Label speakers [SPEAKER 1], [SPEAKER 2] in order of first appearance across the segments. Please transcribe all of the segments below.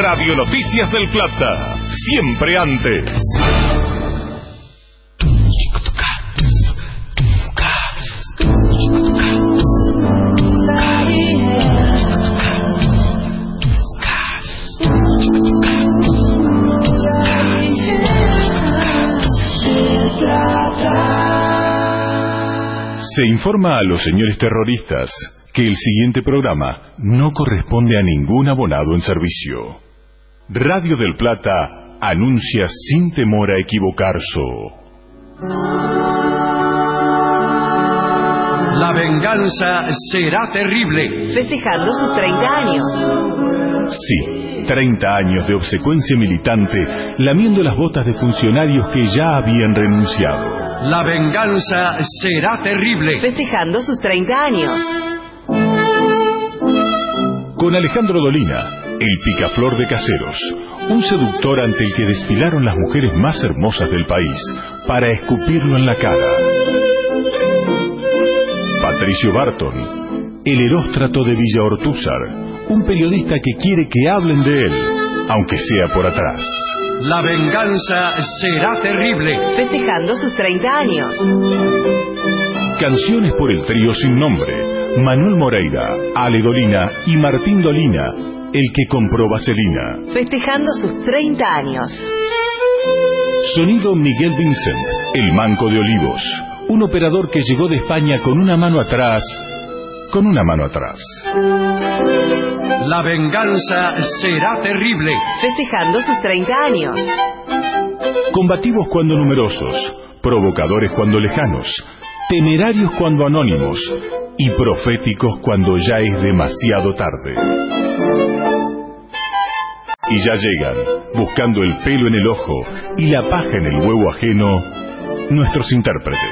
[SPEAKER 1] Radio Noticias del Plata, siempre antes. Se informa a los señores terroristas que el siguiente programa no corresponde a ningún abonado en servicio. Radio del Plata anuncia sin temor a equivocarse.
[SPEAKER 2] La venganza será terrible.
[SPEAKER 3] Festejando sus 30 años.
[SPEAKER 1] Sí, 30 años de obsecuencia militante, lamiendo las botas de funcionarios que ya habían renunciado.
[SPEAKER 2] La venganza será terrible.
[SPEAKER 3] Festejando sus 30 años.
[SPEAKER 1] Con Alejandro Dolina, el picaflor de Caseros, un seductor ante el que desfilaron las mujeres más hermosas del país para escupirlo en la cara. Patricio Barton, el eróstrato de Villa Ortúzar, un periodista que quiere que hablen de él, aunque sea por atrás.
[SPEAKER 2] La venganza será terrible.
[SPEAKER 3] Festejando sus 30 años.
[SPEAKER 1] Canciones por el trío sin nombre, Manuel Moreira, Ale Dolina y Martín Dolina, el que compró vaselina.
[SPEAKER 3] Festejando sus 30 años.
[SPEAKER 1] Sonido Miguel Vincent, el manco de Olivos, un operador que llegó de España con una mano atrás.
[SPEAKER 2] La venganza será terrible.
[SPEAKER 3] Festejando sus 30 años.
[SPEAKER 1] Combativos cuando numerosos, provocadores cuando lejanos, temerarios cuando anónimos y proféticos cuando ya es demasiado tarde. Y ya llegan, buscando el pelo en el ojo y la paja en el huevo ajeno, nuestros intérpretes.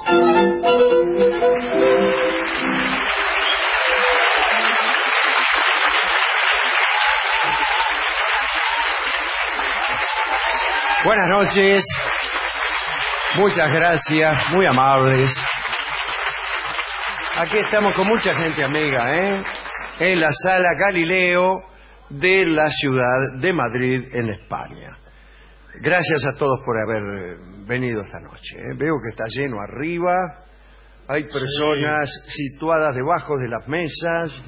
[SPEAKER 4] Buenas noches, muchas gracias, muy amables. Aquí estamos con mucha gente amiga, en la Sala Galileo de la ciudad de Madrid, en España. Gracias a todos por haber venido esta noche. Veo que está lleno arriba, hay personas situadas debajo de las mesas.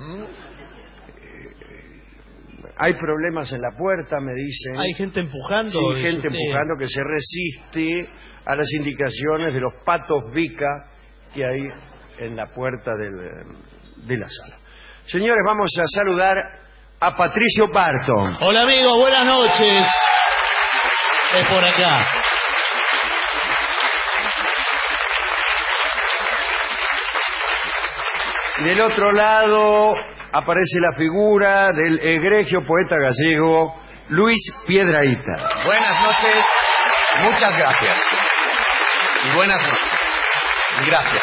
[SPEAKER 4] Hay problemas en la puerta, me dicen.
[SPEAKER 5] Hay gente empujando.
[SPEAKER 4] Sí, gente empujando que se resiste a las indicaciones de los patos Vica que hay en la puerta de la sala. Señores, vamos a saludar a Patricio Barton.
[SPEAKER 5] Hola amigos, buenas noches. Es por acá.
[SPEAKER 4] Del otro lado aparece la figura del egregio poeta gallego Luis Piedrahita.
[SPEAKER 6] Buenas noches, muchas gracias. Y buenas noches. Gracias.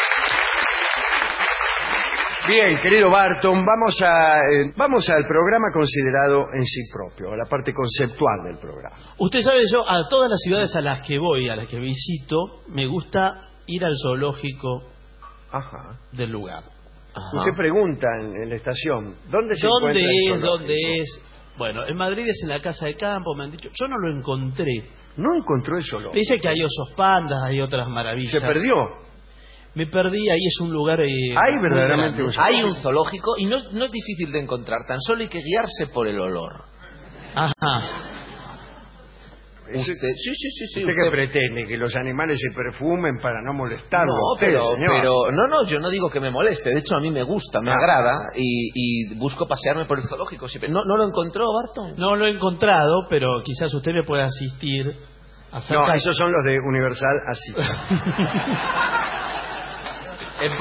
[SPEAKER 4] Bien, querido Barton, vamos al programa considerado en sí propio, a la parte conceptual del programa.
[SPEAKER 5] Usted sabe, yo a todas las ciudades a las que voy, a las que visito, me gusta ir al zoológico del lugar. Ajá.
[SPEAKER 4] Usted pregunta en la estación, ¿dónde encuentra el zoológico?
[SPEAKER 5] ¿Dónde es? Bueno, en Madrid es en la Casa de Campo, me han dicho. Yo no lo encontré.
[SPEAKER 4] ¿No encontró el zoológico?
[SPEAKER 5] Dice que hay osos pandas, hay otras maravillas.
[SPEAKER 4] ¿Se perdió?
[SPEAKER 5] Me perdí, ahí es un lugar...
[SPEAKER 4] ¿Hay verdaderamente un zoológico?
[SPEAKER 6] Hay un zoológico y no es difícil de encontrar, tan solo hay que guiarse por el olor.
[SPEAKER 5] Ajá.
[SPEAKER 6] Sí.
[SPEAKER 4] ¿Usted qué pretende? ¿Que los animales se perfumen para no molestarlo?
[SPEAKER 6] No, pero yo no digo que me moleste. De hecho, a mí me gusta, me agrada y busco pasearme por el zoológico siempre. ¿No lo encontró, Barton?
[SPEAKER 5] No lo he encontrado, pero quizás usted me pueda asistir.
[SPEAKER 4] No, esos son los de Universal Así.
[SPEAKER 6] En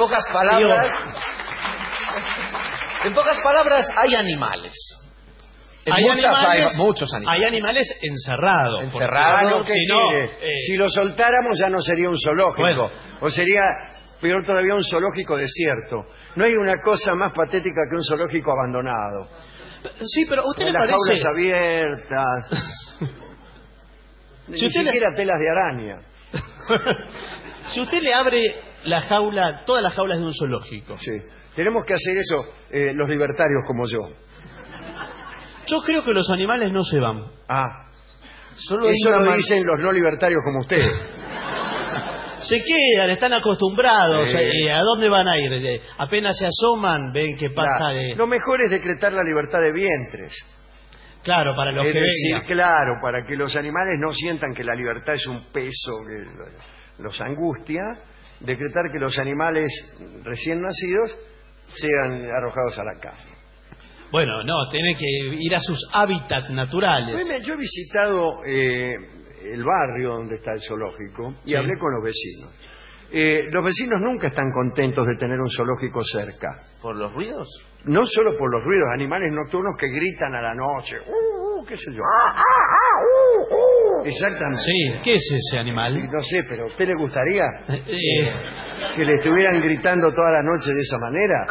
[SPEAKER 6] pocas palabras, hay animales.
[SPEAKER 5] Hay
[SPEAKER 6] muchos animales.
[SPEAKER 5] Hay animales encerrados.
[SPEAKER 6] Encerrados.
[SPEAKER 4] Si lo soltáramos ya no sería un zoológico.
[SPEAKER 5] Bueno.
[SPEAKER 4] O sería, peor todavía, un zoológico desierto. No hay una cosa más patética que un zoológico abandonado.
[SPEAKER 5] Sí, pero ¿usted le
[SPEAKER 4] las
[SPEAKER 5] parece?
[SPEAKER 4] jaulas abiertas. Ni siquiera telas de araña.
[SPEAKER 5] Si usted le abre la jaula, todas las jaulas de un zoológico.
[SPEAKER 4] Sí. Tenemos que hacer eso los libertarios como yo.
[SPEAKER 5] Yo creo que los animales no se van.
[SPEAKER 6] Solo
[SPEAKER 4] eso lo dicen los no libertarios como ustedes.
[SPEAKER 5] Se quedan, están acostumbrados. ¿A dónde van a ir? Apenas se asoman, ven que pasa
[SPEAKER 4] Lo mejor es decretar la libertad de vientres.
[SPEAKER 5] Claro, para los que vengan.
[SPEAKER 4] Claro, para que los animales no sientan que la libertad es un peso que los angustia, decretar que los animales recién nacidos sean arrojados a la calle.
[SPEAKER 5] Bueno, no, tiene que ir a sus hábitats naturales.
[SPEAKER 4] Bueno, yo he visitado el barrio donde está el zoológico y hablé con los vecinos. Los vecinos nunca están contentos de tener un zoológico cerca.
[SPEAKER 6] ¿Por los ruidos?
[SPEAKER 4] No solo por los ruidos, animales nocturnos que gritan a la noche. ¿Qué sé yo? Exactamente.
[SPEAKER 5] Sí, ¿qué es ese animal?
[SPEAKER 4] No sé, pero ¿a usted le gustaría que le estuvieran gritando toda la noche de esa manera?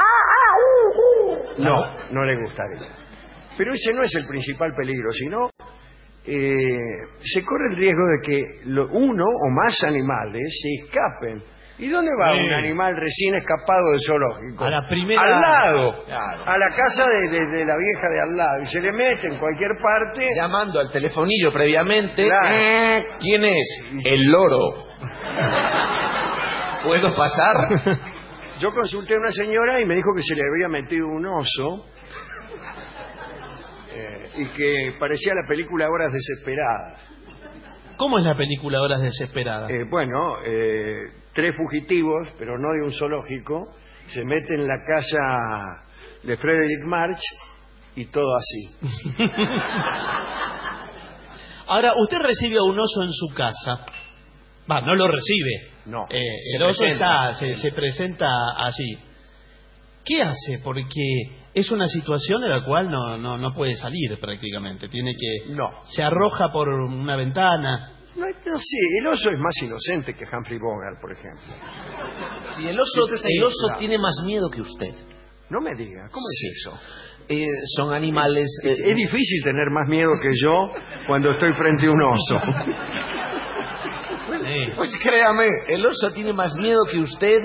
[SPEAKER 4] No le gustaría. Pero ese no es el principal peligro, sino se corre el riesgo de que uno o más animales se escapen. ¿Y dónde va un animal recién escapado del zoológico?
[SPEAKER 5] A la primera...
[SPEAKER 4] Al lado,
[SPEAKER 6] claro.
[SPEAKER 4] A la casa de la vieja de al lado. Y se le mete en cualquier parte.
[SPEAKER 6] Llamando al telefonillo previamente.
[SPEAKER 4] Claro.
[SPEAKER 6] ¿Quién es? El loro. ¿Puedo pasar?
[SPEAKER 4] Yo consulté a una señora y me dijo que se le había metido un oso y que parecía la película Horas Desesperadas.
[SPEAKER 5] ¿Cómo es la película Horas Desesperadas?
[SPEAKER 4] Bueno, 3 fugitivos, pero no de un zoológico, se meten en la casa de Frederick March y todo así.
[SPEAKER 5] Ahora, usted recibe a un oso en su casa. No lo recibe.
[SPEAKER 4] No.
[SPEAKER 5] El oso se presenta allí. ¿Qué hace? Porque es una situación de la cual no puede salir prácticamente. Se arroja por una ventana.
[SPEAKER 4] No sé, el oso es más inocente que Humphrey Bogart, por ejemplo.
[SPEAKER 6] Sí, el oso tiene más miedo que usted.
[SPEAKER 4] No me diga, ¿cómo es eso?
[SPEAKER 6] Son animales...
[SPEAKER 4] Es difícil tener más miedo que yo cuando estoy frente a un oso.
[SPEAKER 6] Pues créame, el oso tiene más miedo que usted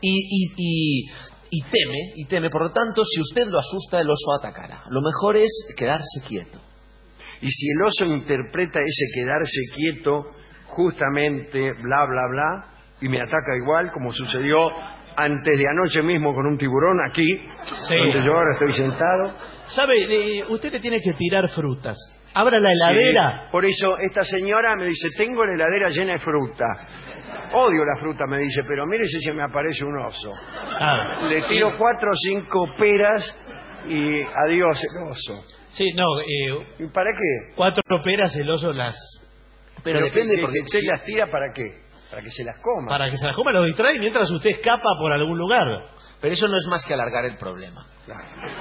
[SPEAKER 6] y teme. Por lo tanto, si usted lo asusta, el oso atacará. Lo mejor es quedarse quieto.
[SPEAKER 4] Y si el oso interpreta ese quedarse quieto justamente bla, bla, bla, y me ataca igual, como sucedió antes de anoche mismo con un tiburón aquí, donde yo ahora estoy sentado.
[SPEAKER 5] ¿Sabe? Usted le tiene que tirar frutas. Abra la heladera.
[SPEAKER 4] Sí, por eso esta señora me dice, tengo la heladera llena de fruta. Odio la fruta, me dice, pero mire si se me aparece un oso. Le tiro 4 o 5 peras y adiós el oso.
[SPEAKER 5] Sí, no.
[SPEAKER 4] ¿Y para qué?
[SPEAKER 5] 4 peras el oso las...
[SPEAKER 6] Pero depende, porque
[SPEAKER 4] usted las tira ¿para qué? Para que se las coma.
[SPEAKER 5] Para que se las coma, lo distrae mientras usted escapa por algún lugar.
[SPEAKER 6] Pero eso no es más que alargar el problema.
[SPEAKER 4] Claro.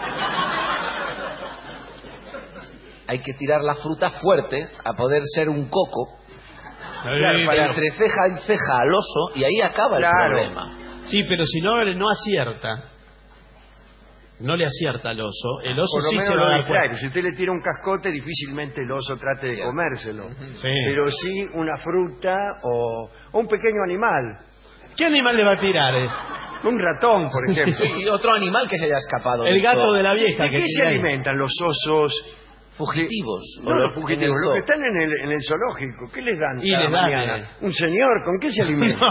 [SPEAKER 6] Hay que tirar la fruta fuerte, a poder ser un coco, entre ceja y ceja al oso, y ahí acaba el problema.
[SPEAKER 5] Sí, pero si no acierta, no le acierta al oso, el oso
[SPEAKER 4] por lo
[SPEAKER 5] sí
[SPEAKER 4] menos
[SPEAKER 5] se va
[SPEAKER 4] lo
[SPEAKER 5] a dar
[SPEAKER 4] distrae.
[SPEAKER 5] cuenta.
[SPEAKER 4] Si usted le tira un cascote, difícilmente el oso trate de comérselo.
[SPEAKER 5] Sí.
[SPEAKER 4] Pero sí una fruta o un pequeño animal.
[SPEAKER 5] ¿Qué animal le va a tirar?
[SPEAKER 4] Un ratón, por ejemplo.
[SPEAKER 6] Y otro animal que se haya escapado.
[SPEAKER 5] El gato de la vieja.
[SPEAKER 4] ¿De qué se alimentan los osos?
[SPEAKER 6] Fugitivos.
[SPEAKER 4] No, los fugitivos, los que están en el zoológico. ¿Qué les dan cada mañana? ¿Un señor? ¿Con qué se alimentan?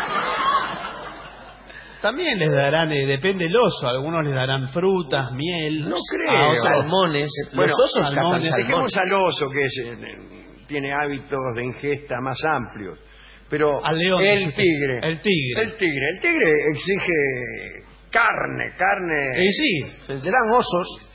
[SPEAKER 5] También les darán, depende del oso, algunos les darán frutas, miel.
[SPEAKER 4] No creo.
[SPEAKER 6] Salmones.
[SPEAKER 4] Bueno,
[SPEAKER 6] los osos
[SPEAKER 5] salmones.
[SPEAKER 4] Dejemos al oso que tiene hábitos de ingesta más amplios. Pero
[SPEAKER 5] al león,
[SPEAKER 4] el tigre.
[SPEAKER 5] El tigre
[SPEAKER 4] exige carne.
[SPEAKER 5] Y sí.
[SPEAKER 6] Le dan osos.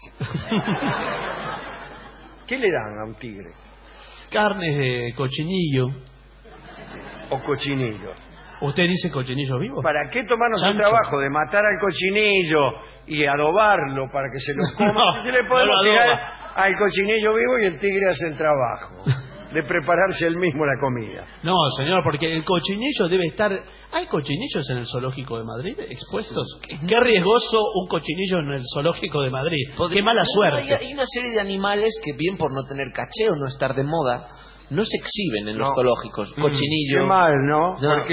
[SPEAKER 4] ¿Qué le dan a un tigre?
[SPEAKER 5] Carnes de cochinillo.
[SPEAKER 4] O cochinillo.
[SPEAKER 5] ¿Usted dice cochinillo vivo?
[SPEAKER 4] ¿Para qué tomarnos el
[SPEAKER 5] Chancho.
[SPEAKER 4] trabajo de matar al cochinillo y adobarlo para que se lo coma?
[SPEAKER 5] No,
[SPEAKER 4] ¿Qué le podemos
[SPEAKER 5] no lo
[SPEAKER 4] tirar
[SPEAKER 5] adoba.
[SPEAKER 4] al cochinillo vivo y el tigre hace el trabajo de prepararse él mismo la comida?
[SPEAKER 5] No, señor, porque el cochinillo debe estar... ¿Hay cochinillos en el zoológico de Madrid expuestos? Qué riesgoso un cochinillo en el zoológico de Madrid. Qué mala suerte.
[SPEAKER 6] Hay una serie de animales que bien por no tener caché o no estar de moda, no se exhiben en los zoológicos. Cochinillo.
[SPEAKER 4] Qué mal, ¿no? Porque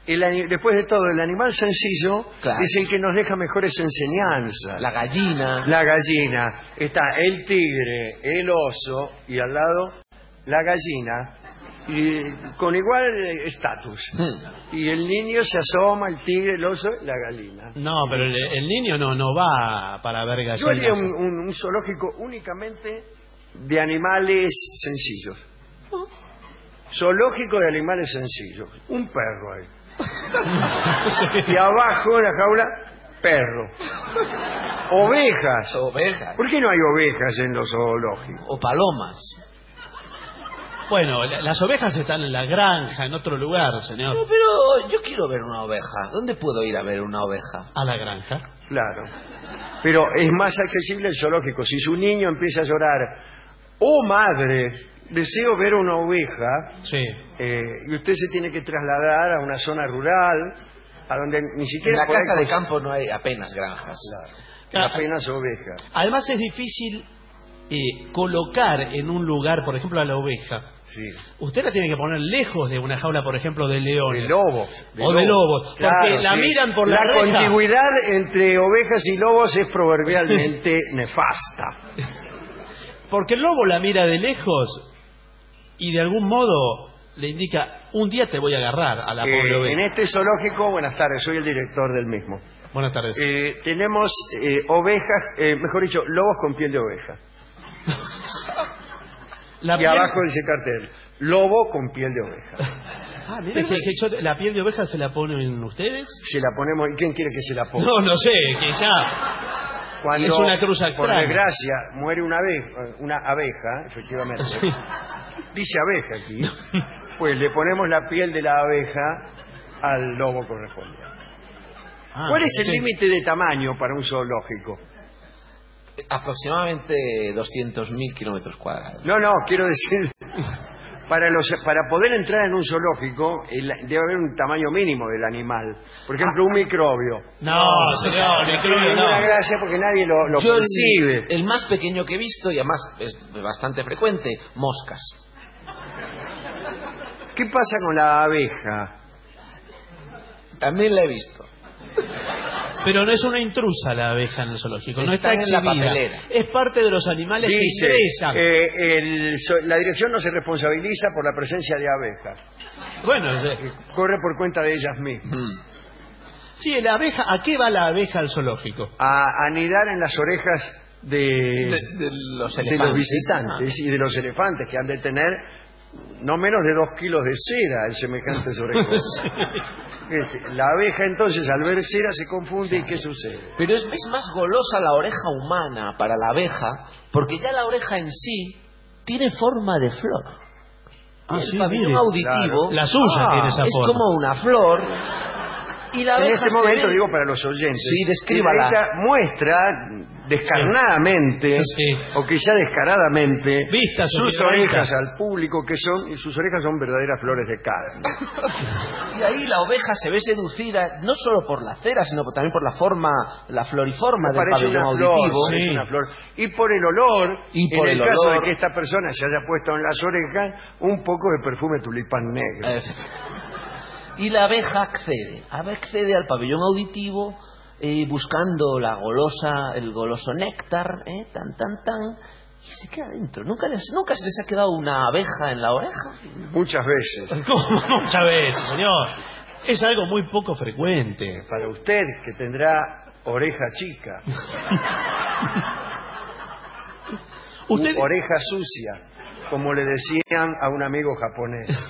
[SPEAKER 4] Después de todo, el animal sencillo es el que nos deja mejores enseñanzas.
[SPEAKER 6] La gallina.
[SPEAKER 4] La gallina. Está el tigre, el oso y al lado la gallina. Y con igual estatus. Y el niño se asoma, el tigre, el oso, la gallina.
[SPEAKER 5] No, pero el niño no va para ver gallinas.
[SPEAKER 4] Yo haría un zoológico únicamente de animales sencillos. Zoológico de animales sencillos. Un perro ahí. Y abajo en la jaula, perro. Ovejas. ¿Por qué no hay ovejas en los zoológicos?
[SPEAKER 6] O palomas.
[SPEAKER 5] Bueno, las ovejas están en la granja, en otro lugar, señor.
[SPEAKER 6] No, pero yo quiero ver una oveja. ¿Dónde puedo ir a ver una oveja?
[SPEAKER 5] A la granja.
[SPEAKER 4] Claro. Pero es más accesible el zoológico. Si su niño empieza a llorar, ¡oh madre! Deseo ver una oveja.
[SPEAKER 5] Sí.
[SPEAKER 4] Y usted se tiene que trasladar a una zona rural, a donde ni siquiera...
[SPEAKER 6] En la casa de campo no hay apenas granjas.
[SPEAKER 4] Claro. Apenas ovejas.
[SPEAKER 5] Además es difícil colocar en un lugar, por ejemplo, a la oveja.
[SPEAKER 4] Sí.
[SPEAKER 5] Usted la tiene que poner lejos de una jaula, por ejemplo, de leones.
[SPEAKER 4] De lobos.
[SPEAKER 5] O de lobos.
[SPEAKER 4] Claro,
[SPEAKER 5] porque la miran por la reja.
[SPEAKER 4] La contigüidad entre ovejas y lobos es proverbialmente nefasta.
[SPEAKER 5] Porque el lobo la mira de lejos y de algún modo le indica, un día te voy a agarrar a la pobre oveja.
[SPEAKER 4] En este zoológico, buenas tardes, soy el director del mismo.
[SPEAKER 5] Buenas tardes.
[SPEAKER 4] Tenemos ovejas, mejor dicho, lobos con piel de oveja. Y abajo dice cartel, lobo con piel de oveja.
[SPEAKER 5] Mira, ¿la piel de oveja se la ponen ustedes?
[SPEAKER 4] Se la ponemos, ¿y quién quiere que se la ponga?
[SPEAKER 5] No sé, quizá.
[SPEAKER 4] Cuando,
[SPEAKER 5] es una cruz extraña.
[SPEAKER 4] Por desgracia, muere una abeja, efectivamente.
[SPEAKER 5] Sí.
[SPEAKER 4] Dice abeja aquí. Pues le ponemos la piel de la abeja al lobo correspondiente. ¿Cuál es el límite de tamaño para un zoológico?
[SPEAKER 6] Aproximadamente 200.000 kilómetros cuadrados.
[SPEAKER 4] No, quiero decir, para poder entrar en un zoológico debe haber un tamaño mínimo del animal. Por ejemplo, un microbio.
[SPEAKER 5] No, señor, microbio no.
[SPEAKER 4] Una gracia porque nadie lo percibe.
[SPEAKER 6] El más pequeño que he visto, y además es bastante frecuente, moscas.
[SPEAKER 4] ¿Qué pasa con la abeja?
[SPEAKER 6] También la he visto.
[SPEAKER 5] Pero no es una intrusa la abeja en el zoológico, no está
[SPEAKER 6] en la
[SPEAKER 5] exhibida.
[SPEAKER 6] papelera.
[SPEAKER 5] Es parte de los animales que ingresan.
[SPEAKER 4] La dirección no se responsabiliza por la presencia de abejas.
[SPEAKER 5] Bueno,
[SPEAKER 4] corre por cuenta de ellas mismas.
[SPEAKER 5] Sí, la abeja, ¿a qué va la abeja al zoológico?
[SPEAKER 4] A anidar en las orejas de
[SPEAKER 6] los
[SPEAKER 4] visitantes y de los elefantes, que han de tener no menos de 2 kilos de cera en semejantes orejas. La abeja entonces al ver cera se confunde y ¿qué sucede?
[SPEAKER 6] Pero es más golosa la oreja humana para la abeja, porque ya la oreja en sí tiene forma de flor. El pabellón auditivo,
[SPEAKER 5] claro. La suya tiene esa
[SPEAKER 6] es
[SPEAKER 5] forma.
[SPEAKER 6] como una flor. Y la abeja
[SPEAKER 4] en este momento, digo para los oyentes,
[SPEAKER 6] sí, descríbala.
[SPEAKER 4] Muestra descarnadamente, o quizá descaradamente, sus orejas al público, y sus orejas son verdaderas flores de carne.
[SPEAKER 6] Y ahí la oveja se ve seducida no solo por la cera, sino también por la forma, la floriforma del pabellón auditivo.
[SPEAKER 4] Parece una flor. Y por el olor, en el caso de que esta persona se haya puesto en las orejas un poco de perfume tulipán negro.
[SPEAKER 6] Y la abeja accede al pabellón auditivo buscando el goloso néctar, y se queda dentro. ¿Nunca se les ha quedado una abeja en la oreja?
[SPEAKER 4] Muchas veces.
[SPEAKER 5] ¿Cómo muchas veces, señor? Es algo muy poco frecuente.
[SPEAKER 4] Para usted, que tendrá oreja chica. Oreja sucia, como le decían a un amigo japonés.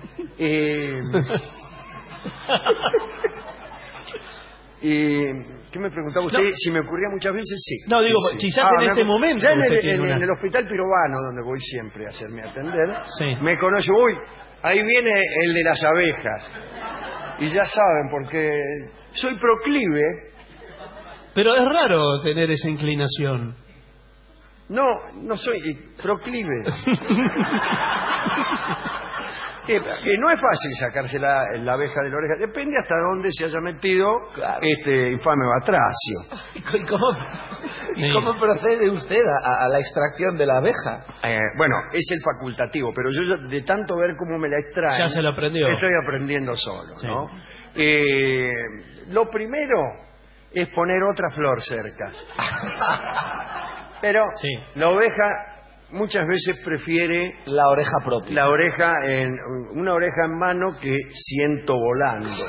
[SPEAKER 4] ¿Qué me preguntaba usted? Si me ocurría muchas veces, sí.
[SPEAKER 5] No, digo,
[SPEAKER 4] sí.
[SPEAKER 5] Quizás en este momento.
[SPEAKER 4] Ya en el hospital peruano, donde voy siempre a hacerme atender, me conoce, ahí viene el de las abejas. Y ya saben, porque soy proclive.
[SPEAKER 5] Pero es raro tener esa inclinación.
[SPEAKER 4] No soy proclive. Que no es fácil sacarse la abeja de la oreja. Depende hasta dónde se haya metido este infame batracio.
[SPEAKER 6] ¿Y cómo procede usted a la extracción de la abeja?
[SPEAKER 4] Bueno, es el facultativo, pero yo de tanto ver cómo me la extraen...
[SPEAKER 5] Ya se lo aprendió.
[SPEAKER 4] Estoy aprendiendo solo,
[SPEAKER 5] sí.
[SPEAKER 4] ¿no? Lo primero es poner otra flor cerca. Pero
[SPEAKER 5] sí.
[SPEAKER 4] La oveja... muchas veces prefiere
[SPEAKER 6] la oreja propia.
[SPEAKER 4] La oreja una oreja en mano que ciento volando.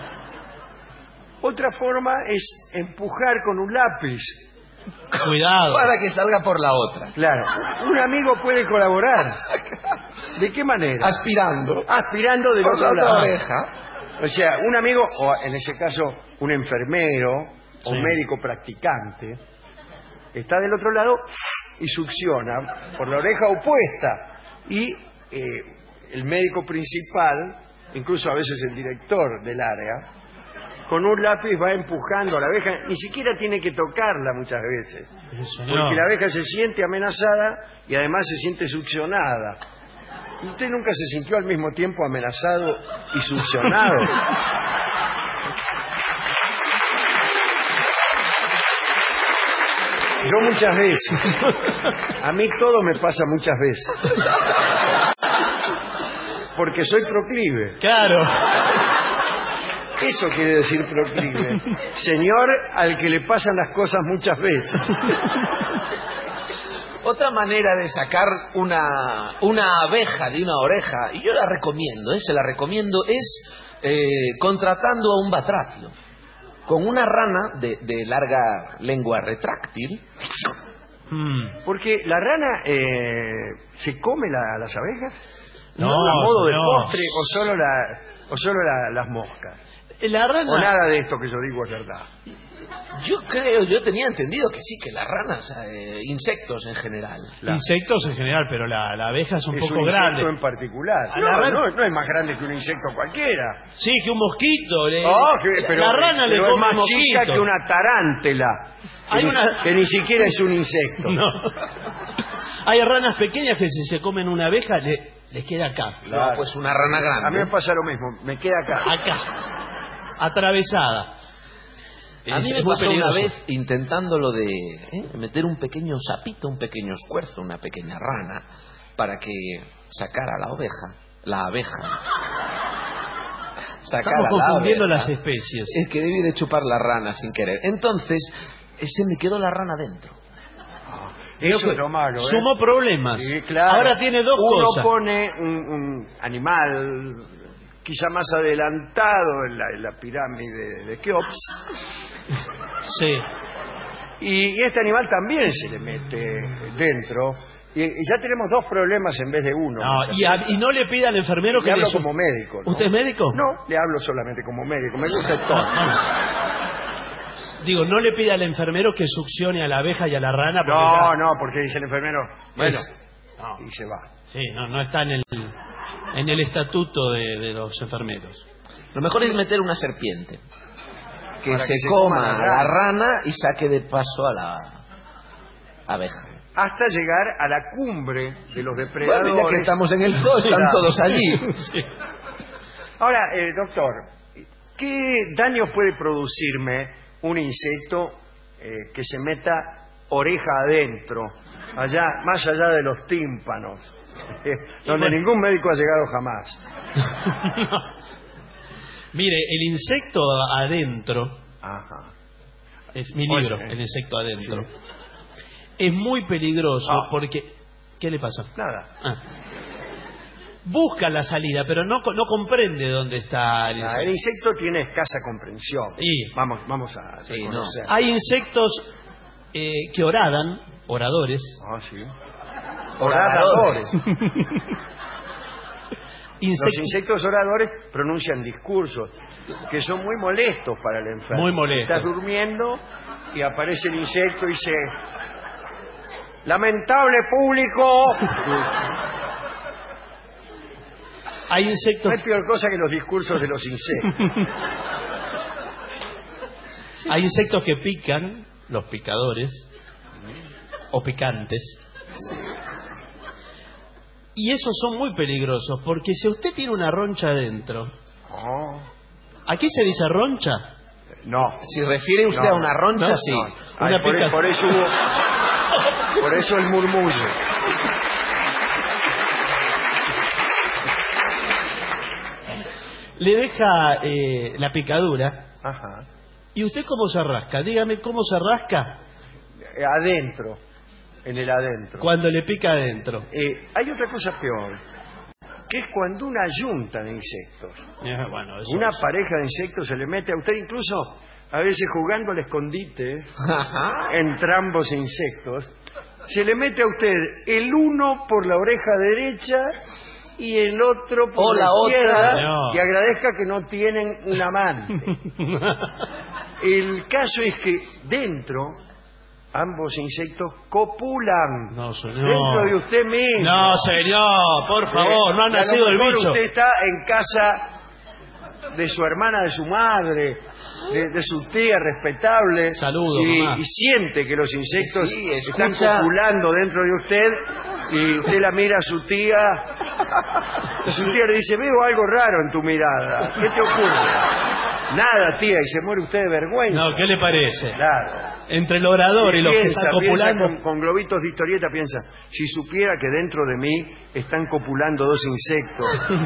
[SPEAKER 4] Otra forma es empujar con un lápiz.
[SPEAKER 5] Cuidado.
[SPEAKER 6] Para que salga por la otra.
[SPEAKER 4] Claro. Un amigo puede colaborar. ¿De qué manera?
[SPEAKER 6] Aspirando.
[SPEAKER 4] Aspirando del
[SPEAKER 6] por
[SPEAKER 4] otro
[SPEAKER 6] la
[SPEAKER 4] lado.
[SPEAKER 6] oreja.
[SPEAKER 4] O sea, un amigo, o en ese caso un enfermero o
[SPEAKER 5] sí.
[SPEAKER 4] un médico practicante, está del otro lado y succiona por la oreja opuesta. Y el médico principal, incluso a veces el director del área, con un lápiz va empujando a la abeja. Ni siquiera tiene que tocarla muchas veces. Porque la abeja se siente amenazada y además se siente succionada. ¿Usted nunca se sintió al mismo tiempo amenazado y succionado? Yo muchas veces. A mí todo me pasa muchas veces. Porque soy proclive.
[SPEAKER 5] Claro.
[SPEAKER 4] Eso quiere decir proclive. Señor al que le pasan las cosas muchas veces.
[SPEAKER 6] Otra manera de sacar una abeja de una oreja, y yo la recomiendo, se la recomiendo, es contratando a un batracio. Con una rana de larga lengua retráctil.
[SPEAKER 4] Porque la rana se come las abejas.
[SPEAKER 5] No,
[SPEAKER 4] a modo de
[SPEAKER 5] no.
[SPEAKER 4] postre o solo las moscas.
[SPEAKER 5] La rana.
[SPEAKER 4] O nada de esto que yo digo es verdad.
[SPEAKER 6] Yo tenía entendido que sí, que las ranas, insectos en general.
[SPEAKER 5] Insectos en general, pero la abeja es un poco
[SPEAKER 4] un
[SPEAKER 5] grande.
[SPEAKER 4] insecto en particular. No es más grande que un insecto cualquiera.
[SPEAKER 5] Sí, que un mosquito.
[SPEAKER 4] Pero,
[SPEAKER 5] la rana le come
[SPEAKER 4] es más
[SPEAKER 5] mosquito.
[SPEAKER 4] chica que una tarántula. Que ni siquiera es un insecto.
[SPEAKER 5] No. Hay ranas pequeñas que si se comen una abeja les queda acá.
[SPEAKER 6] Claro. No, pues una rana grande.
[SPEAKER 4] A mí me pasa lo mismo, me queda acá.
[SPEAKER 5] Acá. Atravesada.
[SPEAKER 6] A mí me pasó una vez intentándolo de meter un pequeño sapito, un pequeño esfuerzo, una pequeña rana, para que sacara la abeja.
[SPEAKER 5] Estamos confundiendo las especies.
[SPEAKER 6] Es que debí de chupar la rana sin querer. Entonces, se me quedó la rana dentro.
[SPEAKER 4] Eso es lo malo,
[SPEAKER 5] Sumó problemas.
[SPEAKER 4] Sí, claro.
[SPEAKER 5] Ahora tiene dos cosas.
[SPEAKER 4] Uno pone un animal quizá más adelantado en la pirámide de Keops.
[SPEAKER 5] Sí.
[SPEAKER 4] Y este animal también se le mete dentro. Y ya tenemos dos problemas en vez de uno.
[SPEAKER 5] No, y no le pida al enfermero que
[SPEAKER 4] le hablo como médico, ¿no?
[SPEAKER 5] ¿Usted es médico?
[SPEAKER 4] No, le hablo solamente como médico. Me gusta el tono.
[SPEAKER 5] Digo, no le pida al enfermero que succione a la abeja y a la rana.
[SPEAKER 4] No, porque dice el enfermero, bueno, y se va.
[SPEAKER 5] Sí, no está en el estatuto de los enfermeros.
[SPEAKER 6] Lo mejor es meter una serpiente. Que
[SPEAKER 4] Para
[SPEAKER 6] se
[SPEAKER 4] que se
[SPEAKER 6] coma
[SPEAKER 4] coma
[SPEAKER 6] a la rana y saque de paso a la abeja.
[SPEAKER 4] Hasta llegar a la cumbre de los depredadores.
[SPEAKER 6] Bueno, ya que estamos en el zoo, están todos allí.
[SPEAKER 5] Sí.
[SPEAKER 4] Ahora, doctor, ¿qué daño puede producirme un insecto que se meta oreja adentro, más allá de los tímpanos, donde ningún médico ha llegado jamás?
[SPEAKER 5] No. Mire, el insecto adentro.
[SPEAKER 4] Ajá.
[SPEAKER 5] Es mi libro, El insecto adentro.
[SPEAKER 4] Sí.
[SPEAKER 5] Es muy peligroso porque... ¿Qué le pasó?
[SPEAKER 4] Nada.
[SPEAKER 5] Busca la salida, pero no comprende dónde está el insecto.
[SPEAKER 4] El insecto tiene escasa comprensión.
[SPEAKER 5] Sí.
[SPEAKER 4] Vamos a reconocer.
[SPEAKER 5] No. Hay insectos que oradores.
[SPEAKER 4] Sí. Oradores. Los insectos oradores pronuncian discursos que son muy molestos para el enfermo.
[SPEAKER 5] Muy molestos.
[SPEAKER 4] Estás durmiendo y aparece el insecto y dice: lamentable público.
[SPEAKER 5] Hay insectos.
[SPEAKER 4] No hay peor cosa que los discursos de los insectos.
[SPEAKER 5] Hay insectos que pican, los picadores, o picantes. Y esos son muy peligrosos, porque si usted tiene una roncha adentro...
[SPEAKER 4] Oh.
[SPEAKER 5] ¿Aquí se dice roncha?
[SPEAKER 4] No.
[SPEAKER 6] Si refiere usted a una roncha,
[SPEAKER 5] ¿no?
[SPEAKER 6] sí.
[SPEAKER 4] No. Ay, por eso el murmullo.
[SPEAKER 5] Le deja la picadura.
[SPEAKER 4] Ajá.
[SPEAKER 5] ¿Y usted cómo se rasca? Dígame, ¿cómo se rasca?
[SPEAKER 4] Adentro. En el adentro.
[SPEAKER 5] Cuando le pica adentro.
[SPEAKER 4] Hay otra cosa peor, que es cuando una yunta de insectos,
[SPEAKER 5] Bueno, eso
[SPEAKER 4] una
[SPEAKER 5] es.
[SPEAKER 4] pareja de insectos se le mete a usted, incluso a veces jugando al escondite entre ambos insectos, se le mete a usted el uno por la oreja derecha y el otro por la izquierda,
[SPEAKER 6] otra.
[SPEAKER 5] No.
[SPEAKER 4] y agradezca que no tienen un amante. El caso es que dentro ambos insectos copulan.
[SPEAKER 5] No, señor.
[SPEAKER 4] Dentro de usted mismo.
[SPEAKER 5] No, señor, por favor, no ha
[SPEAKER 4] Y a lo
[SPEAKER 5] nacido el
[SPEAKER 4] mejor
[SPEAKER 5] bicho.
[SPEAKER 4] Usted está en casa de su hermana, de su madre, de su tía respetable.
[SPEAKER 5] Saludos, mamá.
[SPEAKER 4] y siente que los insectos
[SPEAKER 6] Sí,
[SPEAKER 4] están
[SPEAKER 6] escucha.
[SPEAKER 4] copulando dentro de usted y usted la mira a su tía y su tía le dice: veo algo raro en tu mirada, ¿qué te ocurre? Nada, tía, y se muere usted de vergüenza.
[SPEAKER 5] No, ¿qué le parece?
[SPEAKER 4] Claro.
[SPEAKER 5] Entre el orador y los que están copulando.
[SPEAKER 4] Con globitos de historieta piensa: si supiera que dentro de mí están copulando dos insectos.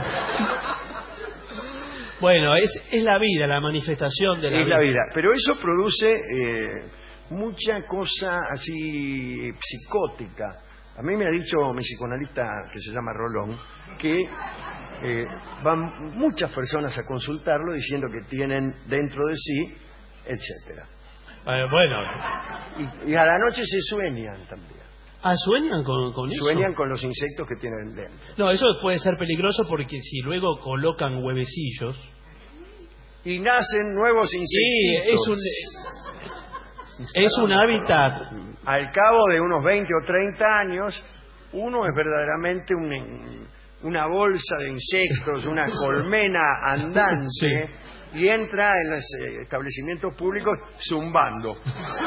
[SPEAKER 5] Bueno, es la vida, la manifestación de la
[SPEAKER 4] Es
[SPEAKER 5] vida.
[SPEAKER 4] la vida. Pero eso produce mucha cosa así psicótica. A mí me ha dicho mi psicoanalista, que se llama Rolón, que van muchas personas a consultarlo diciendo que tienen dentro de sí, etcétera.
[SPEAKER 5] Bueno.
[SPEAKER 4] Y a la noche se sueñan también.
[SPEAKER 5] Ah, ¿sueñan con eso?
[SPEAKER 4] Sueñan con los insectos que tienen dentro.
[SPEAKER 5] No, eso puede ser peligroso porque si luego colocan huevecillos...
[SPEAKER 4] Y nacen nuevos insectos.
[SPEAKER 5] Sí, es un hábitat.
[SPEAKER 4] Al cabo de unos 20 o 30 años, uno es verdaderamente una bolsa de insectos, una colmena andante, y entra en los establecimientos públicos zumbando.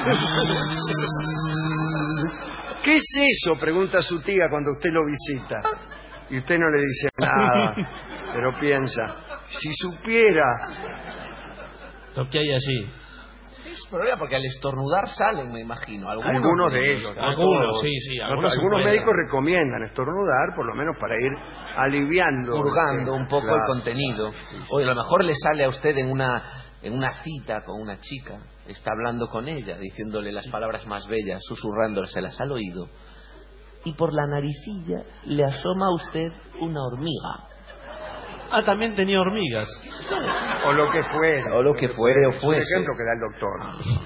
[SPEAKER 4] ¿Qué es eso?, pregunta su tía cuando usted lo visita. Y usted no le dice nada, pero piensa: si supiera
[SPEAKER 5] Lo que hay allí.
[SPEAKER 6] Es problema porque al estornudar salen, me imagino.
[SPEAKER 4] algunos de ellos. no
[SPEAKER 5] Algunos,
[SPEAKER 4] todos.
[SPEAKER 5] sí,
[SPEAKER 4] No,
[SPEAKER 5] algunos se
[SPEAKER 4] algunos
[SPEAKER 5] pueden.
[SPEAKER 4] médicos recomiendan estornudar, por lo menos para ir aliviando.
[SPEAKER 6] Purgando un poco
[SPEAKER 4] Claro.
[SPEAKER 6] el contenido. O a lo mejor le sale a usted en una cita con una chica, está hablando con ella, diciéndole las palabras más bellas, susurrándoselas al oído, y por la naricilla le asoma a usted una hormiga.
[SPEAKER 5] Ah, también tenía hormigas.
[SPEAKER 4] O lo que fuera.
[SPEAKER 6] O lo que fuere o
[SPEAKER 4] Es un
[SPEAKER 6] fuese.
[SPEAKER 4] ejemplo que da el doctor.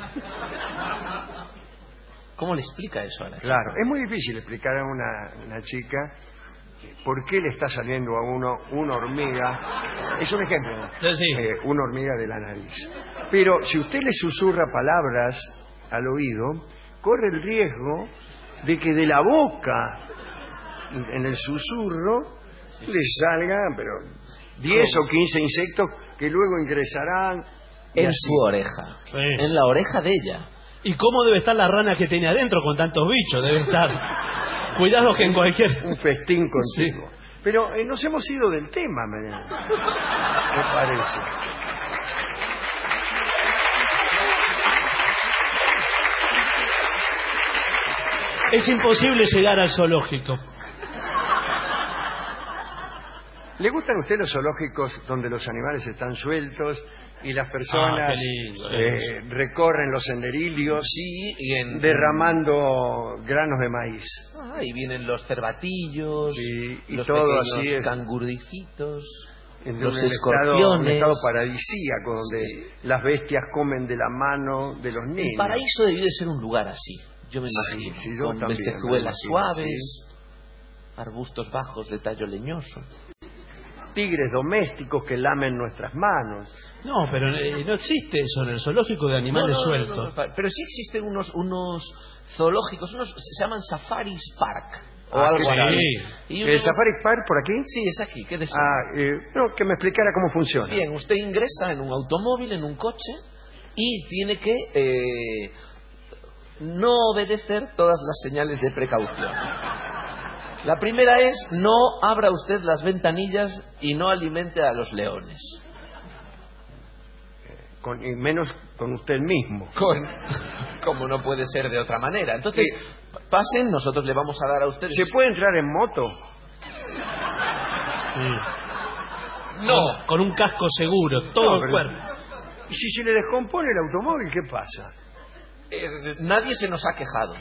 [SPEAKER 6] ¿Cómo le explica eso a la chica?
[SPEAKER 4] Claro, es muy difícil explicar a una chica por qué le está saliendo a uno una hormiga. Es un ejemplo, ¿no?
[SPEAKER 5] Sí.
[SPEAKER 4] Una hormiga de la nariz. Pero si usted le susurra palabras al oído, corre el riesgo de que de la boca, en el susurro, le salgan, pero 10 o 15 insectos que luego ingresarán y
[SPEAKER 6] En
[SPEAKER 4] así.
[SPEAKER 6] su oreja.
[SPEAKER 5] Sí.
[SPEAKER 6] En la oreja de ella.
[SPEAKER 5] ¿Y cómo debe estar la rana que tiene adentro con tantos bichos? Debe estar... Cuidado que en cualquier...
[SPEAKER 4] Un festín contigo. Pero nos hemos ido del tema, me parece.
[SPEAKER 5] Es imposible llegar al zoológico.
[SPEAKER 4] ¿Le gustan a usted los zoológicos donde los animales están sueltos y las personas
[SPEAKER 5] qué lindo,
[SPEAKER 4] recorren los senderillos
[SPEAKER 6] Sí,
[SPEAKER 4] derramando granos de maíz?
[SPEAKER 6] Y vienen los cervatillos,
[SPEAKER 4] Sí, y
[SPEAKER 6] los
[SPEAKER 4] todo
[SPEAKER 6] pequeños
[SPEAKER 4] así es.
[SPEAKER 6] canguricitos,
[SPEAKER 4] En
[SPEAKER 6] los
[SPEAKER 4] un
[SPEAKER 6] escorpiones.
[SPEAKER 4] estado paradisíaco donde las bestias comen de la mano de los niños.
[SPEAKER 6] El paraíso debió de ser un lugar así, yo me imagino,
[SPEAKER 4] sí, yo
[SPEAKER 6] con
[SPEAKER 4] también me
[SPEAKER 6] bestezuelas
[SPEAKER 4] imagino,
[SPEAKER 6] suaves, arbustos bajos de tallo leñoso.
[SPEAKER 4] Tigres domésticos que lamen nuestras manos.
[SPEAKER 5] No, pero no existe eso en el zoológico de animales sueltos.
[SPEAKER 6] Pero sí existen unos zoológicos, se llaman Safaris Park o
[SPEAKER 4] Ah,
[SPEAKER 6] algo
[SPEAKER 4] ¿qué tal?
[SPEAKER 6] así.
[SPEAKER 5] Sí.
[SPEAKER 6] Y
[SPEAKER 4] ¿El Safari Park por aquí?
[SPEAKER 6] Sí, es aquí, ¿qué desea?
[SPEAKER 4] No, que me explicara cómo funciona.
[SPEAKER 6] Bien, usted ingresa en un automóvil, en un coche, y tiene que no obedecer todas las señales de precaución. La primera es: no abra usted las ventanillas y no alimente a los leones.
[SPEAKER 4] Y menos con usted mismo.
[SPEAKER 6] Como no puede ser de otra manera. Entonces, pasen, nosotros le vamos a dar a ustedes...
[SPEAKER 4] ¿Se puede entrar en moto?
[SPEAKER 5] Sí.
[SPEAKER 6] No.
[SPEAKER 5] Con un casco seguro, todo el cuerpo.
[SPEAKER 4] ¿Y si se le descompone el automóvil, qué pasa?
[SPEAKER 6] Nadie se nos ha quejado.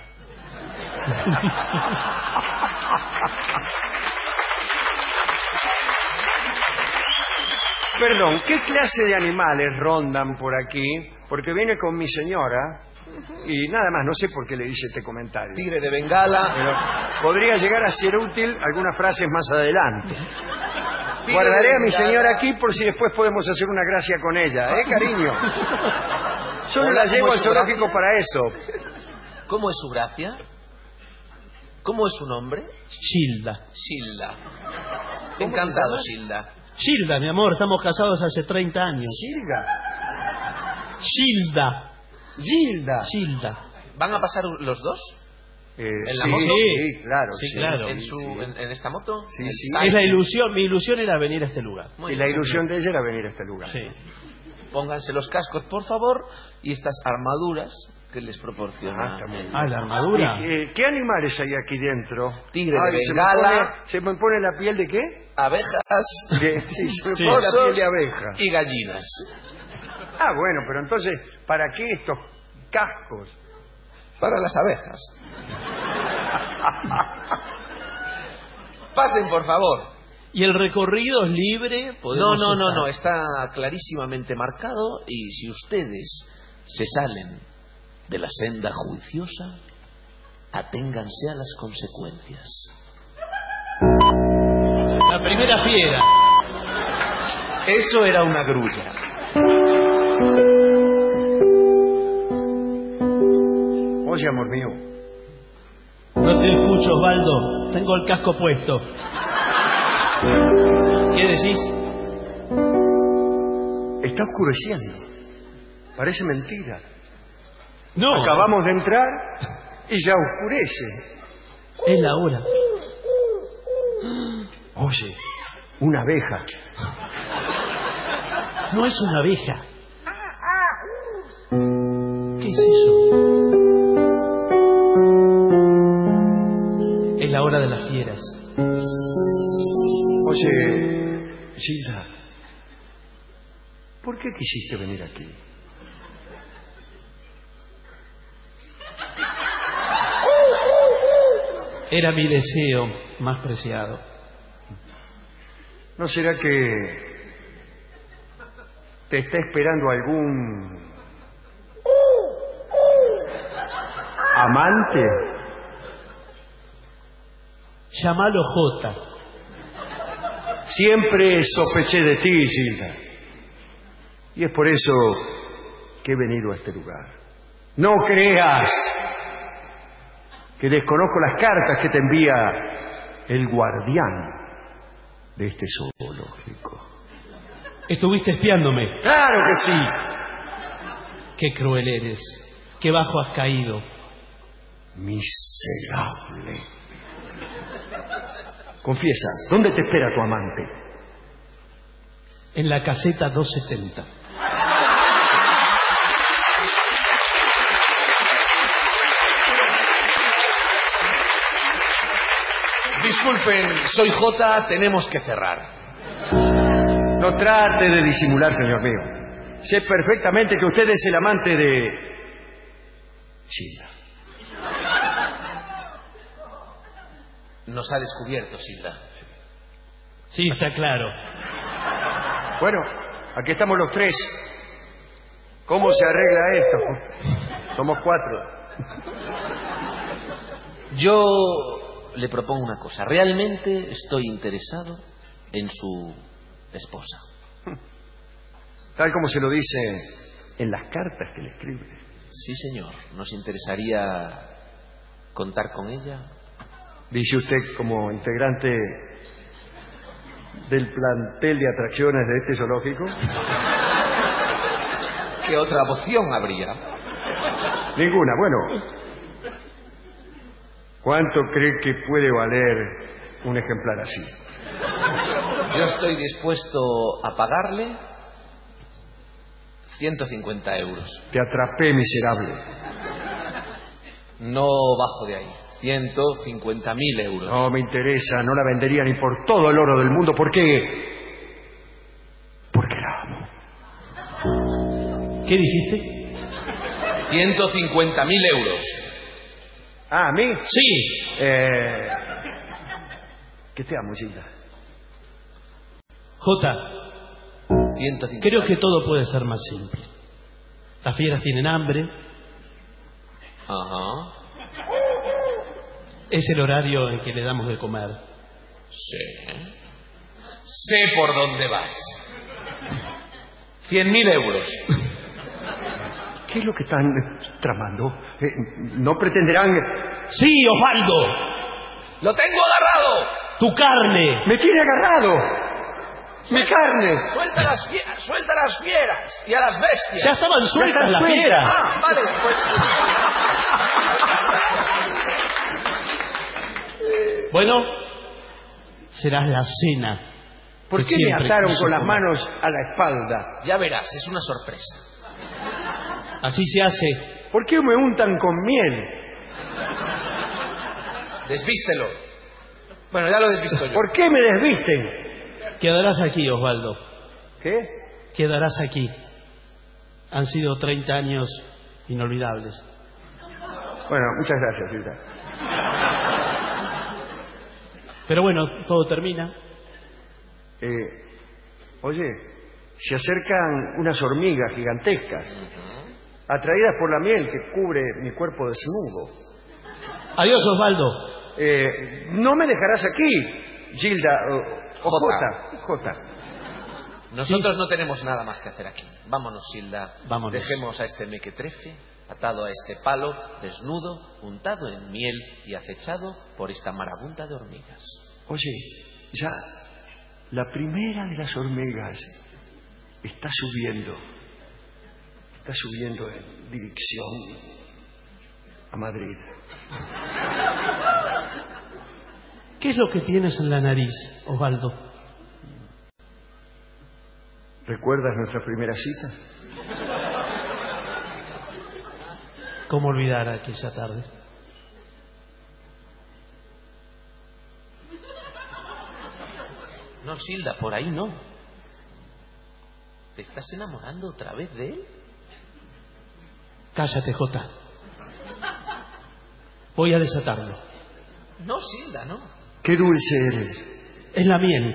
[SPEAKER 4] Perdón, ¿qué clase de animales rondan por aquí? Porque viene con mi señora y nada más, no sé por qué le hice este comentario.
[SPEAKER 6] Tigre de Bengala.
[SPEAKER 4] Pero podría llegar a ser útil algunas frases más adelante.
[SPEAKER 6] Tigre
[SPEAKER 4] Guardaré
[SPEAKER 6] de
[SPEAKER 4] a mi
[SPEAKER 6] Bengala.
[SPEAKER 4] señora aquí por si después podemos hacer una gracia con ella, cariño? Solo
[SPEAKER 6] Hola,
[SPEAKER 4] la llevo
[SPEAKER 6] ¿cómo
[SPEAKER 4] al
[SPEAKER 6] es su
[SPEAKER 4] zoológico
[SPEAKER 6] gracia?
[SPEAKER 4] para eso.
[SPEAKER 6] ¿Cómo es su gracia? ¿Cómo es su nombre?
[SPEAKER 5] Gilda.
[SPEAKER 6] Silda.
[SPEAKER 4] ¿Cómo
[SPEAKER 6] Encantado,
[SPEAKER 4] se
[SPEAKER 6] Silda.
[SPEAKER 5] Gilda, mi amor, estamos casados hace 30 años.
[SPEAKER 4] Silga.
[SPEAKER 5] Gilda.
[SPEAKER 4] Gilda.
[SPEAKER 5] Gilda.
[SPEAKER 6] ¿Van a pasar los dos? ¿En la
[SPEAKER 4] sí,
[SPEAKER 6] moto?
[SPEAKER 4] Sí, claro.
[SPEAKER 5] Sí, claro.
[SPEAKER 6] ¿En esta moto?
[SPEAKER 4] Sí, sí.
[SPEAKER 5] Es la ilusión, mi ilusión era venir a este lugar.
[SPEAKER 6] Muy
[SPEAKER 4] Y
[SPEAKER 6] bien.
[SPEAKER 4] la ilusión de ella era venir a este lugar.
[SPEAKER 5] Sí.
[SPEAKER 6] Pónganse los cascos, por favor, y estas armaduras que les
[SPEAKER 4] Ah,
[SPEAKER 6] proporciona.
[SPEAKER 4] está muy bien.
[SPEAKER 5] Ah, la armadura.
[SPEAKER 4] ¿Y qué animales hay aquí dentro?
[SPEAKER 6] Tigre de
[SPEAKER 4] se me
[SPEAKER 6] Bengala.
[SPEAKER 4] ¿Se me pone la piel de qué?
[SPEAKER 6] Abejas,
[SPEAKER 4] Sí, se me
[SPEAKER 5] Sí.
[SPEAKER 4] pone la piel
[SPEAKER 6] osos
[SPEAKER 4] de abeja.
[SPEAKER 6] y gallinas.
[SPEAKER 4] Ah, bueno, pero entonces, ¿para qué estos cascos?
[SPEAKER 6] Para las abejas. Pasen, por favor.
[SPEAKER 5] ¿Y el recorrido es libre?
[SPEAKER 6] No, está clarísimamente marcado, y si ustedes se salen de la senda juiciosa, aténganse a las consecuencias.
[SPEAKER 5] La primera fiera.
[SPEAKER 6] Eso era una grulla.
[SPEAKER 4] Oye, amor mío,
[SPEAKER 5] No te escucho, Osvaldo. Tengo el casco puesto. ¿Qué decís?
[SPEAKER 4] está oscureciendo. Parece mentira.
[SPEAKER 5] No.
[SPEAKER 4] Acabamos de entrar y ya oscurece.
[SPEAKER 5] Es la hora.
[SPEAKER 4] Oye, una abeja.
[SPEAKER 5] No es una abeja. ¿Qué es eso? Es la hora de las fieras.
[SPEAKER 4] Oye, Gilda, ¿por qué quisiste venir aquí?
[SPEAKER 5] Era mi deseo más preciado.
[SPEAKER 4] ¿No será que te está esperando algún amante?
[SPEAKER 5] Llámalo Jota.
[SPEAKER 4] Siempre sospeché de ti, Gilda. Y es por eso que he venido a este lugar. No creas que desconozco las cartas que te envía el guardián de este zoológico.
[SPEAKER 5] Estuviste espiándome.
[SPEAKER 4] ¡Claro que sí!
[SPEAKER 5] Qué cruel eres. Qué bajo has caído.
[SPEAKER 4] Miserable. Confiesa, ¿dónde te espera tu amante?
[SPEAKER 5] En la caseta 270.
[SPEAKER 6] Disculpen, soy Jota, tenemos que cerrar.
[SPEAKER 4] No trate de disimular, señor mío. Sé perfectamente que usted es el amante de Gilda.
[SPEAKER 6] Nos ha descubierto, Silda.
[SPEAKER 5] Sí, está claro.
[SPEAKER 4] Bueno, aquí estamos los tres. ¿Cómo se arregla esto? Somos 4.
[SPEAKER 6] Yo le propongo una cosa. Realmente estoy interesado en su esposa.
[SPEAKER 4] Tal como se lo dice en las cartas que le escribe.
[SPEAKER 6] Sí, señor. ¿Nos interesaría contar con ella?
[SPEAKER 4] Dice usted como integrante del plantel de atracciones de este zoológico.
[SPEAKER 6] ¿Qué otra opción habría?
[SPEAKER 4] Ninguna. Bueno, ¿Cuánto cree que puede valer un ejemplar así?
[SPEAKER 6] Yo estoy dispuesto a pagarle 150 euros.
[SPEAKER 4] Te atrapé, miserable.
[SPEAKER 6] No bajo de ahí. 150.000 euros.
[SPEAKER 4] No me interesa, no la vendería ni por todo el oro del mundo. ¿Por qué? Porque la amo.
[SPEAKER 5] ¿Qué dijiste?
[SPEAKER 6] 150.000 euros.
[SPEAKER 4] Ah, ¿a mí?
[SPEAKER 5] Sí.
[SPEAKER 4] Que te amo, Gilda.
[SPEAKER 5] Jota,
[SPEAKER 6] 150.
[SPEAKER 5] creo que todo puede ser más simple. Las fieras tienen hambre.
[SPEAKER 6] Ajá.
[SPEAKER 5] Es el horario en que le damos de comer.
[SPEAKER 6] Sí. Sé por dónde vas. 100.000 euros.
[SPEAKER 4] ¿Qué es lo que están tramando? ¿No pretenderán...?
[SPEAKER 5] ¡Sí, Osvaldo!
[SPEAKER 6] ¡Lo tengo agarrado!
[SPEAKER 5] ¡Tu carne!
[SPEAKER 4] ¡Me tiene agarrado! ¡Mi carne!
[SPEAKER 6] Suelta las fieras y a las bestias.
[SPEAKER 5] Ya estaban sueltas las fieras.
[SPEAKER 6] Ah, vale, pues...
[SPEAKER 5] Bueno, será la cena.
[SPEAKER 4] ¿Por qué me ataron con las manos a la espalda?
[SPEAKER 6] Ya verás, es una sorpresa.
[SPEAKER 5] Así se hace.
[SPEAKER 4] ¿Por qué me untan con miel?
[SPEAKER 6] Desvístelo. Bueno, ya lo desvisto yo.
[SPEAKER 4] ¿Por qué me desvisten?
[SPEAKER 5] Quedarás aquí, Osvaldo.
[SPEAKER 4] ¿Qué?
[SPEAKER 5] Quedarás aquí. Han sido 30 años inolvidables.
[SPEAKER 4] Bueno, muchas gracias, Gilda.
[SPEAKER 5] Pero bueno, todo termina.
[SPEAKER 4] Oye, se acercan unas hormigas gigantescas, atraídas por la miel que cubre mi cuerpo desnudo.
[SPEAKER 5] Adiós, Osvaldo.
[SPEAKER 4] No me dejarás aquí, Gilda o Jota.
[SPEAKER 6] Nosotros no tenemos nada más que hacer aquí. Vámonos, Gilda.
[SPEAKER 5] Vámonos.
[SPEAKER 6] Dejemos a este mequetrefe atado a este palo, desnudo, untado en miel y acechado por esta marabunta de hormigas.
[SPEAKER 4] Oye, ya la primera de las hormigas está subiendo en dirección a Madrid.
[SPEAKER 5] ¿Qué es lo que tienes en la nariz, Osvaldo?
[SPEAKER 4] ¿Recuerdas nuestra primera cita?
[SPEAKER 5] ¿Cómo olvidar aquella tarde?
[SPEAKER 6] No, Gilda, por ahí no. ¿Te estás enamorando otra vez de él?
[SPEAKER 5] Cállate, Jota. Voy a desatarlo.
[SPEAKER 6] No, Gilda, no.
[SPEAKER 4] ¡Qué dulce eres!
[SPEAKER 5] Es la miel.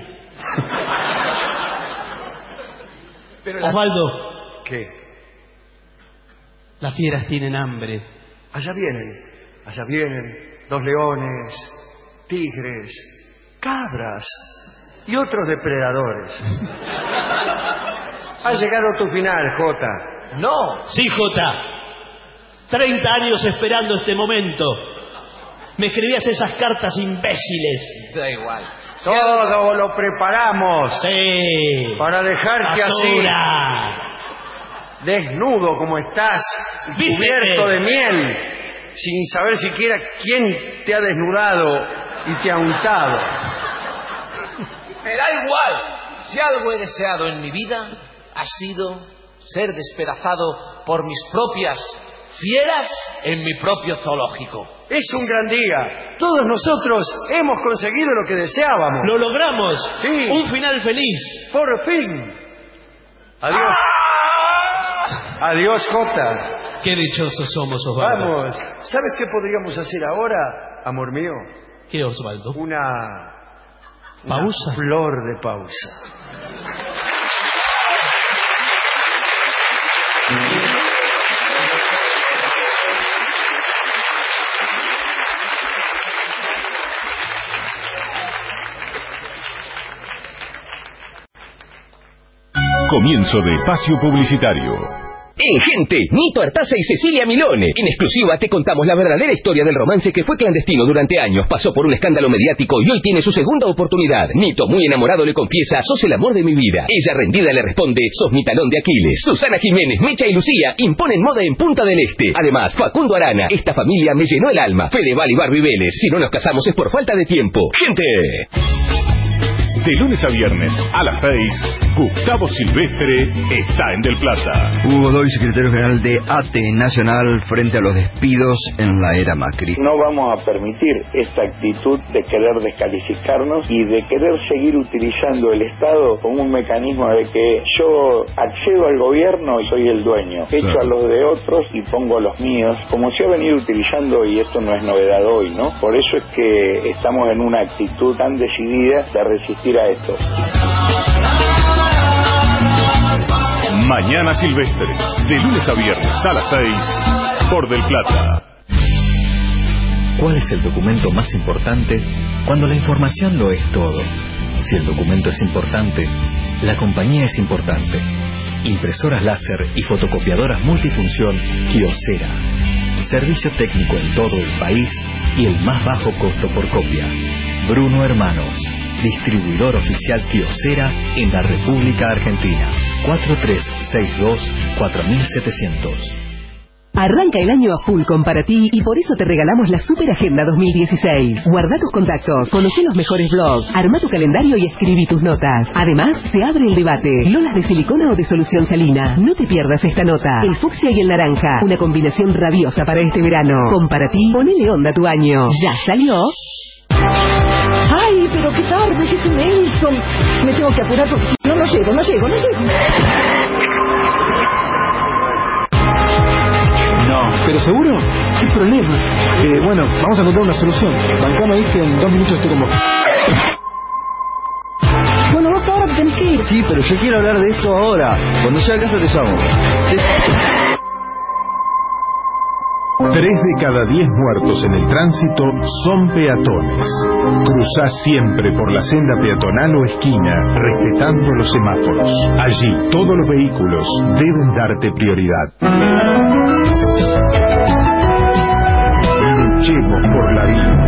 [SPEAKER 6] Pero
[SPEAKER 5] Osvaldo,
[SPEAKER 4] ¿Qué?
[SPEAKER 5] las fieras tienen hambre.
[SPEAKER 4] Allá vienen 2 leones, tigres, cabras y otros depredadores. Ha llegado tu final, Jota.
[SPEAKER 6] No.
[SPEAKER 5] Sí, Jota. 30 años esperando este momento. Me escribías esas cartas imbéciles.
[SPEAKER 6] Da igual.
[SPEAKER 4] Todo lo preparamos
[SPEAKER 5] Sí.
[SPEAKER 4] para dejarte
[SPEAKER 5] Basura.
[SPEAKER 4] así, desnudo como estás, y cubierto de miel, sin saber siquiera quién te ha desnudado y te ha untado.
[SPEAKER 6] Me da igual. Si algo he deseado en mi vida ha sido ser despedazado por mis propias fieras en mi propio zoológico.
[SPEAKER 4] Es un gran día. Todos nosotros hemos conseguido lo que deseábamos.
[SPEAKER 5] Lo logramos.
[SPEAKER 4] Sí.
[SPEAKER 5] Un final feliz.
[SPEAKER 4] Por fin. Adiós. Adiós, Jota.
[SPEAKER 5] Qué dichosos somos, Osvaldo.
[SPEAKER 4] Vamos. ¿Sabes qué podríamos hacer ahora, amor mío?
[SPEAKER 5] ¿Qué, Osvaldo?
[SPEAKER 4] Una
[SPEAKER 5] ¿Pausa?
[SPEAKER 4] flor de pausa.
[SPEAKER 1] Comienzo de espacio publicitario.
[SPEAKER 7] En Gente, Nito Artaza y Cecilia Milone. En exclusiva te contamos la verdadera historia del romance que fue clandestino durante años, pasó por un escándalo mediático y hoy tiene su segunda oportunidad. Nito, muy enamorado, le confiesa: sos el amor de mi vida. Ella, rendida, le responde: sos mi talón de Aquiles. Susana Jiménez, Mecha y Lucía imponen moda en Punta del Este. Además, Facundo Arana: esta familia me llenó el alma. Fedeval y Barbie Vélez: si no nos casamos es por falta de tiempo. Gente.
[SPEAKER 1] De lunes a viernes a las 6, Gustavo Silvestre está en Del Plata.
[SPEAKER 8] Hugo Doy, secretario general de ATE Nacional, frente a los despidos en la era Macri.
[SPEAKER 9] No vamos a permitir esta actitud de querer descalificarnos y de querer seguir utilizando el Estado como un mecanismo de que yo accedo al gobierno y soy el dueño, echo a los de otros y pongo a los míos, como se ha venido utilizando, y esto no es novedad hoy, ¿no? Por eso es que estamos en una actitud tan decidida de resistir a esto.
[SPEAKER 1] Mañana Silvestre, de lunes a viernes a las 6, por Del Plata.
[SPEAKER 10] ¿Cuál es el documento más importante cuando la información lo es todo? Si el documento es importante, la compañía es importante. Impresoras láser y fotocopiadoras multifunción Kyocera. Servicio técnico en todo el país y el más bajo costo por copia. Bruno Hermanos, distribuidor oficial Kyocera en la República Argentina. 4362-4700.
[SPEAKER 11] Arranca el año a full con Para Ti y por eso te regalamos la Super Agenda 2016. Guarda tus contactos, conoce los mejores blogs, arma tu calendario y escribí tus notas. Además, se abre el debate: lolas de silicona o de solución salina. No te pierdas esta nota. El fucsia y el naranja, una combinación rabiosa para este verano. Con Para Ti, ponele onda a tu año. ¿Ya salió?
[SPEAKER 12] ¡Ay, pero qué tarde, que se me hizo! Me tengo que apurar porque si no, no llego.
[SPEAKER 13] No, ¿pero seguro? ¿Qué problema? Bueno, vamos a encontrar una solución. Bancame ahí que en 2 minutos estoy con vos.
[SPEAKER 12] Bueno, vos ahora te tenés que ir.
[SPEAKER 8] Sí, pero yo quiero hablar de esto ahora. Cuando llegue a casa te llamo.
[SPEAKER 14] 3 de cada 10 muertos en el tránsito son peatones. Cruzá siempre por la senda peatonal o esquina, respetando los semáforos. Allí, todos los vehículos deben darte prioridad. Luchemos por la vida.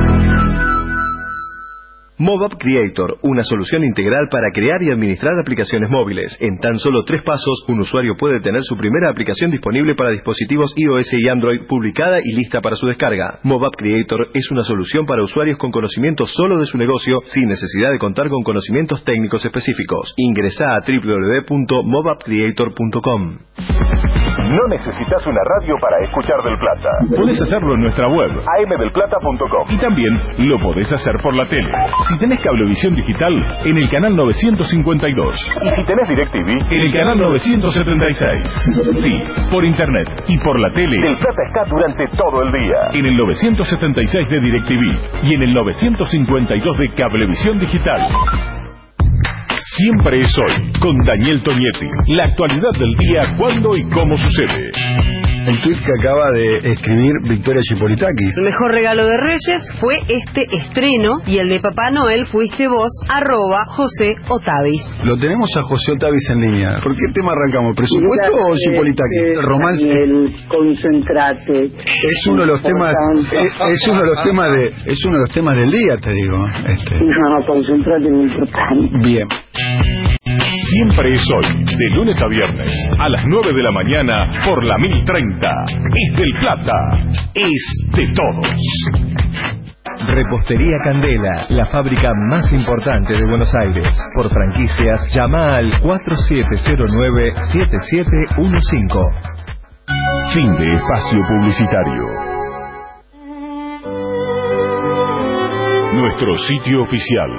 [SPEAKER 15] MobApp Creator, una solución integral para crear y administrar aplicaciones móviles. En tan solo 3 pasos, un usuario puede tener su primera aplicación disponible para dispositivos iOS y Android, publicada y lista para su descarga. MobApp Creator es una solución para usuarios con conocimiento solo de su negocio, sin necesidad de contar con conocimientos técnicos específicos. Ingresá a www.mobappcreator.com.
[SPEAKER 1] No necesitas una radio para escuchar Del Plata. Podés hacerlo en nuestra web, amdelplata.com. Y también lo podés hacer por la tele. Si tenés Cablevisión Digital, en el canal 952. Y si tenés DirecTV, en el canal 976. Sí, por internet y por la tele, Del Plata está durante todo el día. En el 976 de DirecTV y en el 952 de Cablevisión Digital. Siempre es hoy, con Daniel Tonietti. La actualidad del día, cuándo y cómo sucede.
[SPEAKER 16] El tuit que acaba de escribir Victoria Chipolitakis.
[SPEAKER 17] El mejor regalo de Reyes fue este estreno y el de Papá Noel fuiste vos, @José Otavis.
[SPEAKER 16] Lo tenemos a José Otavis en línea. ¿Por qué tema arrancamos? ¿Presupuesto o Chipolitakis? El romance.
[SPEAKER 18] Daniel, concentrate.
[SPEAKER 16] Es uno de los temas. Es uno de los temas del día, te digo.
[SPEAKER 18] No, concentrate en lo importante.
[SPEAKER 16] Bien.
[SPEAKER 1] Siempre es hoy, de lunes a viernes, a las 9 de la mañana, por la 1030. Es Del Plata, es de todos.
[SPEAKER 10] Repostería Candela, la fábrica más importante de Buenos Aires. Por franquicias, llama al 4709-7715.
[SPEAKER 1] Fin de espacio publicitario. Nuestro sitio oficial,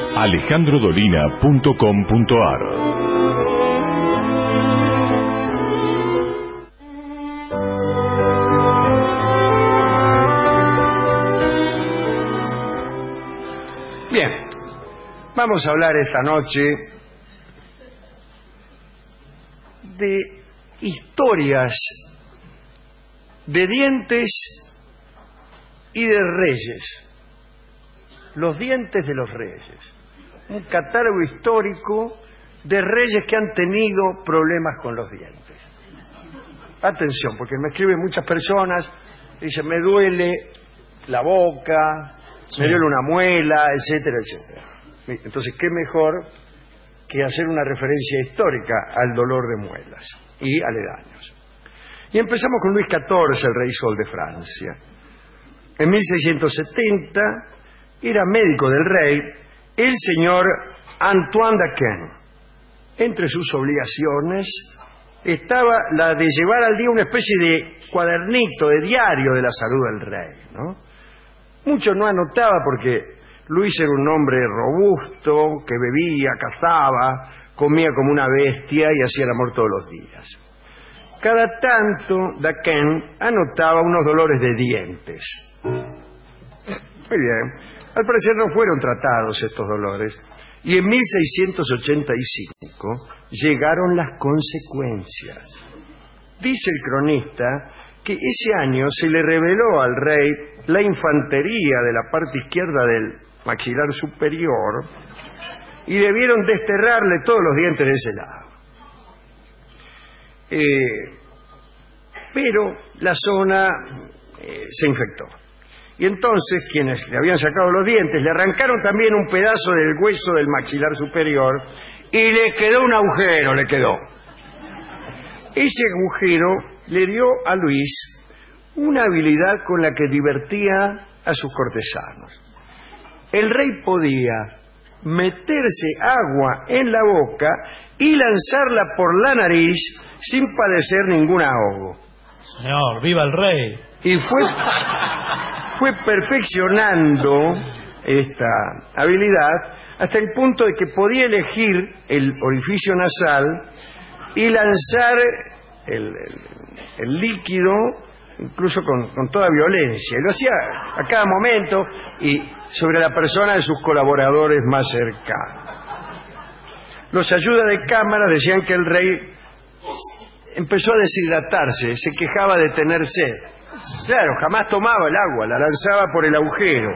[SPEAKER 1] alejandrodolina.com.ar.
[SPEAKER 4] Bien, vamos a hablar esta noche de historias de dientes y de reyes. Los dientes de los reyes. Un catálogo histórico de reyes que han tenido problemas con los dientes. Atención, porque me escriben muchas personas, dicen, me duele la boca, me duele una muela, etcétera, etcétera. Entonces, ¿qué mejor que hacer una referencia histórica al dolor de muelas y aledaños? Y empezamos con Luis XIV, el rey Sol de Francia. En 1670 era médico del rey el señor Antoine d'Aquin. Entre sus obligaciones estaba la de llevar al día una especie de cuadernito, de diario de la salud del rey, ¿no? Mucho no anotaba porque Luis era un hombre robusto, que bebía, cazaba, comía como una bestia y hacía el amor todos los días. Cada tanto, d'Aquin anotaba unos dolores de dientes. Muy bien. Al parecer no fueron tratados estos dolores. Y en 1685 llegaron las consecuencias. Dice el cronista que ese año se le reveló al rey la infantería de la parte izquierda del maxilar superior y debieron desterrarle todos los dientes de ese lado. Pero la zona se infectó. Y entonces quienes le habían sacado los dientes le arrancaron también un pedazo del hueso del maxilar superior y le quedó un agujero, Ese agujero le dio a Luis una habilidad con la que divertía a sus cortesanos. El rey podía meterse agua en la boca y lanzarla por la nariz sin padecer ningún ahogo.
[SPEAKER 5] Señor, viva el rey.
[SPEAKER 4] Y fue perfeccionando esta habilidad hasta el punto de que podía elegir el orificio nasal y lanzar el líquido incluso con toda violencia. Y lo hacía a cada momento y sobre la persona de sus colaboradores más cercanos. Los ayudas de cámara decían que el rey empezó a deshidratarse, se quejaba de tener sed. Claro, jamás tomaba el agua, la lanzaba por el agujero.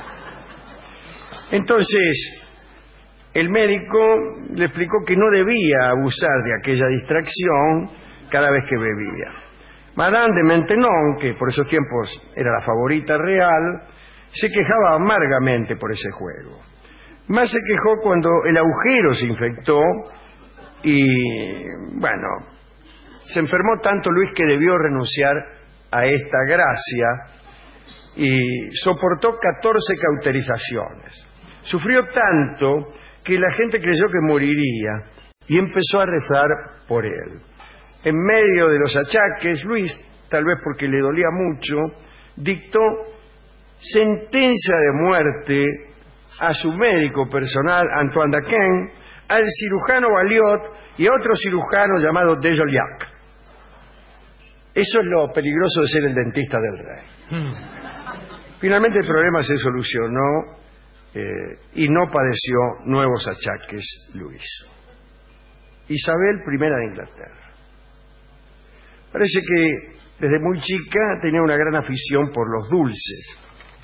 [SPEAKER 4] Entonces, el médico le explicó que no debía abusar de aquella distracción cada vez que bebía. Madame de Maintenon, que por esos tiempos era la favorita real, se quejaba amargamente por ese juego. Más se quejó cuando el agujero se infectó y, bueno, se enfermó tanto Luis que debió renunciar a esta gracia y soportó 14 cauterizaciones. Sufrió tanto que la gente creyó que moriría y empezó a rezar por él. En medio de los achaques, Luis, tal vez porque le dolía mucho, dictó sentencia de muerte a su médico personal, Antoine d'Aquin, al cirujano Valiot y a otro cirujano llamado de Joliac. Eso es lo peligroso de ser el dentista del rey. Finalmente el problema se solucionó y no padeció nuevos achaques Luis. Isabel I de Inglaterra. Parece que desde muy chica tenía una gran afición por los dulces.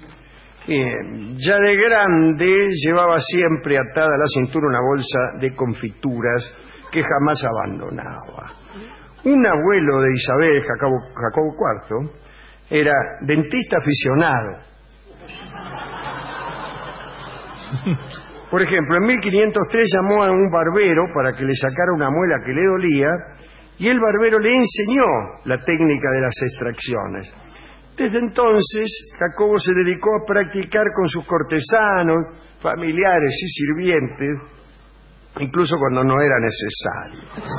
[SPEAKER 4] Ya de grande llevaba siempre atada a la cintura una bolsa de confituras que jamás abandonaba. Un abuelo de Isabel, Jacobo IV, era dentista aficionado. Por ejemplo, en 1503 llamó a un barbero para que le sacara una muela que le dolía y el barbero le enseñó la técnica de las extracciones. Desde entonces, Jacobo se dedicó a practicar con sus cortesanos, familiares y sirvientes, incluso cuando no era necesario.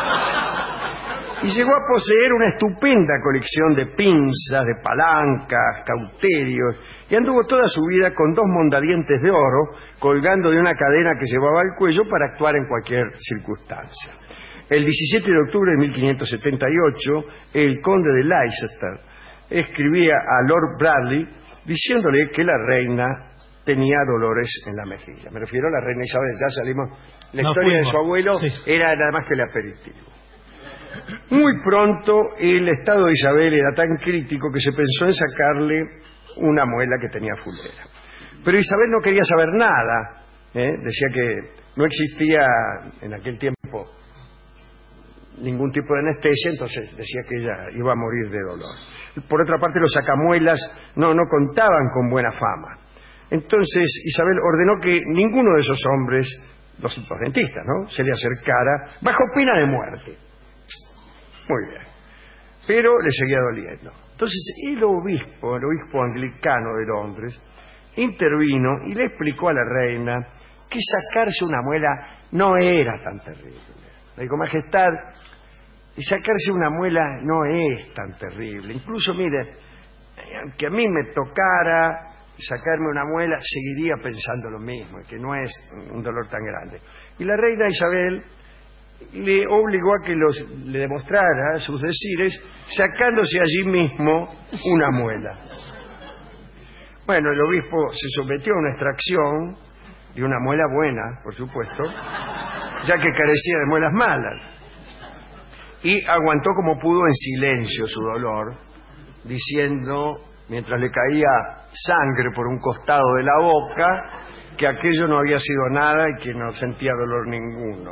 [SPEAKER 4] Y llegó a poseer una estupenda colección de pinzas, de palancas, cauterios, y anduvo toda su vida con 2 mondadientes de oro colgando de una cadena que llevaba al cuello para actuar en cualquier circunstancia. El 17 de octubre de 1578, el conde de Leicester escribía a Lord Bradley diciéndole que la reina tenía dolores en la mejilla. Me refiero a la reina Isabel, ya salimos. La historia de su abuelo era nada más que el aperitivo. Muy pronto el estado de Isabel era tan crítico que se pensó en sacarle una muela que tenía fulera. Pero Isabel no quería saber nada. Decía que no existía en aquel tiempo ningún tipo de anestesia, entonces decía que ella iba a morir de dolor. Por otra parte, los sacamuelas no contaban con buena fama. Entonces Isabel ordenó que ninguno de esos hombres, los dentistas, ¿no?, se le acercara bajo pena de muerte. Muy bien. Pero le seguía doliendo. Entonces el obispo anglicano de Londres, intervino y le explicó a la reina que sacarse una muela no era tan terrible. Le dijo: Majestad, sacarse una muela no es tan terrible. Incluso, mire, aunque a mí me tocara sacarme una muela, seguiría pensando lo mismo, que no es un dolor tan grande. Y la reina Isabel le obligó a que le demostrara sus decires sacándose allí mismo una muela. Bueno, el obispo se sometió a una extracción de una muela buena, por supuesto, ya que carecía de muelas malas, y aguantó como pudo en silencio su dolor, diciendo, mientras le caía sangre por un costado de la boca, que aquello no había sido nada y que no sentía dolor ninguno.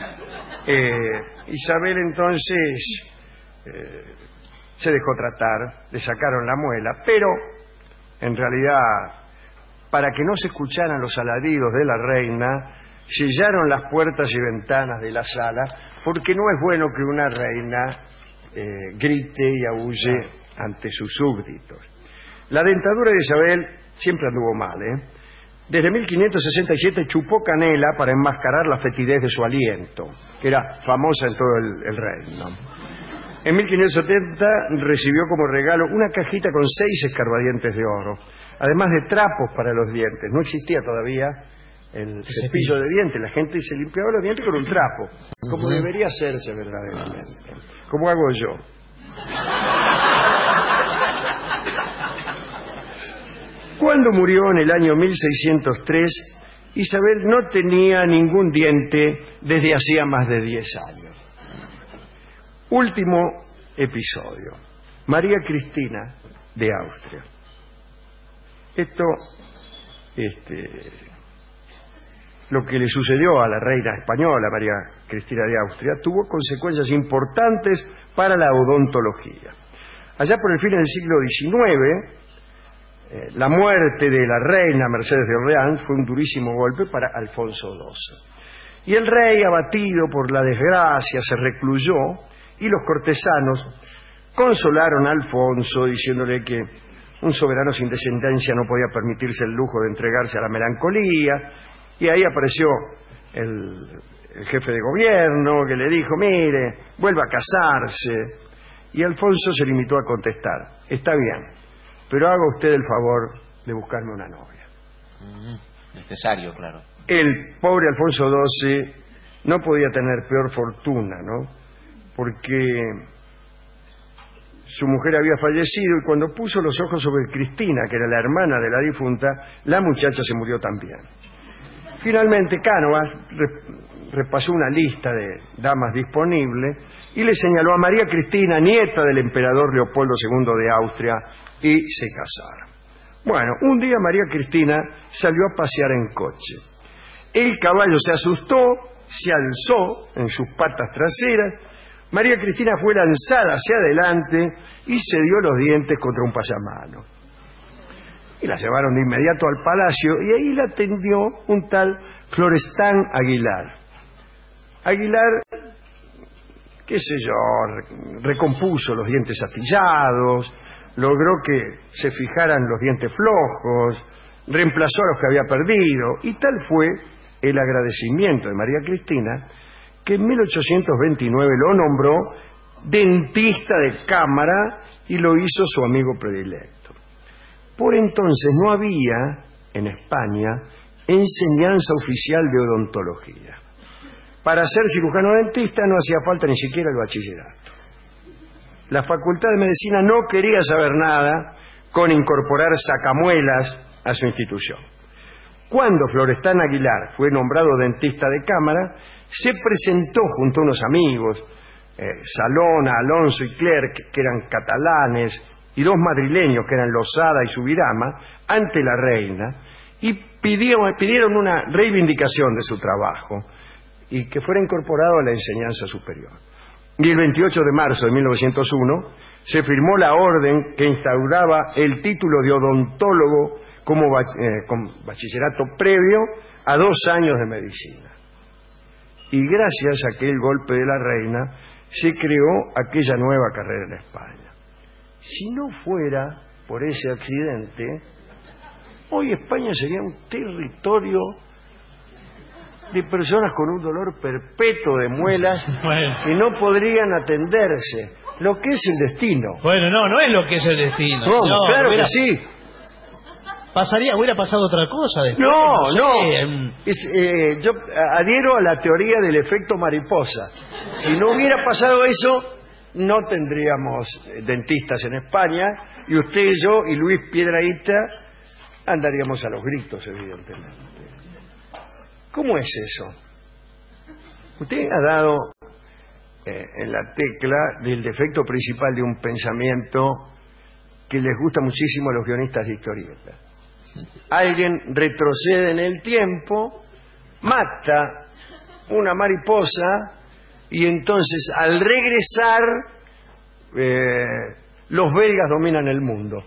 [SPEAKER 4] Isabel entonces se dejó tratar, le sacaron la muela, pero en realidad, para que no se escucharan los alaridos de la reina, sellaron las puertas y ventanas de la sala, porque no es bueno que una reina grite y aúlle ante sus súbditos. La dentadura de Isabel siempre anduvo mal, Desde 1567 chupó canela para enmascarar la fetidez de su aliento, que era famosa en todo el reino. En 1570 recibió como regalo una cajita con 6 escarbadientes de oro, además de trapos para los dientes. No existía todavía el cepillo de dientes, la gente se limpiaba los dientes con un trapo, como debería hacerse verdaderamente, como hago yo. Cuando murió en el año 1603, Isabel no tenía ningún diente desde hacía más de 10 años. Último episodio. María Cristina de Austria. Lo que le sucedió a la reina española, María Cristina de Austria, tuvo consecuencias importantes para la odontología. Allá por el fin del siglo XIX, la muerte de la reina Mercedes de Orleans fue un durísimo golpe para Alfonso XII. Y el rey, abatido por la desgracia, se recluyó, y los cortesanos consolaron a Alfonso diciéndole que un soberano sin descendencia no podía permitirse el lujo de entregarse a la melancolía. Y ahí apareció el jefe de gobierno, que le dijo: mire, vuelva a casarse. Y Alfonso se limitó a contestar: está bien, pero haga usted el favor de buscarme una novia.
[SPEAKER 6] Necesario, claro.
[SPEAKER 4] El pobre Alfonso XII no podía tener peor fortuna, ¿no? Porque su mujer había fallecido, y cuando puso los ojos sobre Cristina, que era la hermana de la difunta, la muchacha se murió también. Finalmente Cánovas repasó una lista de damas disponibles y le señaló a María Cristina, nieta del emperador Leopoldo II de Austria, y se casaron. Bueno, un día María Cristina salió a pasear en coche. El caballo se asustó, se alzó en sus patas traseras. María Cristina fue lanzada hacia adelante y se dio los dientes contra un pasamanos. Y la llevaron de inmediato al palacio, y ahí la atendió un tal Florestán Aguilar. Aguilar, qué sé yo, recompuso los dientes astillados, logró que se fijaran los dientes flojos, reemplazó a los que había perdido, y tal fue el agradecimiento de María Cristina que en 1829 lo nombró dentista de cámara y lo hizo su amigo predilecto. Por entonces no había en España enseñanza oficial de odontología. Para ser cirujano dentista no hacía falta ni siquiera el bachillerato. La Facultad de Medicina no quería saber nada con incorporar sacamuelas a su institución. Cuando Florestán Aguilar fue nombrado dentista de cámara, se presentó junto a unos amigos, Salona, Alonso y Clerc, que eran catalanes, y 2 madrileños, que eran Losada y Subirama, ante la reina, y pidieron una reivindicación de su trabajo y que fuera incorporado a la enseñanza superior. Y el 28 de marzo de 1901 se firmó la orden que instauraba el título de odontólogo como con bachillerato previo a 2 años de medicina. Y gracias a aquel golpe de la reina se creó aquella nueva carrera en España. Si no fuera por ese accidente, hoy España sería un territorio de personas con un dolor perpetuo de muelas que no podrían atenderse. Lo que es el destino.
[SPEAKER 5] Bueno, no es lo que es el destino.
[SPEAKER 4] No, claro que sí.
[SPEAKER 5] Hubiera pasado otra cosa después.
[SPEAKER 4] No. Yo adhiero a la teoría del efecto mariposa. Si no hubiera pasado eso, no tendríamos dentistas en España, y usted, yo y Luis Piedrahita andaríamos a los gritos, evidentemente. ¿Cómo es eso? Usted ha dado en la tecla del defecto principal de un pensamiento que les gusta muchísimo a los guionistas de historietas. Alguien retrocede en el tiempo, mata una mariposa, y entonces al regresar los belgas dominan el mundo.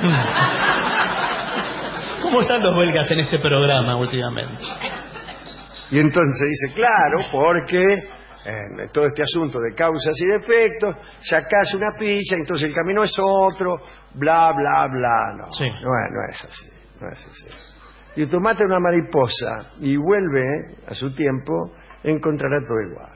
[SPEAKER 5] ¿Cómo están los belgas en este programa últimamente?
[SPEAKER 4] Y entonces dice, claro, porque en todo este asunto de causas y defectos, sacás una picha, entonces el camino es otro, bla, bla, bla. No, sí. no es así. No es así. Y usted mata una mariposa y vuelve a su tiempo, encontrará todo igual.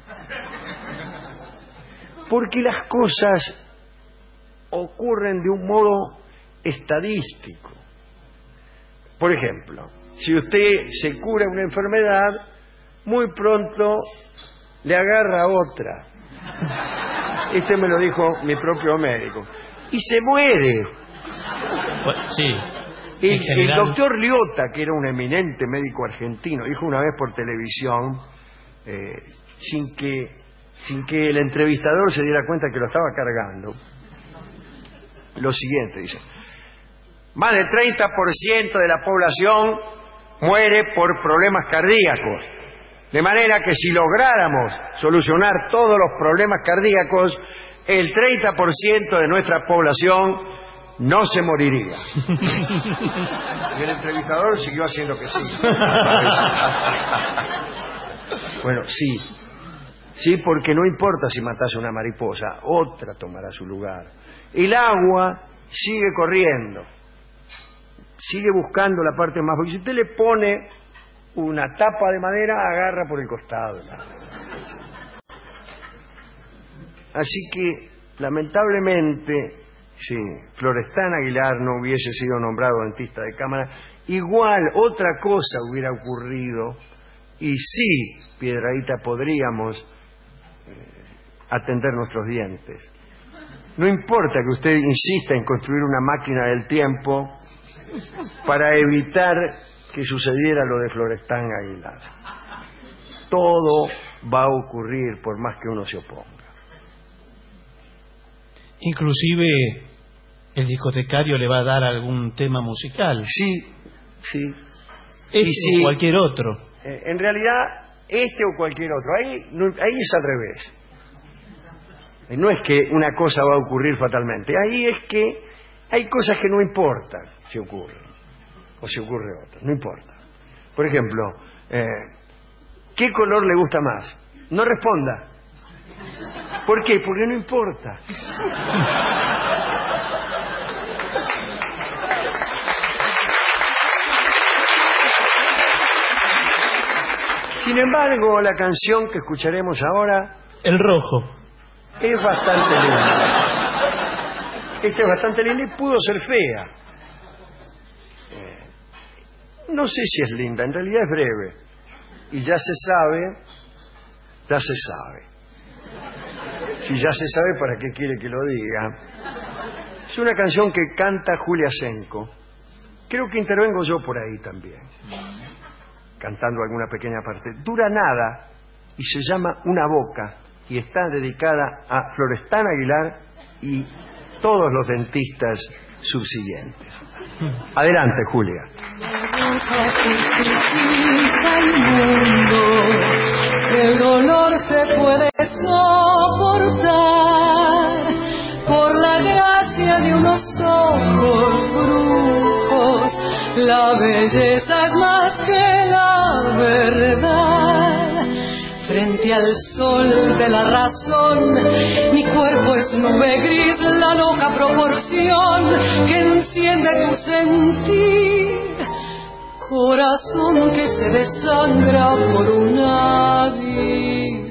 [SPEAKER 4] Porque las cosas ocurren de un modo estadístico. Por ejemplo, si usted se cura una enfermedad, muy pronto le agarra otra. Este me lo dijo mi propio médico. Y se muere.
[SPEAKER 5] Sí.
[SPEAKER 4] El doctor Liotta, que era un eminente médico argentino, dijo una vez por televisión, sin que el entrevistador se diera cuenta que lo estaba cargando, lo siguiente, dice: más del 30% de la población muere por problemas cardíacos, de manera que si lográramos solucionar todos los problemas cardíacos, el 30% de nuestra población no se moriría. Y el entrevistador siguió haciendo que sí. Bueno, sí. Sí, porque no importa si matase una mariposa, otra tomará su lugar. El agua sigue corriendo, sigue buscando la parte más... Porque si usted le pone una tapa de madera, agarra por el costado. Así que, lamentablemente, si Florestan Aguilar no hubiese sido nombrado dentista de cámara, igual otra cosa hubiera ocurrido, y sí, Piedrahita, podríamos atender nuestros dientes. No importa que usted insista en construir una máquina del tiempo para evitar que sucediera lo de Florestan Aguilar. Todo va a ocurrir por más que uno se oponga.
[SPEAKER 5] Inclusive el discotecario le va a dar algún tema musical.
[SPEAKER 4] Sí.
[SPEAKER 5] O cualquier otro.
[SPEAKER 4] En realidad, este o cualquier otro. Ahí es al revés. No es que una cosa va a ocurrir fatalmente. Ahí es que hay cosas que no importan si ocurren o si ocurre otra. No importa. Por ejemplo, ¿qué color le gusta más? No responda. ¿Por qué? Porque no importa. Sin embargo, la canción que escucharemos ahora...
[SPEAKER 5] El rojo.
[SPEAKER 4] Es bastante linda. Esta es bastante linda y pudo ser fea. No sé si es linda, en realidad es breve. Y ya se sabe. Si ya se sabe, ¿para qué quiere que lo diga? Es una canción que canta Julia Senko. Creo que intervengo yo por ahí también, cantando alguna pequeña parte. Dura nada y se llama Una Boca, y está dedicada a Florestan Aguilar y todos los dentistas subsiguientes. Adelante, Julia.
[SPEAKER 19] El dolor se puede soportar. belleza es más que la verdad. Frente al sol de la razón, mi cuerpo es nube gris, la loca proporción que enciende tu sentir. Corazón que se desangra por una visión.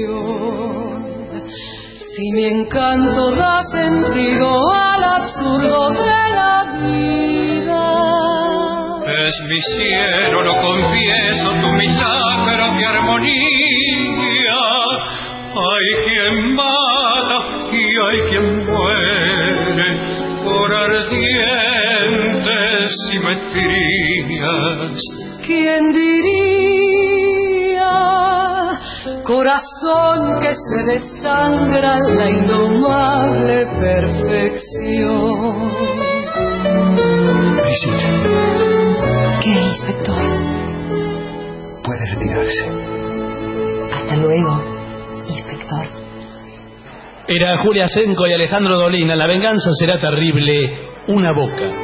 [SPEAKER 19] Si mi encanto da sentido al absurdo de la vida,
[SPEAKER 20] es mi cielo, lo confieso, tu milagro de armonía. Hay quien mata y hay quien muere por ardientes simetrías.
[SPEAKER 19] ¿Quién diría? Corazón que se desangra en la indomable perfección.
[SPEAKER 10] Brigitte.
[SPEAKER 12] ¿Qué, inspector?
[SPEAKER 10] Puede retirarse.
[SPEAKER 12] Hasta luego, inspector.
[SPEAKER 5] Era Julia Senco y Alejandro Dolina. La venganza será terrible. Una boca.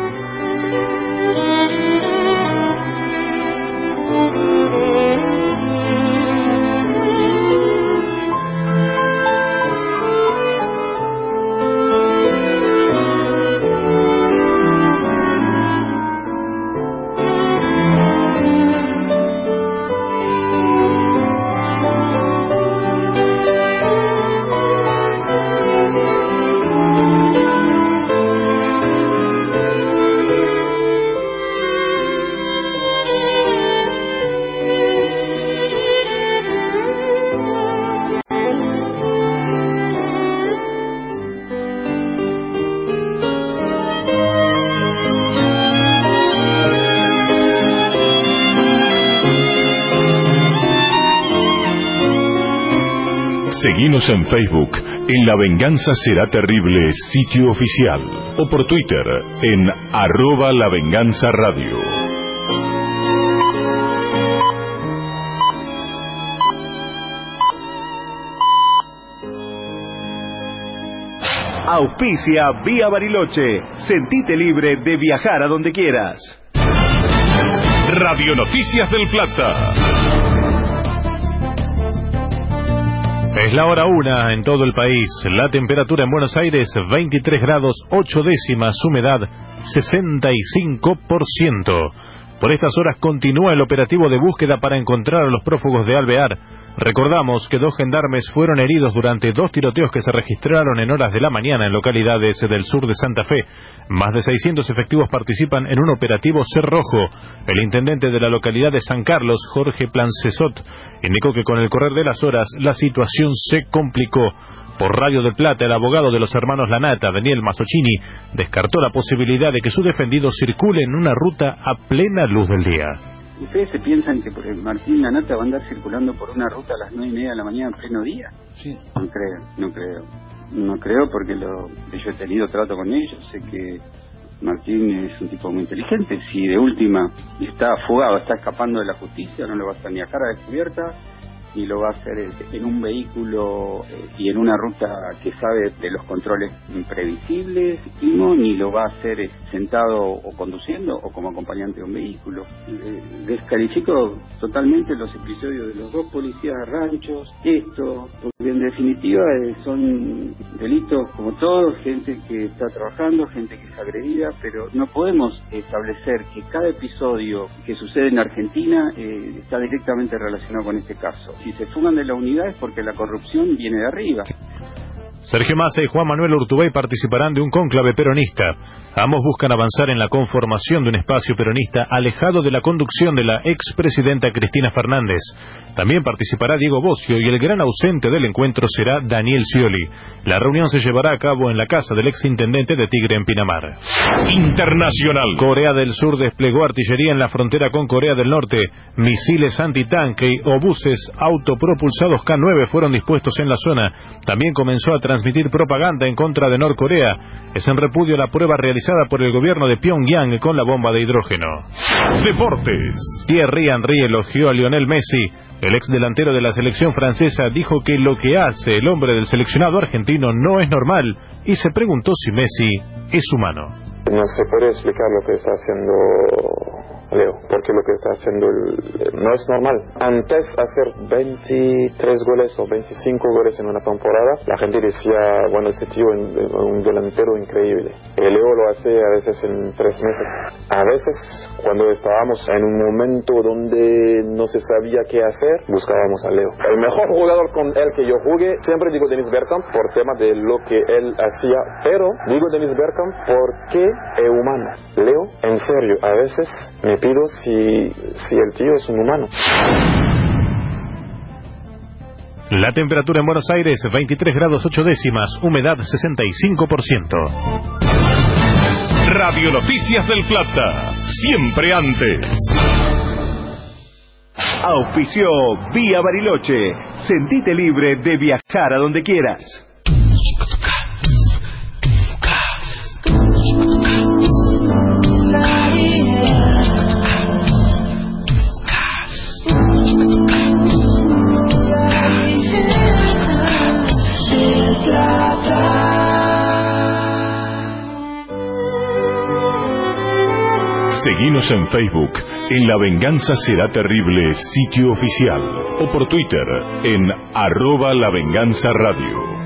[SPEAKER 1] Seguinos en Facebook, en La Venganza Será Terrible, sitio oficial, o por Twitter, en @lavenganzaradio.
[SPEAKER 15] Auspicia Vía Bariloche. Sentite libre de viajar a donde quieras.
[SPEAKER 1] Radio Noticias del Plata.
[SPEAKER 21] Es la hora 1 en todo el país. La temperatura en Buenos Aires 23 grados 8 décimas, humedad 65%. Por estas horas continúa el operativo de búsqueda para encontrar a los prófugos de Alvear. Recordamos que 2 gendarmes fueron heridos durante 2 tiroteos que se registraron en horas de la mañana en localidades del sur de Santa Fe. Más de 600 efectivos participan en un operativo Cerrojo. El intendente de la localidad de San Carlos, Jorge Plancesot, indicó que con el correr de las horas la situación se complicó. Por Radio del Plata, el abogado de los hermanos Lanata, Daniel Mazzocchini, descartó la posibilidad de que su defendido circule en una ruta a plena luz del día.
[SPEAKER 22] ¿Ustedes se piensan que Martín Lanata va a andar circulando por una ruta a las 9:30 de la mañana en pleno día?
[SPEAKER 13] Sí.
[SPEAKER 22] No creo porque yo he tenido trato con ellos, sé que Martín es un tipo muy inteligente. Si de última está fugado, está escapando de la justicia, no lo va a hacer ni a cara descubierta, ni lo va a hacer en un vehículo y en una ruta que sabe de los controles imprevisibles, ni lo va a hacer sentado o conduciendo o como acompañante de un vehículo. Descalifico totalmente los episodios de los 2 policías de ranchos, porque en definitiva son delitos como todos, gente que está trabajando, gente que es agredida, pero no podemos establecer que cada episodio que sucede en Argentina está directamente relacionado con este caso. Si se fugan de la unidad es porque la corrupción viene de arriba.
[SPEAKER 21] Sergio Massa y Juan Manuel Urtubey participarán de un cónclave peronista. Ambos buscan avanzar en la conformación de un espacio peronista alejado de la conducción de la expresidenta Cristina Fernández. También participará Diego Bossio y el gran ausente del encuentro será Daniel Scioli. La reunión se llevará a cabo en la casa del exintendente de Tigre en Pinamar.
[SPEAKER 1] Internacional.
[SPEAKER 21] Corea del Sur desplegó artillería en la frontera con Corea del Norte. Misiles antitanque y obuses autopropulsados K-9 fueron dispuestos en la zona. También comenzó a transmitir propaganda en contra de Norcorea. Es en repudio a la prueba realizada por el gobierno de Pyongyang con la bomba de hidrógeno.
[SPEAKER 1] Deportes.
[SPEAKER 21] Thierry Henry elogió a Lionel Messi. El ex delantero de la selección francesa dijo que lo que hace el hombre del seleccionado argentino no es normal y se preguntó si Messi es humano.
[SPEAKER 23] No se puede explicar lo que está haciendo
[SPEAKER 2] Leo, porque lo que está haciendo no es normal. Antes hacer 23 goles o 25 goles en una temporada, la gente decía, bueno, este tío es un delantero increíble. Leo lo hace a veces en 3 meses. A veces, cuando estábamos en un momento donde no se sabía qué hacer, buscábamos a Leo. El mejor jugador con el que yo jugué, siempre digo Dennis Bergkamp por tema de lo que él hacía, pero digo Dennis Bergkamp porque es humano. Leo, en serio, a veces me pido si el tío es un humano.
[SPEAKER 21] La temperatura en Buenos Aires 23 grados 8 décimas, humedad 65%.
[SPEAKER 1] Radio Noticias del Plata, siempre antes.
[SPEAKER 15] Auspició Vía Bariloche. Sentite libre de viajar a donde quieras.
[SPEAKER 1] Seguinos en Facebook, en La Venganza Será Terrible, sitio oficial, o por Twitter, en @LaVenganzaRadio.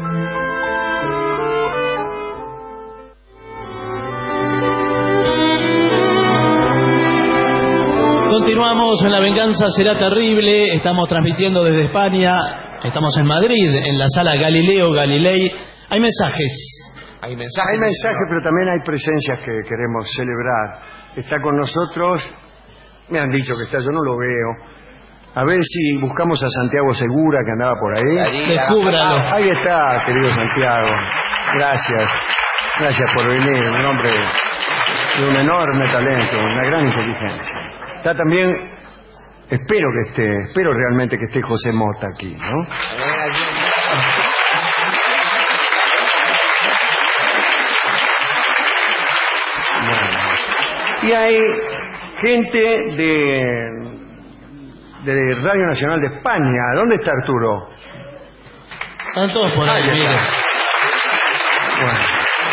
[SPEAKER 5] Continuamos en La Venganza Será Terrible, estamos transmitiendo desde España, estamos en Madrid, en la sala Galileo Galilei. Hay mensajes.
[SPEAKER 4] Hay mensajes, pero también hay presencias que queremos celebrar. Está con nosotros, me han dicho que está, yo no lo veo. A ver si buscamos a Santiago Segura, que andaba por ahí.
[SPEAKER 5] Descúbralo.
[SPEAKER 4] Ahí está, querido Santiago. Gracias. Gracias por venir. Un hombre de un enorme talento, una gran inteligencia. Está también, espero realmente que esté José Mota aquí, ¿no? Y hay gente de Radio Nacional de España. ¿Dónde está Arturo?
[SPEAKER 5] Están todos por ahí, mire.
[SPEAKER 4] Bueno.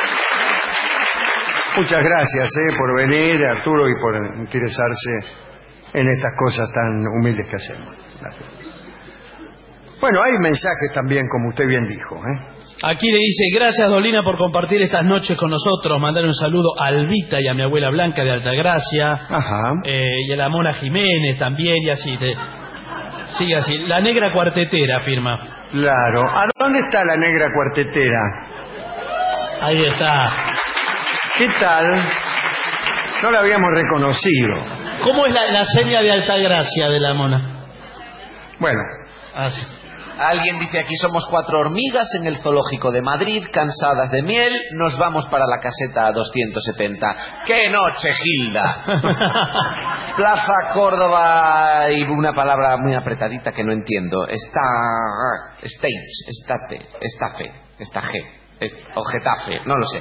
[SPEAKER 4] Muchas gracias por venir, Arturo, y por interesarse en estas cosas tan humildes que hacemos. Gracias. Bueno, hay mensajes también, como usted bien dijo,
[SPEAKER 5] Aquí le dice, gracias Dolina por compartir estas noches con nosotros, mandar un saludo a Albita y a mi abuela Blanca de Altagracia.
[SPEAKER 4] Ajá.
[SPEAKER 5] Y a la Mona Jiménez también, y así. Sigue así. La Negra Cuartetera, firma.
[SPEAKER 4] Claro. ¿A dónde está la Negra Cuartetera?
[SPEAKER 5] Ahí está.
[SPEAKER 4] ¿Qué tal? No la habíamos reconocido.
[SPEAKER 5] ¿Cómo es la seña de Altagracia de la Mona?
[SPEAKER 4] Bueno.
[SPEAKER 5] Así.
[SPEAKER 6] Alguien dice, aquí somos 4 hormigas en el zoológico de Madrid, cansadas de miel, nos vamos para la caseta 270. ¡Qué noche, Gilda! Plaza Córdoba, y una palabra muy apretadita que no entiendo. Estafe, o Getafe, no lo sé.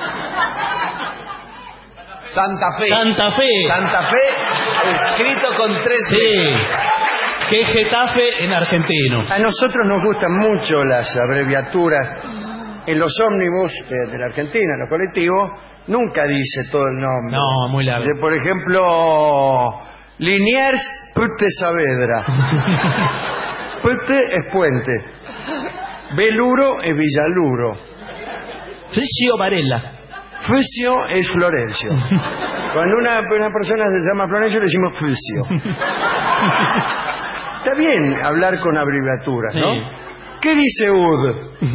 [SPEAKER 6] Santa Fe.
[SPEAKER 5] Santa Fe,
[SPEAKER 6] escrito con 3 letras.
[SPEAKER 5] Que es Getafe en argentino.
[SPEAKER 4] A nosotros nos gustan mucho las abreviaturas. En los ómnibus de la Argentina, en los colectivos, nunca dice todo el nombre.
[SPEAKER 5] No, muy largo.
[SPEAKER 4] Por ejemplo, Liniers Puente Saavedra. Puente es puente. Beluro es Villaluro.
[SPEAKER 5] Fricio Varela.
[SPEAKER 4] Fricio es Florencio. Cuando una persona se llama Florencio le decimos Fricio. Está bien hablar con abreviaturas, ¿no? Sí. ¿Qué dice UD?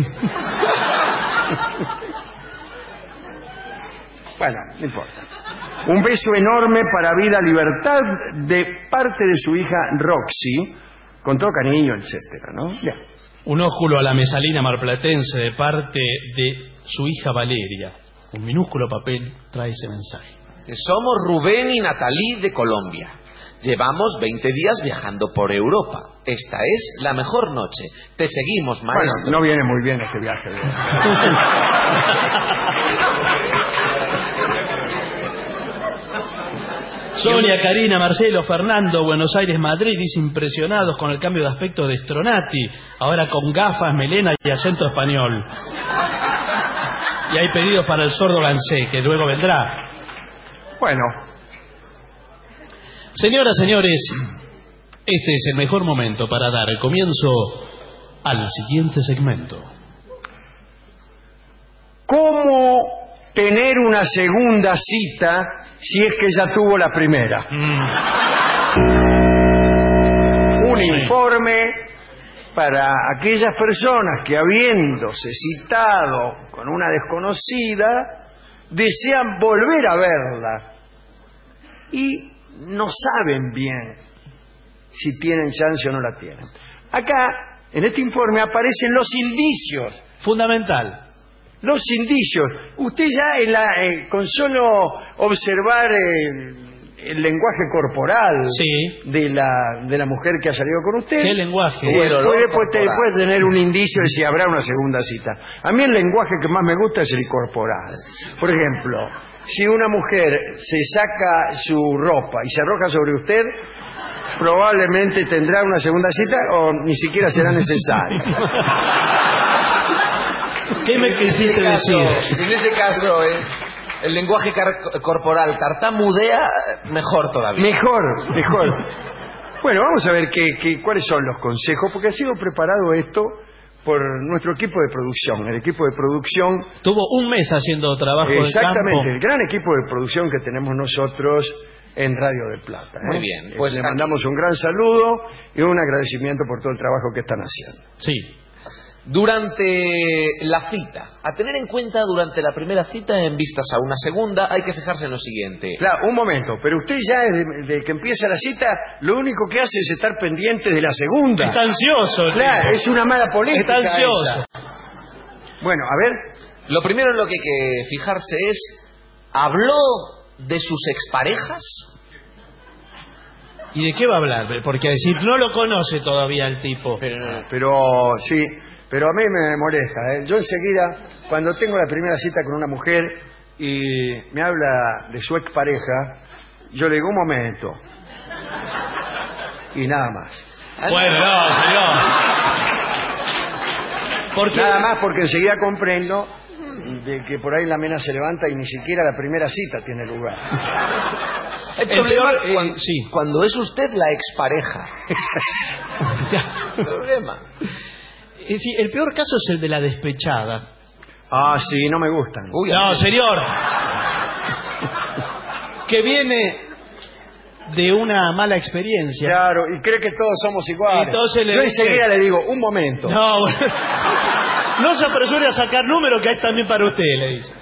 [SPEAKER 4] Bueno, no importa. Un beso enorme para Vida Libertad de parte de su hija Roxy, con todo cariño, etcétera, ¿no? Ya.
[SPEAKER 5] Un ósculo a la mesalina marplatense de parte de su hija Valeria. Un minúsculo papel trae ese mensaje.
[SPEAKER 6] Somos Rubén y Natalí de Colombia. Llevamos 20 días viajando por Europa. Esta es la mejor noche. Te seguimos, maestro.
[SPEAKER 4] Bueno, no viene muy bien este viaje.
[SPEAKER 5] Sonia, Karina, Marcelo, Fernando, Buenos Aires, Madrid, dice impresionados con el cambio de aspecto de Stronati. Ahora con gafas, melena y acento español. Y hay pedidos para el sordo Gansé, que luego vendrá.
[SPEAKER 4] Bueno.
[SPEAKER 5] Señoras, señores, este es el mejor momento para dar el comienzo al siguiente segmento.
[SPEAKER 4] ¿Cómo tener una segunda cita si es que ya tuvo la primera? Un informe para aquellas personas que, habiéndose citado con una desconocida, desean volver a verla y no saben bien si tienen chance o no la tienen. Acá, en este informe, aparecen los indicios.
[SPEAKER 5] Fundamental.
[SPEAKER 4] Los indicios. Usted ya con solo observar el lenguaje corporal de la mujer que ha salido con usted,
[SPEAKER 5] ¿qué lenguaje?
[SPEAKER 4] Puede tener un indicio de si habrá una segunda cita. A mí el lenguaje que más me gusta es el corporal. Por ejemplo, si una mujer se saca su ropa y se arroja sobre usted, probablemente tendrá una segunda cita o ni siquiera será necesaria.
[SPEAKER 5] ¿Qué me quisiste decir?
[SPEAKER 6] En ese caso, el lenguaje corporal tartamudea, mejor todavía.
[SPEAKER 4] Mejor. Bueno, vamos a ver cuáles son los consejos, porque ha sido preparado esto por nuestro equipo de producción. El equipo de producción
[SPEAKER 5] tuvo un mes haciendo trabajo de campo.
[SPEAKER 4] Exactamente, el gran equipo de producción que tenemos nosotros en Radio del Plata.
[SPEAKER 6] Muy bien. Pues
[SPEAKER 4] le mandamos un gran saludo y un agradecimiento por todo el trabajo que están haciendo.
[SPEAKER 5] Sí.
[SPEAKER 6] Durante la cita, a tener en cuenta durante la primera cita en vistas a una segunda, hay que fijarse en lo siguiente.
[SPEAKER 4] Claro, un momento, pero usted ya desde que empieza la cita, lo único que hace es estar pendiente de la segunda.
[SPEAKER 5] Está ansioso.
[SPEAKER 4] Claro, es una mala política.
[SPEAKER 5] Está ansioso.
[SPEAKER 4] Esa. Bueno, a ver.
[SPEAKER 6] Lo primero en lo que hay que fijarse es, ¿habló de sus exparejas?
[SPEAKER 5] ¿Y de qué va a hablar? Porque decir, no lo conoce todavía el tipo.
[SPEAKER 4] Pero sí, pero a mí me molesta. Yo enseguida, cuando tengo la primera cita con una mujer y me habla de su expareja, yo le digo, un momento. Y nada más.
[SPEAKER 5] Bueno, no, señor.
[SPEAKER 4] Nada más porque enseguida comprendo de que por ahí la mena se levanta y ni siquiera la primera cita tiene lugar.
[SPEAKER 6] El problema cuando es usted la expareja. El problema.
[SPEAKER 5] Sí, el peor caso es el de la despechada.
[SPEAKER 4] Ah, sí, no me gustan.
[SPEAKER 5] No, señor. Que viene de una mala experiencia.
[SPEAKER 4] Claro, y cree que todos somos iguales.
[SPEAKER 5] Entonces
[SPEAKER 4] yo enseguida le digo, un momento.
[SPEAKER 5] No se apresure a sacar número que hay también para usted, le dice.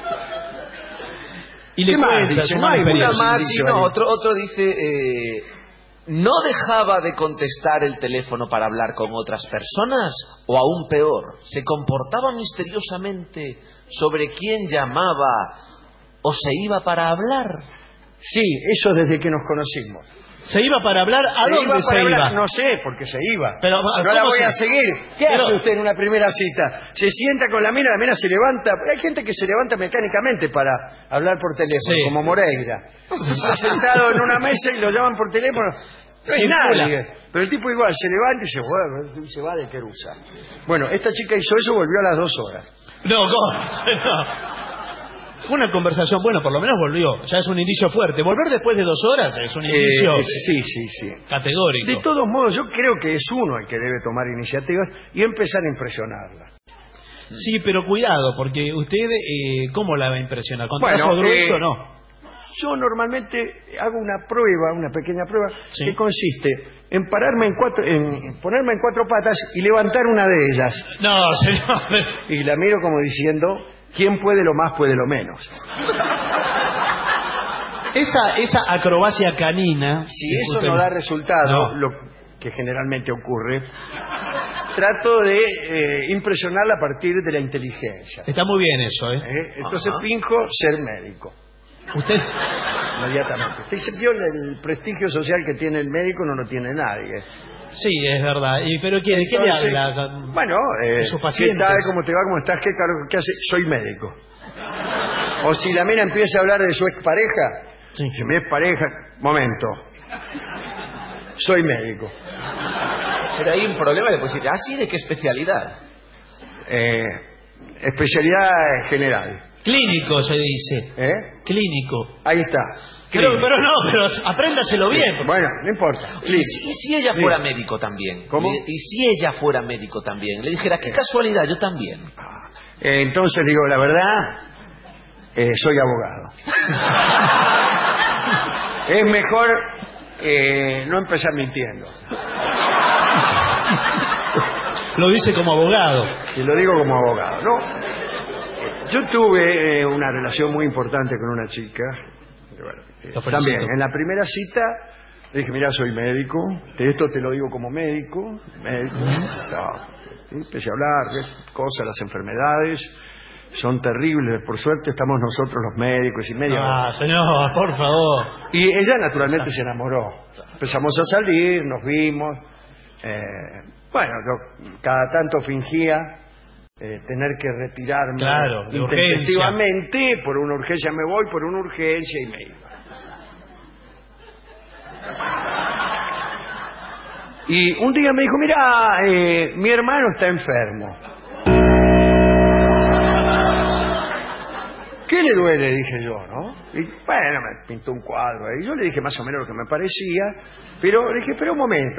[SPEAKER 5] Y le cuenta su mala experiencia.
[SPEAKER 6] Otro dice, ¿no dejaba de contestar el teléfono para hablar con otras personas? O aún peor, ¿se comportaba misteriosamente sobre quién llamaba o se iba para hablar?
[SPEAKER 4] Sí, eso desde que nos conocimos.
[SPEAKER 5] ¿Se iba para hablar? ¿A dónde se iba?
[SPEAKER 4] No sé, porque se iba.
[SPEAKER 5] Pero
[SPEAKER 4] no la voy a seguir. ¿Qué hace usted en una primera cita? Se sienta con la mina se levanta. Hay gente que se levanta mecánicamente para hablar por teléfono, como Moreira. Está sentado en una mesa y lo llaman por teléfono. No es nadie. Pero el tipo igual se levanta y se va de querusa. Bueno, esta chica hizo eso, volvió a las 2 horas.
[SPEAKER 5] No. Fue una conversación, bueno, por lo menos volvió. Ya es un indicio fuerte. Volver después de 2 horas es un indicio
[SPEAKER 4] sí.
[SPEAKER 5] categórico.
[SPEAKER 4] De todos modos, yo creo que es uno el que debe tomar iniciativas y empezar a impresionarla.
[SPEAKER 5] Sí, pero cuidado, porque usted, ¿cómo la va a impresionar? ¿Con trazo grueso o no?
[SPEAKER 4] Yo normalmente hago una pequeña prueba, que consiste en ponerme en 4 patas y levantar una de ellas.
[SPEAKER 5] No, señor.
[SPEAKER 4] Y la miro como diciendo, ¿quién puede lo más, puede lo menos?
[SPEAKER 5] Esa acrobacia canina...
[SPEAKER 4] Si eso no da resultado, lo que generalmente ocurre, trato de impresionarla a partir de la inteligencia.
[SPEAKER 5] Está muy bien eso,
[SPEAKER 4] Entonces finjo ser médico.
[SPEAKER 5] ¿Usted?
[SPEAKER 4] Inmediatamente. Usted se vio el prestigio social que tiene el médico, no lo tiene nadie.
[SPEAKER 5] Sí, es verdad. ¿Pero qué le habla?
[SPEAKER 4] Bueno, ¿qué tal? ¿Cómo te va? ¿Cómo estás? ¿Qué hace? Soy médico. O si la mina empieza a hablar de su expareja, si mi expareja, momento, soy médico.
[SPEAKER 6] Pero hay un problema de decir, ¿así de qué especialidad?
[SPEAKER 4] Especialidad general.
[SPEAKER 5] Clínico se dice.
[SPEAKER 4] ¿Eh?
[SPEAKER 5] Clínico.
[SPEAKER 4] Ahí está. escribe.
[SPEAKER 5] Pero apréndaselo bien.
[SPEAKER 4] Bueno, no importa.
[SPEAKER 6] ¿Y si ella fuera médico también?
[SPEAKER 4] ¿Cómo?
[SPEAKER 6] ¿Y si ella fuera médico también? Le dijera, qué casualidad, yo también.
[SPEAKER 4] Entonces digo, la verdad, soy abogado. Es mejor no empezar mintiendo.
[SPEAKER 5] Lo dice como abogado.
[SPEAKER 4] Y lo digo como abogado, ¿no? Yo tuve una relación muy importante con una chica. También, en la primera cita le dije, mira, soy médico, esto te lo digo como médico. Empecé a hablar, cosas, las enfermedades son terribles, por suerte estamos nosotros los médicos y medio.
[SPEAKER 5] Señor, por favor.
[SPEAKER 4] Y ella naturalmente se enamoró. Empezamos a salir, nos vimos. Bueno, yo cada tanto fingía tener que retirarme intempestivamente. Por una urgencia me voy, por una urgencia y me iba. Y un día me dijo, mira, mi hermano está enfermo. ¿Qué le duele? Dije yo, ¿no? Y bueno, me pintó un cuadro ahí. Yo le dije más o menos lo que me parecía, pero le dije, espera un momento.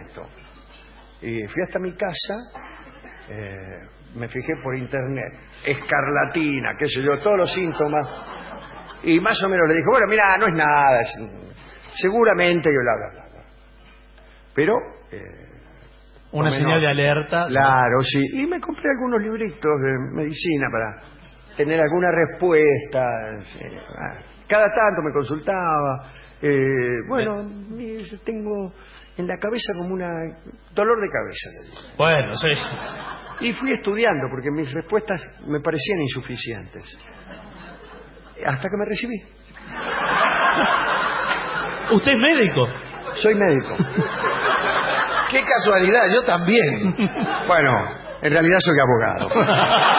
[SPEAKER 4] Y fui hasta mi casa, me fijé por internet, escarlatina, qué sé yo, todos los síntomas, y más o menos le dije, bueno, mira, no es nada, seguramente yo bla. Pero...
[SPEAKER 5] una señal de alerta.
[SPEAKER 4] Claro, sí. Y me compré algunos libritos de medicina para tener alguna respuesta. Cada tanto me consultaba. Bueno, tengo en la cabeza como una dolor de cabeza.
[SPEAKER 5] Bueno, sí.
[SPEAKER 4] Y fui estudiando porque mis respuestas me parecían insuficientes. Hasta que me recibí.
[SPEAKER 5] ¿Usted es médico?
[SPEAKER 4] Soy médico.
[SPEAKER 6] ¡Qué casualidad! Yo también.
[SPEAKER 4] Bueno, en realidad soy abogado.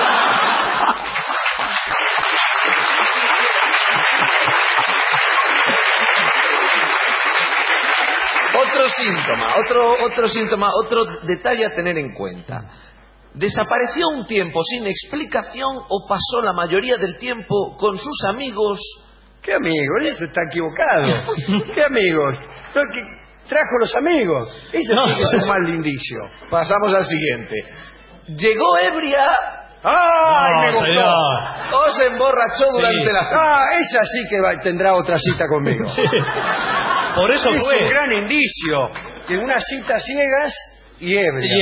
[SPEAKER 6] Otro síntoma, otro detalle a tener en cuenta. ¿Desapareció un tiempo sin explicación o pasó la mayoría del tiempo con sus amigos?
[SPEAKER 4] ¿Qué amigos? Eso está equivocado. ¿Qué amigos? No, que trajo los amigos. Eso sí que es un mal indicio.
[SPEAKER 6] Pasamos al siguiente. Llegó ebria.
[SPEAKER 4] ¡Ay, me gustó!
[SPEAKER 6] Señor. O se emborrachó durante la cita.
[SPEAKER 4] Esa sí que tendrá otra cita conmigo.
[SPEAKER 5] Sí. Por eso
[SPEAKER 4] es
[SPEAKER 5] fue
[SPEAKER 4] un gran indicio que una cita ciegas y ebria.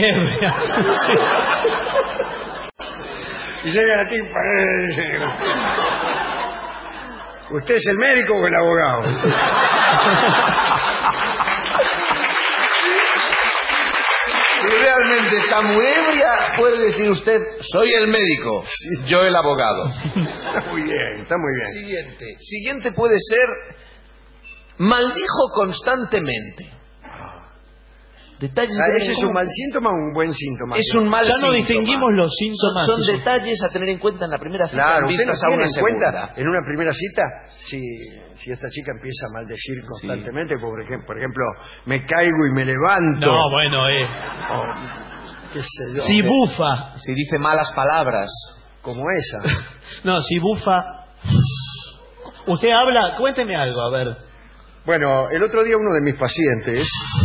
[SPEAKER 4] Y llega la tipa. ¿Usted es el médico o el abogado?
[SPEAKER 6] Si realmente está muy ebria, puede decir usted, soy el médico, yo el abogado.
[SPEAKER 4] Está muy bien.
[SPEAKER 6] Siguiente puede ser, maldijo constantemente. Detalles
[SPEAKER 4] ¿ese es un mal síntoma o un buen síntoma?
[SPEAKER 6] Es un mal síntoma.
[SPEAKER 5] Ya no distinguimos los síntomas.
[SPEAKER 6] Son detalles a tener en cuenta en la primera cita.
[SPEAKER 4] Claro, ¿usted no tiene en
[SPEAKER 6] segunda.
[SPEAKER 4] cuenta en una primera cita si esta chica empieza a maldecir constantemente? Por ejemplo, me caigo y me levanto.
[SPEAKER 5] No, bueno,
[SPEAKER 4] qué sé yo.
[SPEAKER 5] Si bufa.
[SPEAKER 6] Si dice malas palabras.
[SPEAKER 4] Como esa.
[SPEAKER 5] No, si bufa. Usted habla, cuénteme algo, a ver.
[SPEAKER 4] Bueno, el otro día uno de mis pacientes...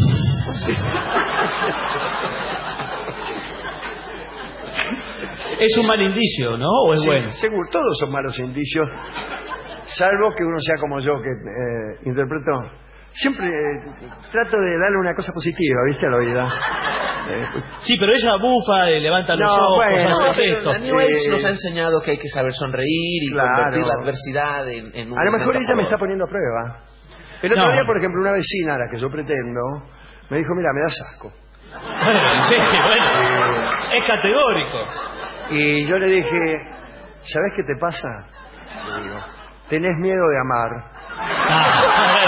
[SPEAKER 5] Es un mal indicio, ¿no? ¿O es bueno?
[SPEAKER 4] Seguro, todos son malos indicios, salvo que uno sea como yo, que interpreto. Siempre trato de darle una cosa positiva, ¿viste? A la vida.
[SPEAKER 5] Sí, pero ella bufa, levanta los ojos, hace gestos.
[SPEAKER 6] La New Age nos ha enseñado que hay que saber sonreír y convertir la adversidad en un...
[SPEAKER 4] A lo mejor ella me está poniendo a prueba. El otro día, por ejemplo, una vecina a la que yo pretendo me dijo, mira, me das asco.
[SPEAKER 5] Sí, bueno, es categórico.
[SPEAKER 4] Y yo le dije, ¿sabes qué te pasa? Le digo, tenés miedo de amar.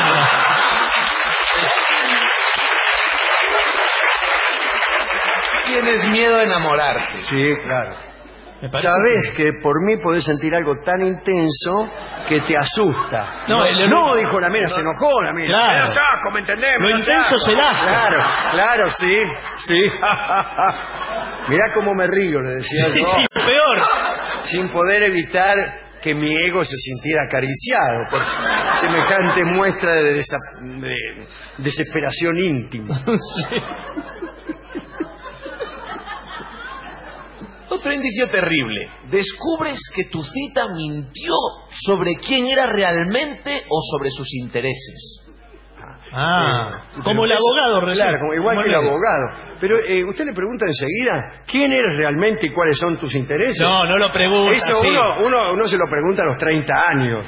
[SPEAKER 6] Tienes miedo de enamorarte.
[SPEAKER 4] Sí, claro. Sabés que por mí podés sentir algo tan intenso que te asusta. No, dijo la mina, se enojó la mina.
[SPEAKER 5] Claro.
[SPEAKER 4] Me das asco, ¿me entendés?
[SPEAKER 5] Lo intenso es el asco.
[SPEAKER 4] Claro, sí. Mirá cómo me río, le decía yo.
[SPEAKER 5] Sí, peor.
[SPEAKER 4] Sin poder evitar que mi ego se sintiera acariciado por semejante muestra de desesperación íntima.
[SPEAKER 6] Sí. Otro indicio terrible. Descubres que tu cita mintió sobre quién era realmente o sobre sus intereses.
[SPEAKER 5] Como el abogado recién.
[SPEAKER 4] Claro, igual que el abogado. Pero usted le pregunta enseguida ¿quién eres realmente y cuáles son tus intereses?
[SPEAKER 5] No lo pregunta.
[SPEAKER 4] Eso
[SPEAKER 5] sí.
[SPEAKER 4] uno se lo pregunta a los 30 años.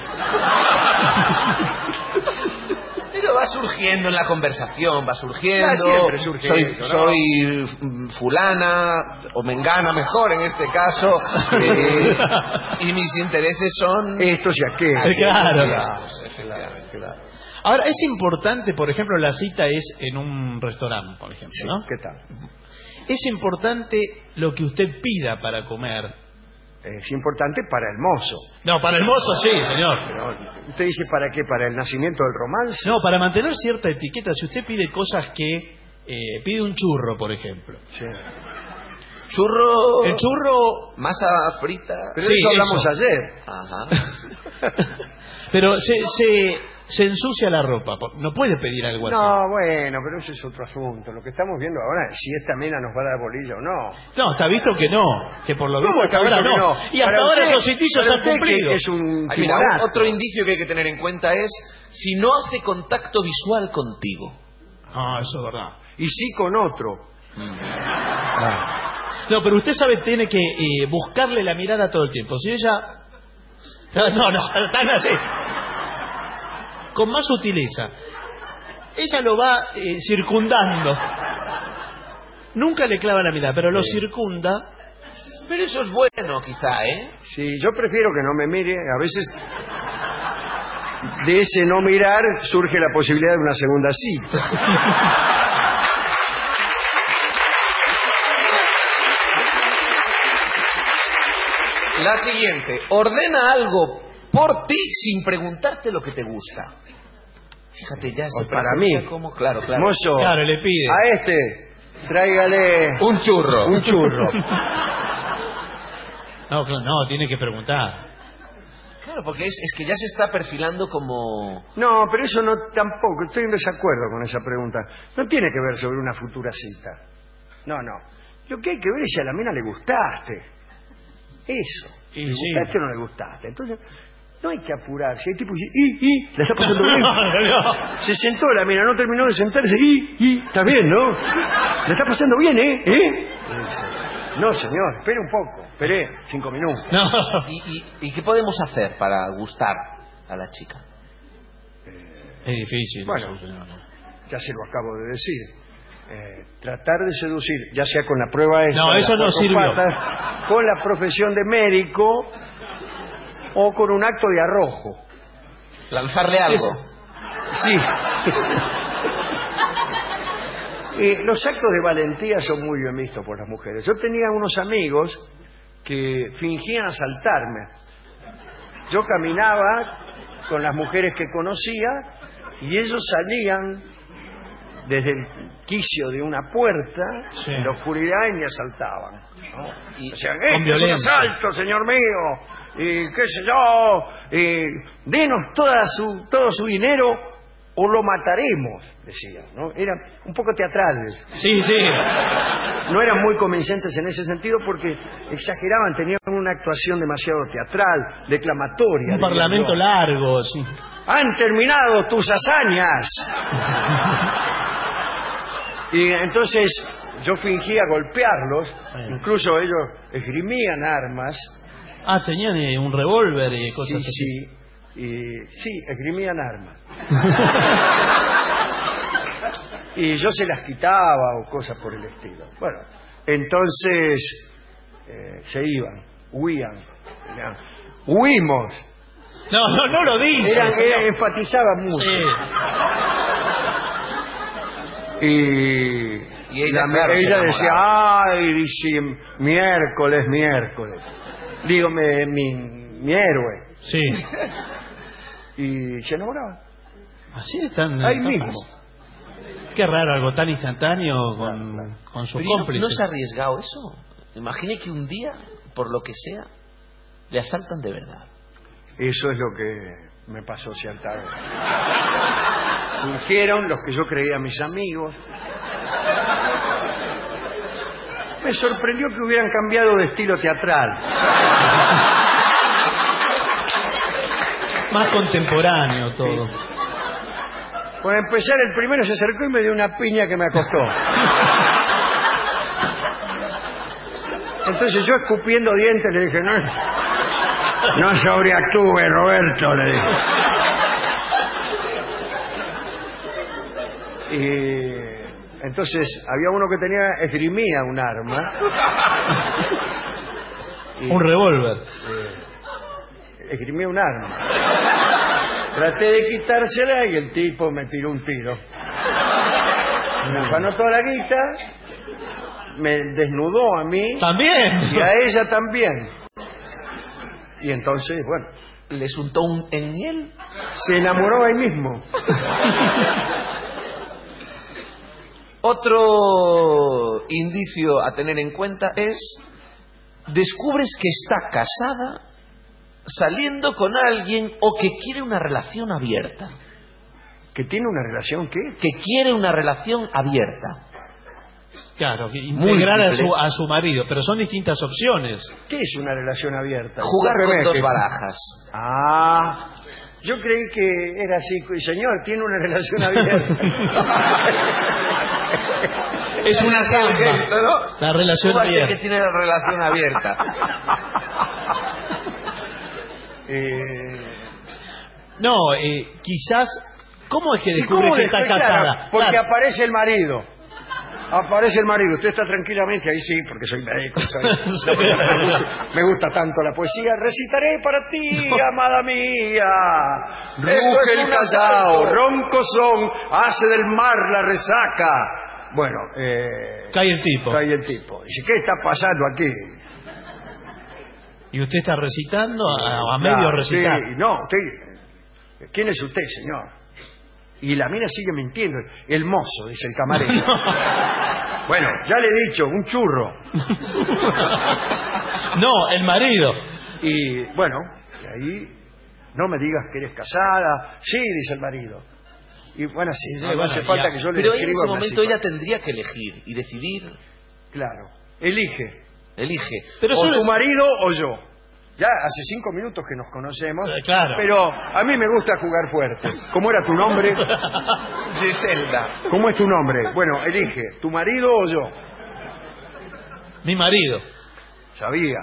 [SPEAKER 6] Pero va surgiendo en la conversación, va surgiendo.
[SPEAKER 4] Siempre surge eso, ¿no?
[SPEAKER 6] Soy fulana, o mengana mejor en este caso, y mis intereses son...
[SPEAKER 4] estos y aquellos.
[SPEAKER 5] Claro. Ahora, es importante, por ejemplo, la cita es en un restaurante, por ejemplo, ¿no?
[SPEAKER 4] ¿Qué tal?
[SPEAKER 5] Es importante lo que usted pida para comer.
[SPEAKER 4] Es importante para el mozo.
[SPEAKER 5] No, para el mozo sí, señor.
[SPEAKER 4] Pero, ¿usted dice para qué? ¿Para el nacimiento del romance?
[SPEAKER 5] No, para mantener cierta etiqueta. Si usted pide cosas que... pide un churro, por ejemplo.
[SPEAKER 4] Sí.
[SPEAKER 6] Churro...
[SPEAKER 5] El churro...
[SPEAKER 6] Masa frita...
[SPEAKER 4] Pero eso hablamos ayer.
[SPEAKER 6] Ajá.
[SPEAKER 5] Pero se ensucia la ropa. No puede pedir algo así.
[SPEAKER 4] No, bueno, pero ese es otro asunto. Lo que estamos viendo ahora es si esta mina nos va a dar bolilla o no.
[SPEAKER 5] No, está visto que no. Que por lo visto hasta ahora no. Y hasta
[SPEAKER 4] Para
[SPEAKER 5] ahora
[SPEAKER 4] usted,
[SPEAKER 5] esos citillos
[SPEAKER 4] para
[SPEAKER 5] han
[SPEAKER 4] usted
[SPEAKER 5] cumplido.
[SPEAKER 4] que es un
[SPEAKER 6] Mira,
[SPEAKER 4] timorato.
[SPEAKER 6] otro indicio que hay que tener en cuenta es si no hace contacto visual contigo.
[SPEAKER 5] Ah, eso es verdad.
[SPEAKER 4] Y sí con otro.
[SPEAKER 5] No, pero usted sabe, tiene que buscarle la mirada todo el tiempo. Si ella... No, tan así. Con más sutileza. Ella lo va circundando. Nunca le clava la mirada, pero lo circunda.
[SPEAKER 6] Pero eso es bueno, quizá, ¿eh?
[SPEAKER 4] Sí, yo prefiero que no me mire. A veces de ese no mirar surge la posibilidad de una segunda cita.
[SPEAKER 6] La siguiente. Ordena algo por ti sin preguntarte lo que te gusta. Fíjate, ya se
[SPEAKER 4] para mí.
[SPEAKER 6] como... Claro.
[SPEAKER 4] Mozo,
[SPEAKER 5] claro, le pide.
[SPEAKER 4] A este, tráigale...
[SPEAKER 6] Un churro.
[SPEAKER 5] No, tiene que preguntar.
[SPEAKER 6] Claro, porque es que ya se está perfilando como...
[SPEAKER 4] No, pero eso no tampoco. Estoy en desacuerdo con esa pregunta. No tiene que ver sobre una futura cita. No. Lo que hay que ver es si a la mina le gustaste. Eso.
[SPEAKER 5] ¿Le
[SPEAKER 4] gustaste o no le gustaste? Entonces... no hay que apurarse. Hay tipo que dice, ¿la está pasando bien?
[SPEAKER 5] No.
[SPEAKER 4] Se sentó la mina, no terminó de sentarse. Está bien, ¿no? ¿La está pasando bien, eh? No, señor, espere un poco. Esperé 5 minutos.
[SPEAKER 5] No.
[SPEAKER 6] ¿Y qué podemos hacer para gustar a la chica?
[SPEAKER 5] Es difícil.
[SPEAKER 4] Bueno, ya se lo acabo de decir. Tratar de seducir, ya sea con la prueba esta,
[SPEAKER 5] no, eso no sirvió.
[SPEAKER 4] Con la profesión de médico o con un acto de arrojo.
[SPEAKER 6] Lanzarle algo.
[SPEAKER 4] Sí. Los actos de valentía son muy bien vistos por las mujeres. Yo tenía unos amigos que fingían asaltarme. Yo caminaba con las mujeres que conocía y ellos salían desde el quicio de una puerta en la oscuridad y me asaltaban, ¿no? Y decían, es un asalto, señor mío, y qué sé yo, denos todo su dinero o lo mataremos, decían, ¿no? Eran un poco teatrales.
[SPEAKER 5] Sí.
[SPEAKER 4] No eran muy convincentes en ese sentido porque exageraban, tenían una actuación demasiado teatral, declamatoria.
[SPEAKER 5] Un parlamento largo, sí.
[SPEAKER 4] Han terminado tus hazañas. Y entonces yo fingía golpearlos, incluso ellos esgrimían armas.
[SPEAKER 5] Ah, tenían un revólver y cosas así.
[SPEAKER 4] Sí, esgrimían armas. Y yo se las quitaba o cosas por el estilo. Bueno, entonces se iban, huían. Huimos.
[SPEAKER 5] No lo dice.
[SPEAKER 4] Enfatizaban mucho.
[SPEAKER 5] Sí.
[SPEAKER 4] Y ella decía, dice, miércoles. Dígame, mi héroe.
[SPEAKER 5] Sí.
[SPEAKER 4] Y se enamoraban.
[SPEAKER 5] Así están.
[SPEAKER 4] Ahí mismo.
[SPEAKER 5] Qué raro, algo tan instantáneo con sus cómplices.
[SPEAKER 6] ¿No se ha arriesgado eso? Imagine que un día, por lo que sea, le asaltan de verdad.
[SPEAKER 4] Eso es lo que me pasó cierta vez. Fingieron los que yo creía mis amigos. Me sorprendió que hubieran cambiado de estilo teatral.
[SPEAKER 5] Más contemporáneo todo.
[SPEAKER 4] Sí. Por empezar, el primero se acercó y me dio una piña que me acostó. Entonces yo, escupiendo dientes, le dije, no sobreactúe, Roberto, le dije. Y entonces había uno que esgrimía un arma.
[SPEAKER 5] Un revólver.
[SPEAKER 4] Esgrimía un arma. Traté de quitársela y el tipo me tiró un tiro. Me afanó toda la guita, me desnudó a mí.
[SPEAKER 5] ¿También?
[SPEAKER 4] Y a ella también. Y entonces, bueno.
[SPEAKER 6] ¿Les untó en miel?
[SPEAKER 4] Se enamoró ahí mismo.
[SPEAKER 6] Otro indicio a tener en cuenta es: descubres que está casada, saliendo con alguien o que quiere una relación abierta.
[SPEAKER 4] ¿Que tiene una relación qué?
[SPEAKER 6] Que quiere una relación abierta.
[SPEAKER 5] Claro, integrar a su marido, pero son distintas opciones.
[SPEAKER 4] ¿Qué es una relación abierta?
[SPEAKER 6] Jugar con dos barajas.
[SPEAKER 4] Ah, yo creí que era así. Señor, tiene una relación abierta.
[SPEAKER 5] Es una samba,
[SPEAKER 6] ¿no?
[SPEAKER 5] La relación abierta.
[SPEAKER 6] Que tiene la relación abierta.
[SPEAKER 5] No, quizás. ¿Cómo es que descubre que está casada?
[SPEAKER 4] Claro, porque aparece el marido. Aparece el marido. Usted está tranquilamente ahí, sí, porque soy médico. Me gusta tanto la poesía. Recitaré para ti, amada mía. Ruge el callao, ronco son, hace del mar la resaca. Bueno,
[SPEAKER 5] cae el tipo.
[SPEAKER 4] Cae el tipo. Dice, ¿qué está pasando aquí?
[SPEAKER 5] ¿Y usted está recitando? A medio recitar.
[SPEAKER 4] Sí, no, ¿quién es usted, señor? Y la mina sigue mintiendo. El mozo, dice el camarero. Bueno, ya le he dicho, un churro.
[SPEAKER 5] No, el marido.
[SPEAKER 4] Y bueno, y ahí, no me digas que eres casada. Sí, dice el marido. Y bueno, sí, no hace falta que yo le
[SPEAKER 6] Pero
[SPEAKER 4] escriba.
[SPEAKER 6] en ese momento ella tendría que elegir y decidir.
[SPEAKER 4] Claro, elige.
[SPEAKER 6] Pero
[SPEAKER 4] o tu marido o yo. Ya hace 5 minutos que nos conocemos.
[SPEAKER 5] Claro.
[SPEAKER 4] Pero a mí me gusta jugar fuerte. ¿Cómo era tu nombre?
[SPEAKER 6] Giselda.
[SPEAKER 4] ¿Cómo es tu nombre? Bueno, elige. ¿Tu marido o yo?
[SPEAKER 5] Mi marido.
[SPEAKER 4] Sabía.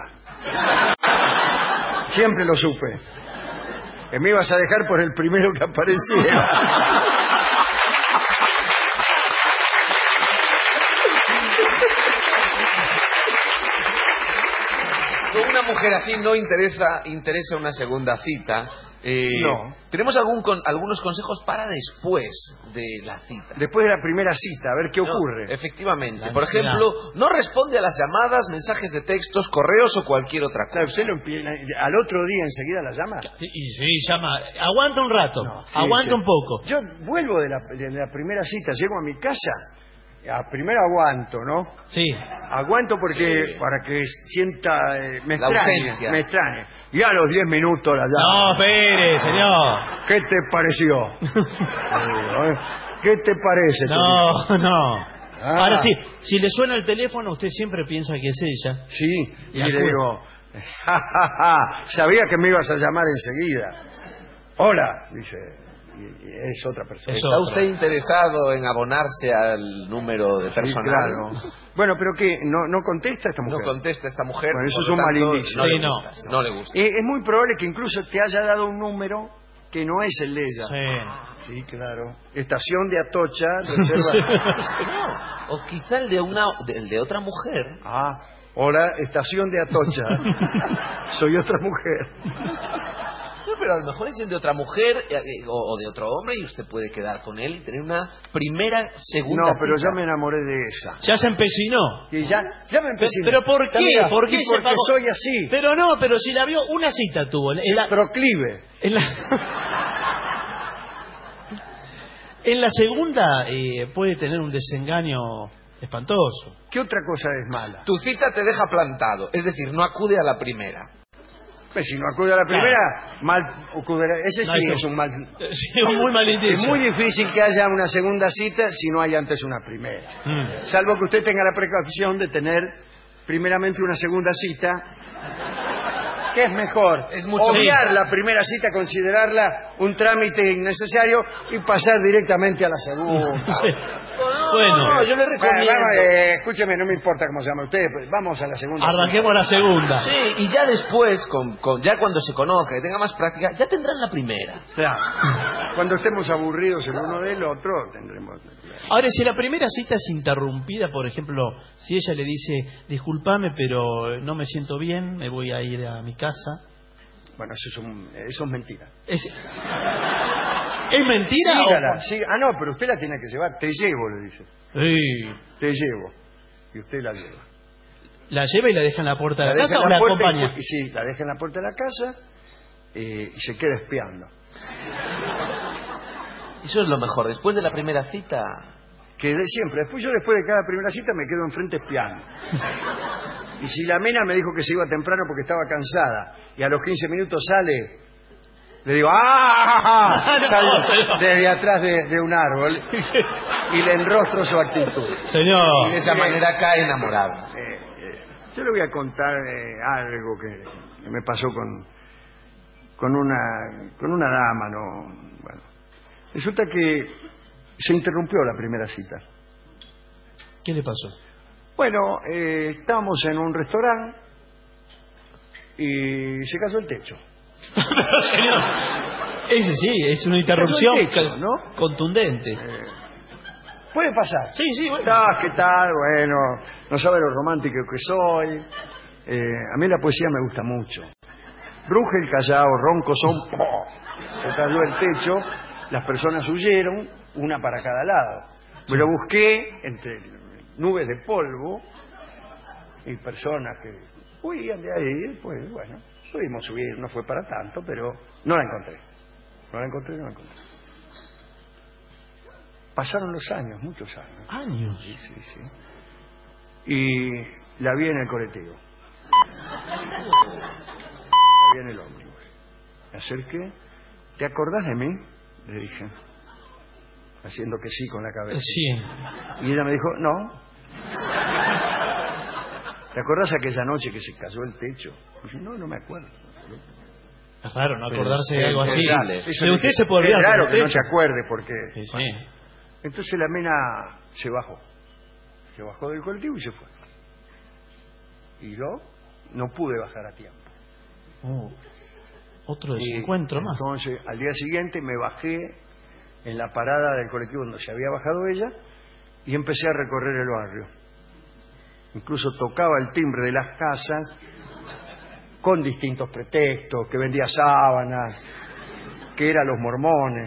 [SPEAKER 4] Siempre lo supe. Que me ibas a dejar por el primero que apareciera.
[SPEAKER 6] Una mujer así no interesa una segunda cita.
[SPEAKER 4] No.
[SPEAKER 6] Tenemos algunos consejos para después de la cita.
[SPEAKER 4] Después de la primera cita, a ver qué ocurre.
[SPEAKER 6] Efectivamente. Por ejemplo, no responde a las llamadas, mensajes de textos, correos o cualquier otra cosa.
[SPEAKER 4] Claro, usted al otro día enseguida la llama.
[SPEAKER 5] Y sí, llama. Aguanta un rato. Aguanta un poco.
[SPEAKER 4] Yo vuelvo de la primera cita, llego a mi casa. Primero aguanto, ¿no?
[SPEAKER 5] Sí.
[SPEAKER 4] Aguanto porque para que sienta... me extrañe. Y a los 10 minutos la llamo.
[SPEAKER 5] No, espere, señor.
[SPEAKER 4] ¿Qué te pareció? ¿Qué te parece?
[SPEAKER 5] No. Ahora sí, si le suena el teléfono, usted siempre piensa que es ella.
[SPEAKER 4] Sí, y le digo, sabía que me ibas a llamar enseguida. Hola, dice... Y es otra persona.
[SPEAKER 6] ¿Está usted interesado en abonarse al número de personal?
[SPEAKER 4] Sí, claro. Bueno, pero ¿qué? ¿No contesta esta mujer?
[SPEAKER 6] No contesta esta mujer.
[SPEAKER 4] Bueno, eso es un mal indicio.
[SPEAKER 6] No le gusta.
[SPEAKER 4] Es muy probable que incluso te haya dado un número que no es el de ella. Sí, claro. Estación de Atocha, reserva.
[SPEAKER 6] O quizá el de otra mujer.
[SPEAKER 4] Hola, estación de Atocha. Soy otra mujer.
[SPEAKER 6] Pero a lo mejor es el de otra mujer o de otro hombre y usted puede quedar con él y tener una primera, segunda
[SPEAKER 4] No, pero
[SPEAKER 6] cita.
[SPEAKER 4] ya me enamoré de esa.
[SPEAKER 5] Ya se empecinó.
[SPEAKER 4] Y ya me empeciné.
[SPEAKER 5] ¿Pero por qué? ¿Por qué
[SPEAKER 4] porque soy así.
[SPEAKER 5] Pero no, pero si la vio, una cita tuvo.
[SPEAKER 4] Proclive.
[SPEAKER 5] En la segunda puede tener un desengaño espantoso.
[SPEAKER 4] ¿Qué otra cosa es mala?
[SPEAKER 6] Tu cita te deja plantado, es decir, no acude a la primera.
[SPEAKER 4] Pues si no acude a la primera, mal acudirá. Ese sí es un mal.
[SPEAKER 5] Sí, muy mal indicio.
[SPEAKER 4] Es muy difícil que haya una segunda cita si no hay antes una primera. Salvo que usted tenga la precaución de tener primeramente una segunda cita. ¿Qué es mejor?
[SPEAKER 6] Es mucho
[SPEAKER 4] obviar la primera cita, considerarla un trámite innecesario y pasar directamente a la segunda.
[SPEAKER 5] Sí.
[SPEAKER 6] No, yo le recomiendo.
[SPEAKER 4] Escúcheme, no me importa cómo se llama usted, pues vamos a la segunda.
[SPEAKER 5] Arranquemos la segunda.
[SPEAKER 6] Sí, y ya después, ya cuando se conozca y tenga más práctica, ya tendrán la primera.
[SPEAKER 4] Claro. Cuando estemos aburridos el uno del otro, tendremos.
[SPEAKER 5] Ahora, si la primera cita es interrumpida, por ejemplo, si ella le dice, discúlpame, pero no me siento bien, me voy a ir a mi casa.
[SPEAKER 4] Bueno, eso es mentira.
[SPEAKER 5] ¿Es mentira?
[SPEAKER 4] Sígala, Ah, no, pero usted la tiene que llevar. Te llevo, le dice.
[SPEAKER 5] Sí.
[SPEAKER 4] Te llevo. Y usted la lleva.
[SPEAKER 5] ¿La lleva y la deja en la puerta de la casa o la acompaña?
[SPEAKER 4] Sí, la deja en la puerta de la casa y se queda espiando.
[SPEAKER 6] Eso es lo mejor. Después de la primera cita...
[SPEAKER 4] Siempre. Después de cada primera cita me quedo enfrente espiando. Y si la mina me dijo que se iba temprano porque estaba cansada y a los 15 minutos sale, le digo ¡ah! Sale desde atrás de un árbol y le enrostro su actitud.
[SPEAKER 5] Señor.
[SPEAKER 6] Y de esa manera cae enamorado.
[SPEAKER 4] Yo le voy a contar algo que me pasó con una dama, ¿no? Bueno, resulta que se interrumpió la primera cita.
[SPEAKER 5] ¿Qué le pasó?
[SPEAKER 4] Bueno, estábamos en un restaurante y se cayó el techo.
[SPEAKER 5] Pero, señor, ese sí, es una interrupción
[SPEAKER 4] techo, ¿no?
[SPEAKER 5] Contundente.
[SPEAKER 4] Puede pasar.
[SPEAKER 5] Sí, bueno.
[SPEAKER 4] ¿Qué tal? Bueno, no sabe lo romántico que soy. A mí la poesía me gusta mucho. Ruge el callao, ronco son. Se cayó el techo, las personas huyeron, una para cada lado. Me lo busqué entre nubes de polvo y personas que huían de ahí. Pues bueno, pudimos subir, no fue para tanto, pero no la encontré. No la encontré. Pasaron los años, muchos años.
[SPEAKER 5] ¿Años?
[SPEAKER 4] Sí. Y la vi en el colectivo. La vi en el ómnibus. Me acerqué. ¿Te acordás de mí? Le dije, haciendo que sí con la cabeza.
[SPEAKER 5] Sí.
[SPEAKER 4] Y ella me dijo, no. ¿Te acordás aquella noche que se cayó el techo? Y dije, no me acuerdo.
[SPEAKER 5] Es raro no acordarse de algo así.
[SPEAKER 4] De
[SPEAKER 5] usted se puede olvidar.
[SPEAKER 4] Es raro que no se acuerde porque...
[SPEAKER 5] Sí.
[SPEAKER 4] Entonces la mina se bajó. Se bajó del colectivo y se fue. Y yo no pude bajar a tiempo.
[SPEAKER 5] Otro desencuentro más.
[SPEAKER 4] Entonces, al día siguiente me bajé en la parada del colectivo donde se había bajado ella y empecé a recorrer el barrio. Incluso tocaba el timbre de las casas con distintos pretextos, que vendía sábanas, que eran los mormones.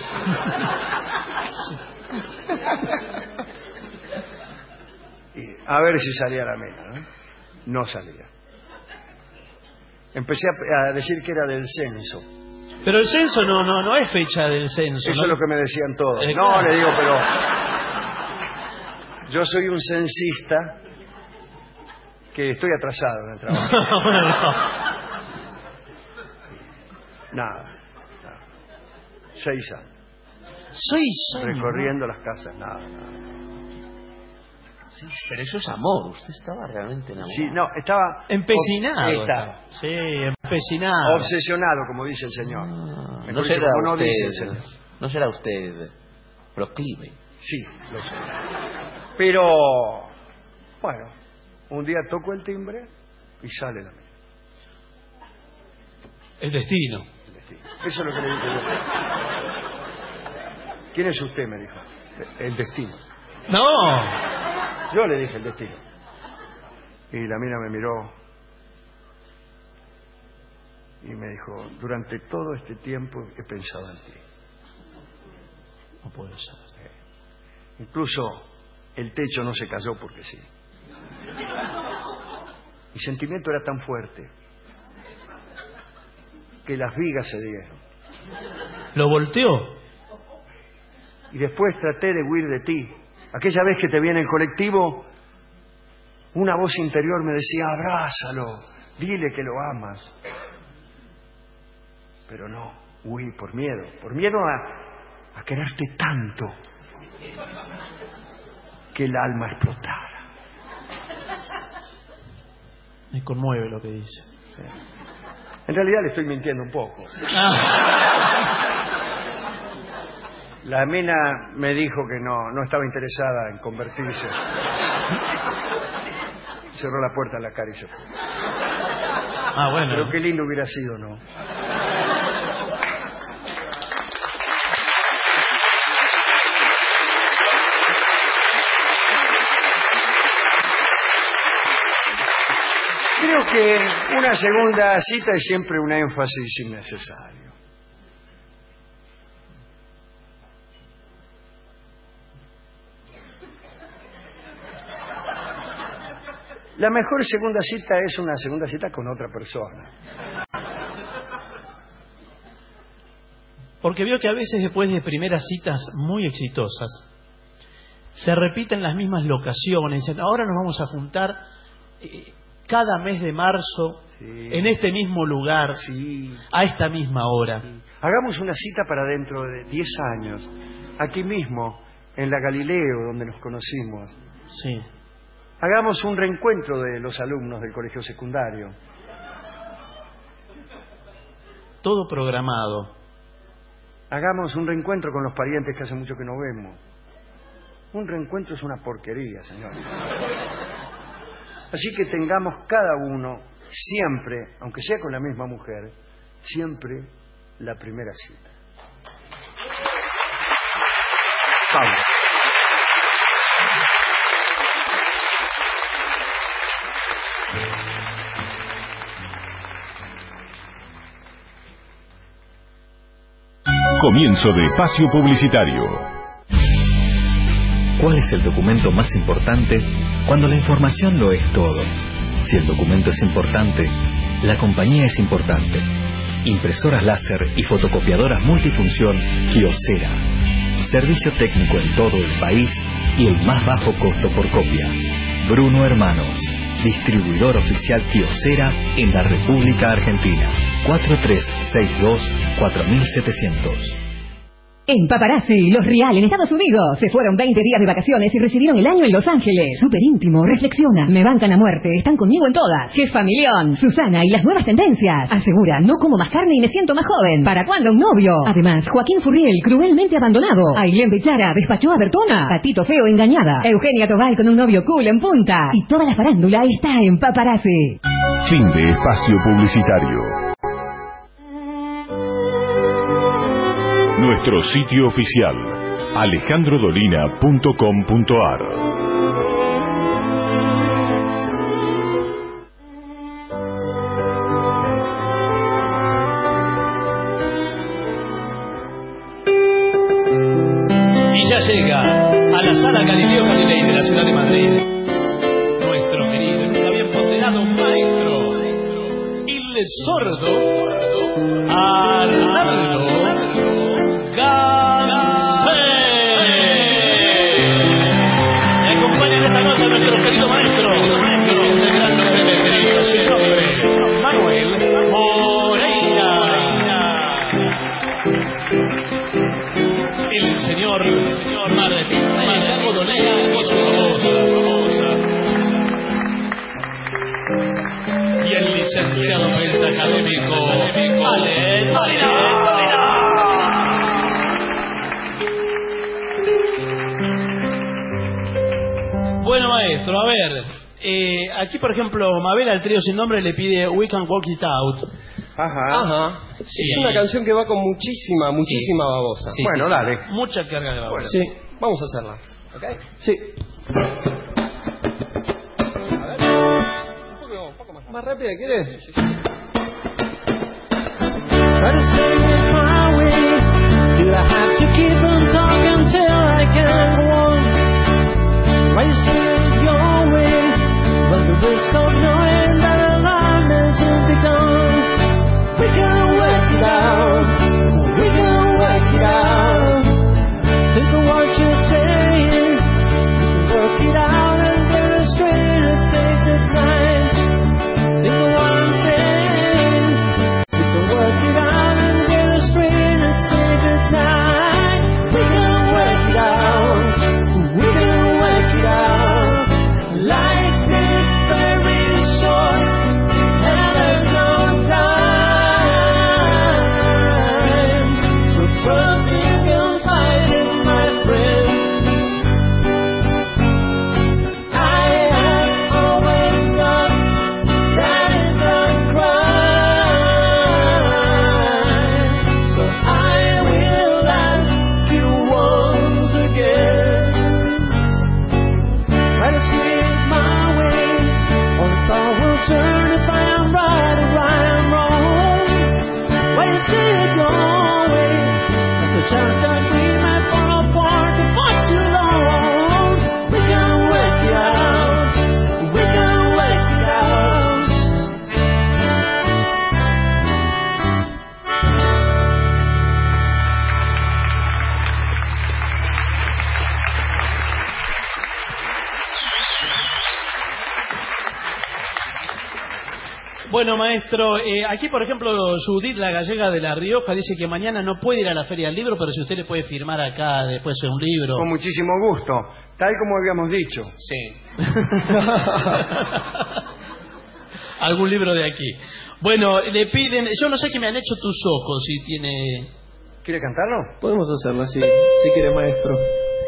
[SPEAKER 4] Y a ver si salía la mina, ¿no? No salía. Empecé a decir que era del censo.
[SPEAKER 5] Pero el censo no es fecha del censo.
[SPEAKER 4] Eso es lo que me decían todos. No,
[SPEAKER 5] claro.
[SPEAKER 4] le digo, pero yo soy un censista que estoy atrasado en el trabajo. Nada. 6 años.
[SPEAKER 5] 6 años.
[SPEAKER 4] Recorriendo las casas, nada.
[SPEAKER 6] Sí, pero eso es amor. Usted estaba realmente enamorado.
[SPEAKER 4] Sí, no, estaba...
[SPEAKER 5] Empecinado. Sí, empecinado.
[SPEAKER 4] Obsesionado, como dice el señor.
[SPEAKER 6] No será usted proclive.
[SPEAKER 4] Sí, lo sé. Pero, bueno, un día toco el timbre y sale la mina.
[SPEAKER 5] El destino.
[SPEAKER 4] Eso es lo que le dije yo. ¿Quién es usted? Me dijo. El destino.
[SPEAKER 5] No.
[SPEAKER 4] Yo le dije el destino. Y la mina me miró y me dijo, durante todo este tiempo he pensado en ti.
[SPEAKER 5] No puede ser.
[SPEAKER 4] Incluso el techo no se cayó porque sí. Mi sentimiento era tan fuerte que las vigas se dieron.
[SPEAKER 5] ¿Lo volteó?
[SPEAKER 4] Y después traté de huir de ti. Aquella vez que te vi en el colectivo, una voz interior me decía, abrázalo, dile que lo amas. Pero no, huí por miedo a quererte tanto que el alma explotara.
[SPEAKER 5] Me conmueve lo que dice.
[SPEAKER 4] En realidad le estoy mintiendo un poco. La mina me dijo que no estaba interesada en convertirse. Cerró la puerta en la cara y se fue.
[SPEAKER 5] Bueno.
[SPEAKER 4] Pero qué lindo hubiera sido, ¿no? Creo que una segunda cita es siempre un énfasis innecesario. La mejor segunda cita es una segunda cita con otra persona.
[SPEAKER 5] Porque veo que a veces después de primeras citas muy exitosas se repiten las mismas locaciones. Ahora nos vamos a juntar cada mes de marzo en este mismo lugar, a esta misma hora.
[SPEAKER 4] Hagamos una cita para dentro de 10 años, aquí mismo, en la Galileo, donde nos conocimos.
[SPEAKER 5] Sí.
[SPEAKER 4] Hagamos un reencuentro de los alumnos del colegio secundario.
[SPEAKER 5] Todo programado.
[SPEAKER 4] Hagamos un reencuentro con los parientes que hace mucho que no vemos. Un reencuentro es una porquería, señores. Así que tengamos cada uno siempre, aunque sea con la misma mujer, siempre la primera cita. Pausa.
[SPEAKER 1] Comienzo de espacio publicitario.
[SPEAKER 10] ¿Cuál es el documento más importante cuando la información lo es todo? Si el documento es importante, la compañía es importante. Impresoras láser y fotocopiadoras multifunción Kyocera. Servicio técnico en todo el país y el más bajo costo por copia. Bruno Hermanos, distribuidor oficial Kyocera en la República Argentina. 4362-4700.
[SPEAKER 11] En Paparazzi, Los Real en Estados Unidos. Se fueron 20 días de vacaciones y recibieron el año en Los Ángeles. Súper íntimo, reflexiona, me bancan a muerte, están conmigo en todas. ¡Qué familión! Susana y las nuevas tendencias. Asegura, no como más carne y me siento más joven. ¿Para cuándo un novio? Además, Joaquín Furriel, cruelmente abandonado. Ailén Bechara despachó a Bertona. Patito Feo engañada. Eugenia Tobal con un novio cool en punta. Y toda la farándula está en Paparazzi.
[SPEAKER 1] Fin de espacio publicitario. Nuestro sitio oficial, alejandrodolina.com.ar.
[SPEAKER 5] Y ya llega a la sala Galileo Galilei de la ciudad de Madrid nuestro querido y nunca bien ponderado maestro, el sordo Arnaldo Gansé. Me acompaña en esta noche nuestro querido maestro, los integrantes eléctricos, su nombre, Manuel Moreira. El señor Martín Codonera y su voz famosa. Y el licenciado pentacadémico Ale Molina. Bueno, maestro, a ver, aquí por ejemplo Mabel al trío sin nombre le pide We Can Walk It Out.
[SPEAKER 3] Ajá.
[SPEAKER 5] Sí.
[SPEAKER 3] Es una canción que va con muchísima babosa.
[SPEAKER 5] Sí,
[SPEAKER 4] bueno,
[SPEAKER 5] sí,
[SPEAKER 4] dale.
[SPEAKER 5] Mucha carga de babosa.
[SPEAKER 3] Sí, vamos a hacerla. ¿Ok? Sí. A ver. Un poco más. ¿Más rápida, quieres? Sí.
[SPEAKER 7] Try to say it my way. Do I have to keep on talking till I can go on? Why you say it your way? But the risk of knowing that a line isn't begun. We can work it out. We can work it out. Think of what you're saying. We can work it out and get it straight and face this night. Think of what I'm saying. We can work it out and chance that we might fall apart for too long. We can work it out. We can work it out.
[SPEAKER 5] Bueno, maestro, aquí por ejemplo Judith, la gallega de La Rioja, dice que mañana no puede ir a la Feria del Libro, pero si usted le puede firmar acá después de un libro.
[SPEAKER 4] Con muchísimo gusto, tal como habíamos dicho.
[SPEAKER 5] Sí. Algún libro de aquí. Bueno, le piden, yo no sé qué me han hecho tus ojos, si tiene...
[SPEAKER 4] ¿Quiere cantarlo?
[SPEAKER 3] Podemos hacerlo así, si quiere, maestro.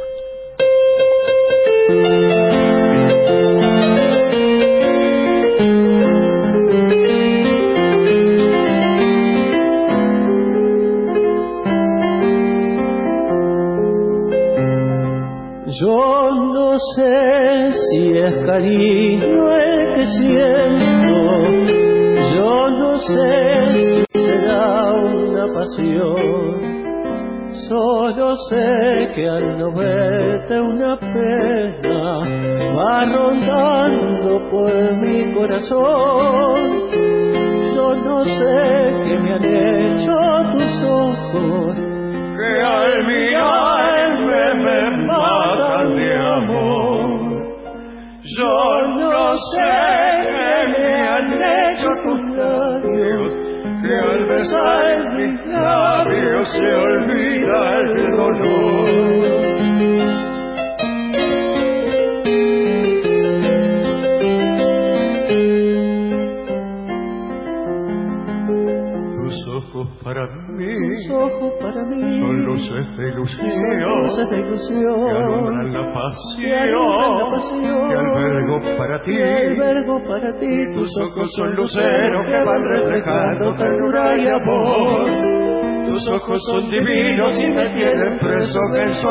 [SPEAKER 7] Yo no sé si es cariño el que siento, yo no sé si será una pasión, solo sé que al no verte una pena va rondando por mi corazón. Yo no sé qué me han hecho tus ojos, que al mirarme me matan de amor. Yo no sé qué me han hecho tus labios, que al besar mis labios se olvida el dolor.
[SPEAKER 20] Para mí,
[SPEAKER 7] tus ojos para mí
[SPEAKER 20] son luces de ilusión,
[SPEAKER 7] que
[SPEAKER 20] alumbran la pasión, que albergo para ti, tus ojos son luceros que van reflejando ternura y amor, tus ojos son divinos y me tienen preso en su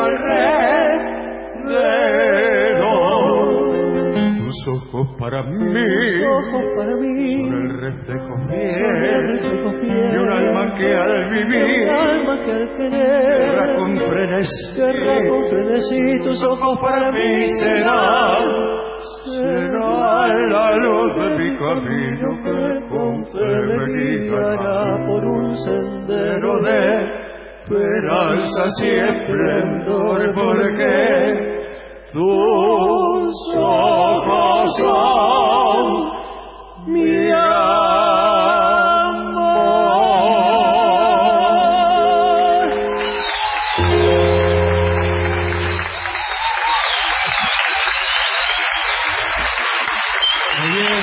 [SPEAKER 20] alrededor. Tus ojos para mí son el reflejo fiel de un alma que al vivir guerra con frenesí. Tus ojos para mí serán la luz de mi camino que con fe me guiará por un sendero de esperanzas y esplendor, porque tus ojos son mi amor.
[SPEAKER 5] Muy bien.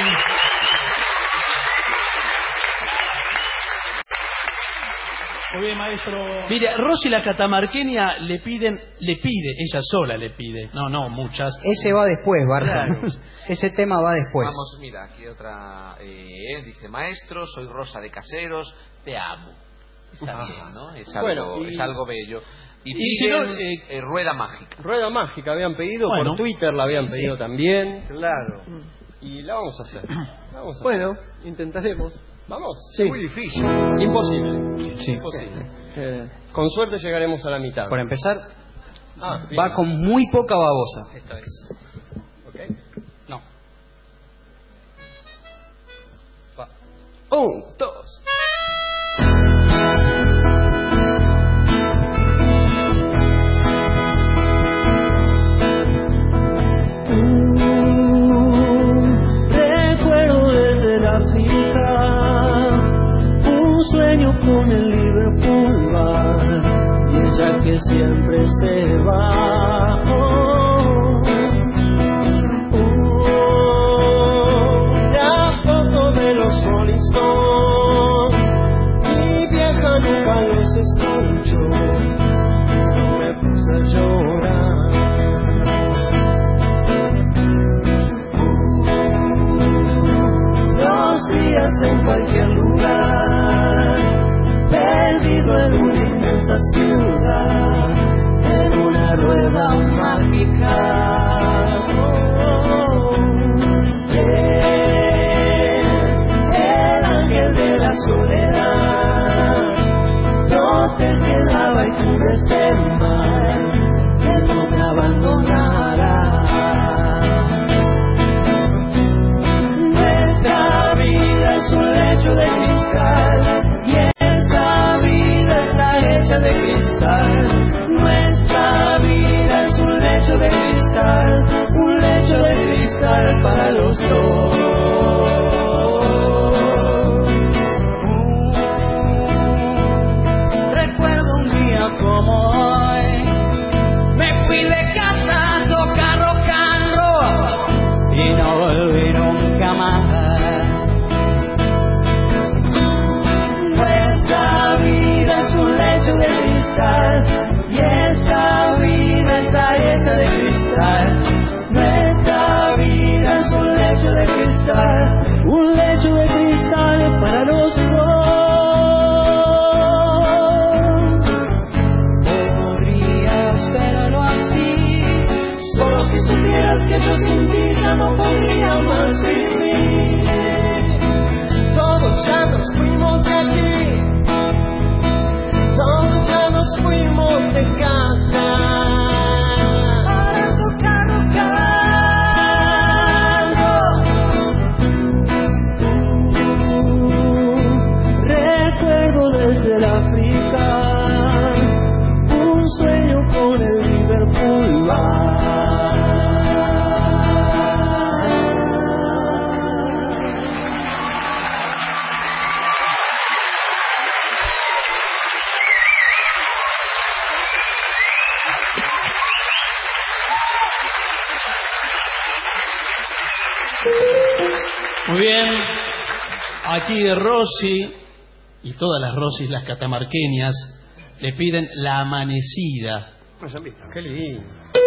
[SPEAKER 5] Muy bien, maestro. Mire, Rosy la catamarqueña le pide, ella sola le pide. No, muchas.
[SPEAKER 8] Ese va después, Barra.
[SPEAKER 5] Claro.
[SPEAKER 8] Ese tema va después.
[SPEAKER 6] Vamos, mira, aquí otra. Dice: maestro, soy Rosa de Caseros, te amo. Está bien, ¿no? Es algo, es algo bello. Y piden
[SPEAKER 3] si no,
[SPEAKER 6] Rueda Mágica.
[SPEAKER 3] Rueda Mágica habían pedido,
[SPEAKER 6] Bueno.
[SPEAKER 3] por Twitter la habían pedido también.
[SPEAKER 4] Claro.
[SPEAKER 3] Y la vamos a hacer. Bueno, intentaremos. Vamos.
[SPEAKER 4] Sí. Muy difícil.
[SPEAKER 3] Imposible.
[SPEAKER 8] Sí.
[SPEAKER 3] Imposible. Con suerte llegaremos a la mitad.
[SPEAKER 8] Por empezar,
[SPEAKER 3] bien.
[SPEAKER 8] va con muy poca babosa.
[SPEAKER 3] Esta vez. ¿Ok?
[SPEAKER 8] No.
[SPEAKER 3] Va. 1, 2.
[SPEAKER 7] Recuerdo desde la finca un sueño con el Liverpool Bar y ella que siempre se va. La foto de los Rolling Stones, mi vieja nunca los escuchó, me puse a llorar. En cualquier lugar, perdido en una inmensa ciudad, en una rueda mágica. El ángel de la soledad no te quedaba y cubre este mar, Él no me abandonará. Nuestra vida es un lecho de cristal y esa vida está hecha de cristal. Nuestra vida es un lecho de cristal para los dos. Recuerdo un día como hoy, me fui de casa a tocar rock and roll y no volví nunca más. Nuestra vida es un lecho de cristal y esta vida está hecha de cristal. Nuestra vida es un lecho de cristal para los dos. Podrías verlo así, solo si supieras que yo sin ti ya no podría más vivir. Todos ya nos fuimos de aquí, todos ya nos fuimos de casa. Desde el África, un sueño con el Liverpool.
[SPEAKER 5] Muy bien, aquí Rosy y todas las Rosis, las catamarqueñas, le piden La Amanecida.
[SPEAKER 4] Qué lindo.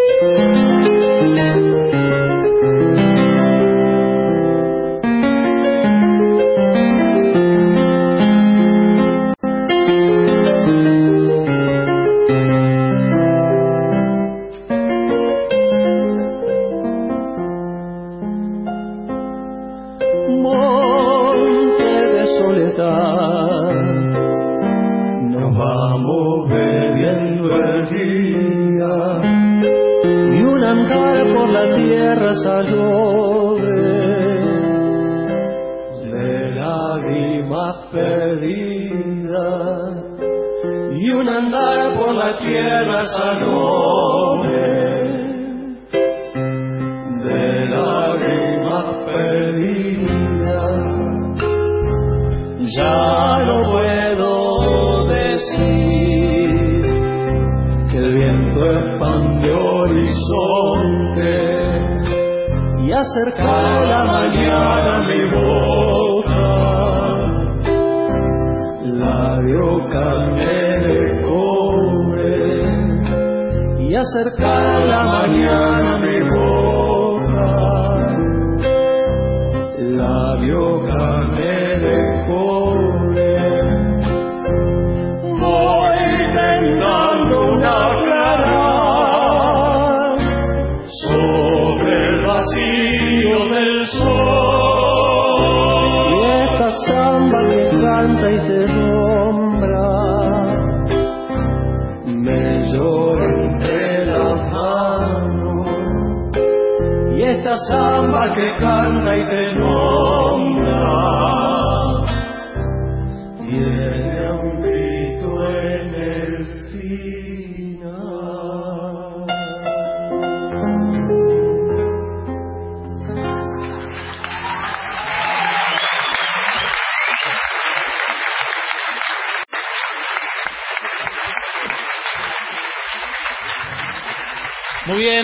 [SPEAKER 5] Muy bien.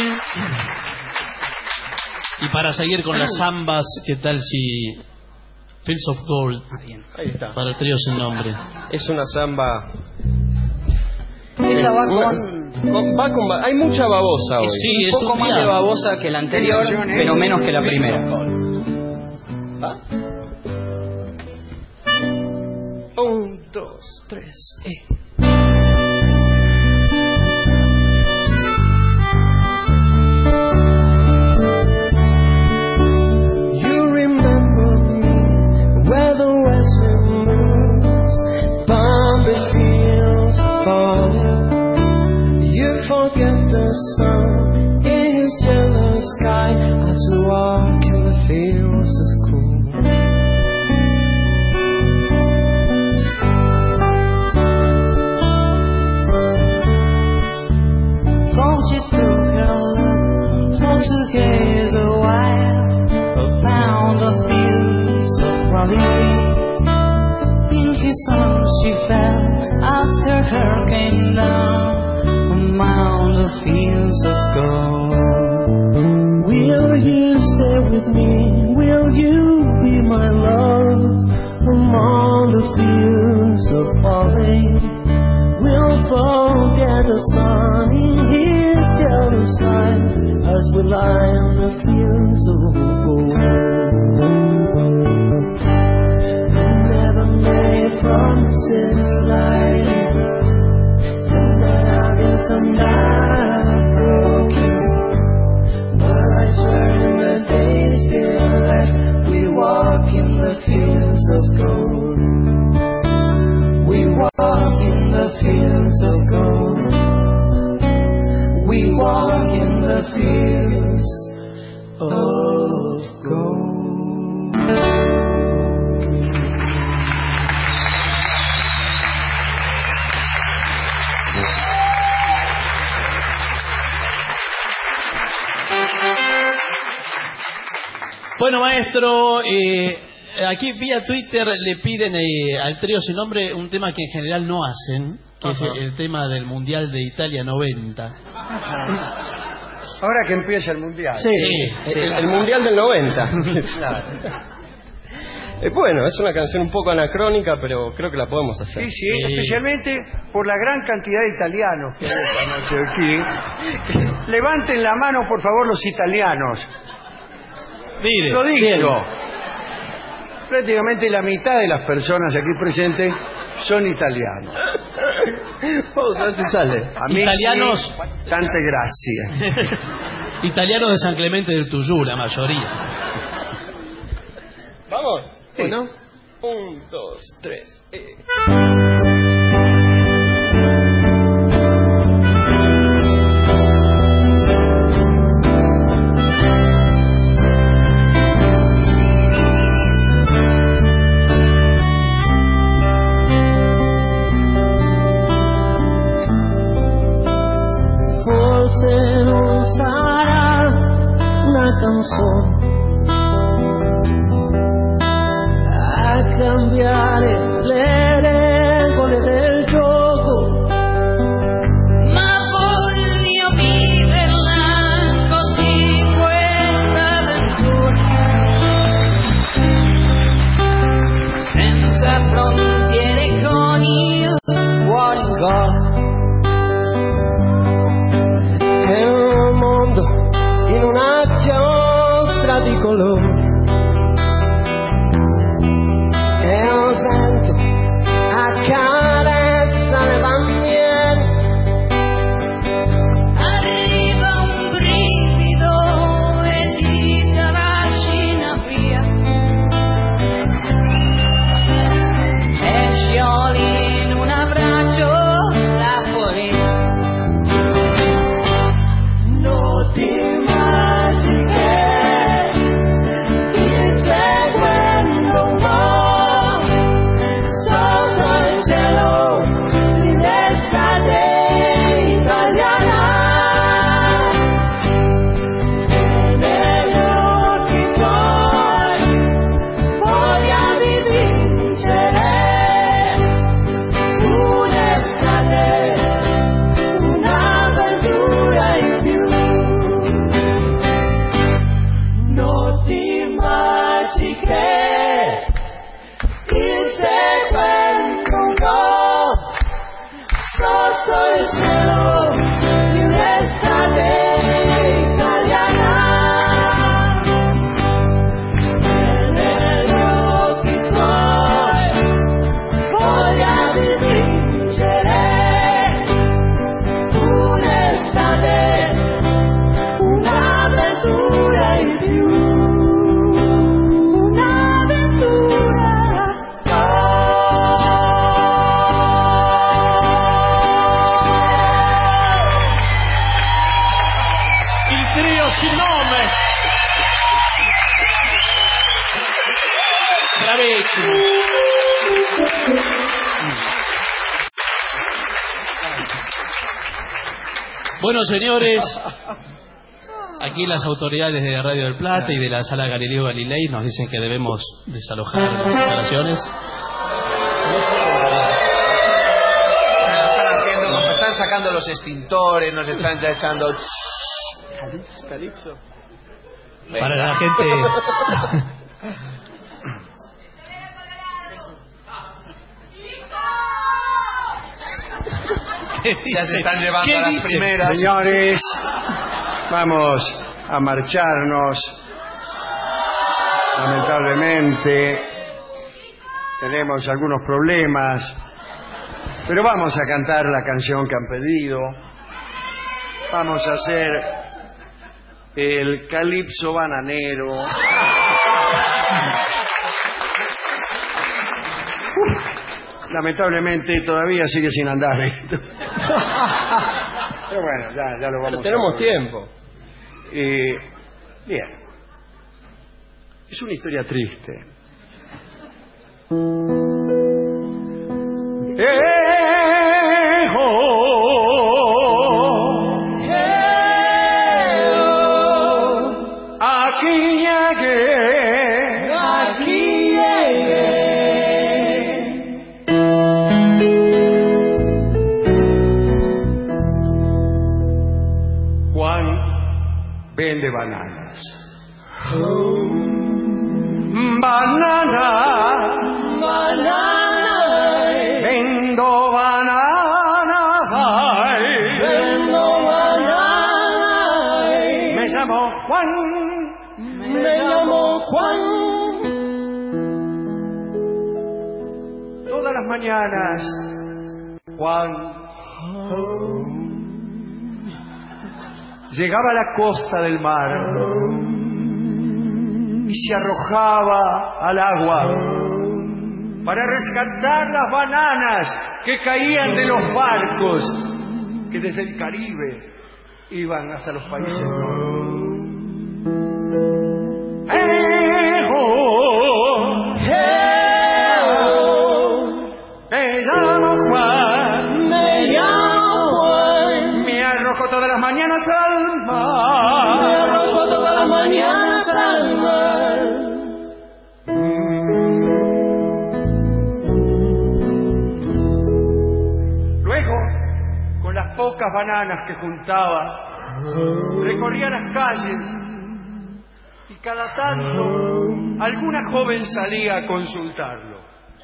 [SPEAKER 5] Y para seguir con las zambas, ¿qué tal si Fields of Gold?
[SPEAKER 3] Ahí está.
[SPEAKER 5] Para el trío sin nombre.
[SPEAKER 3] Es una zamba.
[SPEAKER 8] Esta va con...
[SPEAKER 3] Hay mucha babosa hoy.
[SPEAKER 8] Sí, es un poco más de babosa que la anterior, pero menos que la primera.
[SPEAKER 3] ¿Va? 1, 2, 3,
[SPEAKER 7] where the west wind moves, palm the fields gone. Will you stay with me? Will you be my love among the fields of falling? We'll forget the sun in his jealous light as we lie in the fields of gold. Never made promises like, and I guess I'm not broken, but I swear in the days still left we walk in the fields of gold. We walk in the fields of gold. We walk in the fields of gold.
[SPEAKER 5] Bueno, maestro, aquí vía Twitter le piden al trío sin nombre un tema que en general no hacen, que es el tema del Mundial de Italia 90.
[SPEAKER 4] Ahora que empieza el Mundial.
[SPEAKER 3] Sí, el Mundial del 90.
[SPEAKER 4] Claro.
[SPEAKER 3] Bueno, es una canción un poco anacrónica, pero creo que la podemos hacer.
[SPEAKER 4] Sí, especialmente por la gran cantidad de italianos que hay esta noche aquí. Levanten la mano, por favor, los italianos.
[SPEAKER 5] Mire,
[SPEAKER 4] lo dicho. Prácticamente la mitad de las personas aquí presentes son italianos.
[SPEAKER 3] Vamos a ver si sale.
[SPEAKER 4] A mí
[SPEAKER 5] italianos.
[SPEAKER 4] Sí, tante gracias.
[SPEAKER 5] Italianos de San Clemente del Tuyú, la mayoría.
[SPEAKER 3] Vamos.
[SPEAKER 4] Sí.
[SPEAKER 3] Bueno, 1, 2, 3.
[SPEAKER 7] Forse non sarà una canzone a cambiare le regole del gioco,
[SPEAKER 19] ma voglio viverla così questa avventura, senza frontiere con il cuore in gola.
[SPEAKER 7] In una giostra di colori, e un vento accarezza le bandiere.
[SPEAKER 19] Arriva un brivido e ti trascina via, e sciogli in un abbraccio la follia.
[SPEAKER 5] Bueno, señores, aquí las autoridades de Radio del Plata y de la Sala Galileo Galilei nos dicen que debemos desalojar las instalaciones.
[SPEAKER 6] Están sacando los extintores, nos están ya echando...
[SPEAKER 3] Calipso.
[SPEAKER 5] Para la gente...
[SPEAKER 4] Ya se están llevando a las primeras. Señores, vamos a marcharnos. Lamentablemente tenemos algunos problemas, pero vamos a cantar la canción que han pedido. Vamos a hacer el calipso bananero. Lamentablemente todavía sigue sin andar esto. Pero bueno, ya lo vamos a...
[SPEAKER 3] Tenemos tiempo.
[SPEAKER 4] Bien. Es una historia triste. Aquí llegué, aquí llegué. Juan vende bananas. Banana, banana, vendo banana, vendo banana. Me llamo Juan, me llamo Juan. Todas las mañanas, Juan llegaba a la costa del mar y se arrojaba al agua para rescatar las bananas que caían de los barcos que desde el Caribe iban hasta los países nórdicos. Me llamo Juan, me llamo Juan, me arrojo todas las mañanas al mar, me arrojo todas las mañanas al mar. Luego, con las pocas bananas que juntaba, recorría las calles y cada tanto alguna joven salía a consultarlo.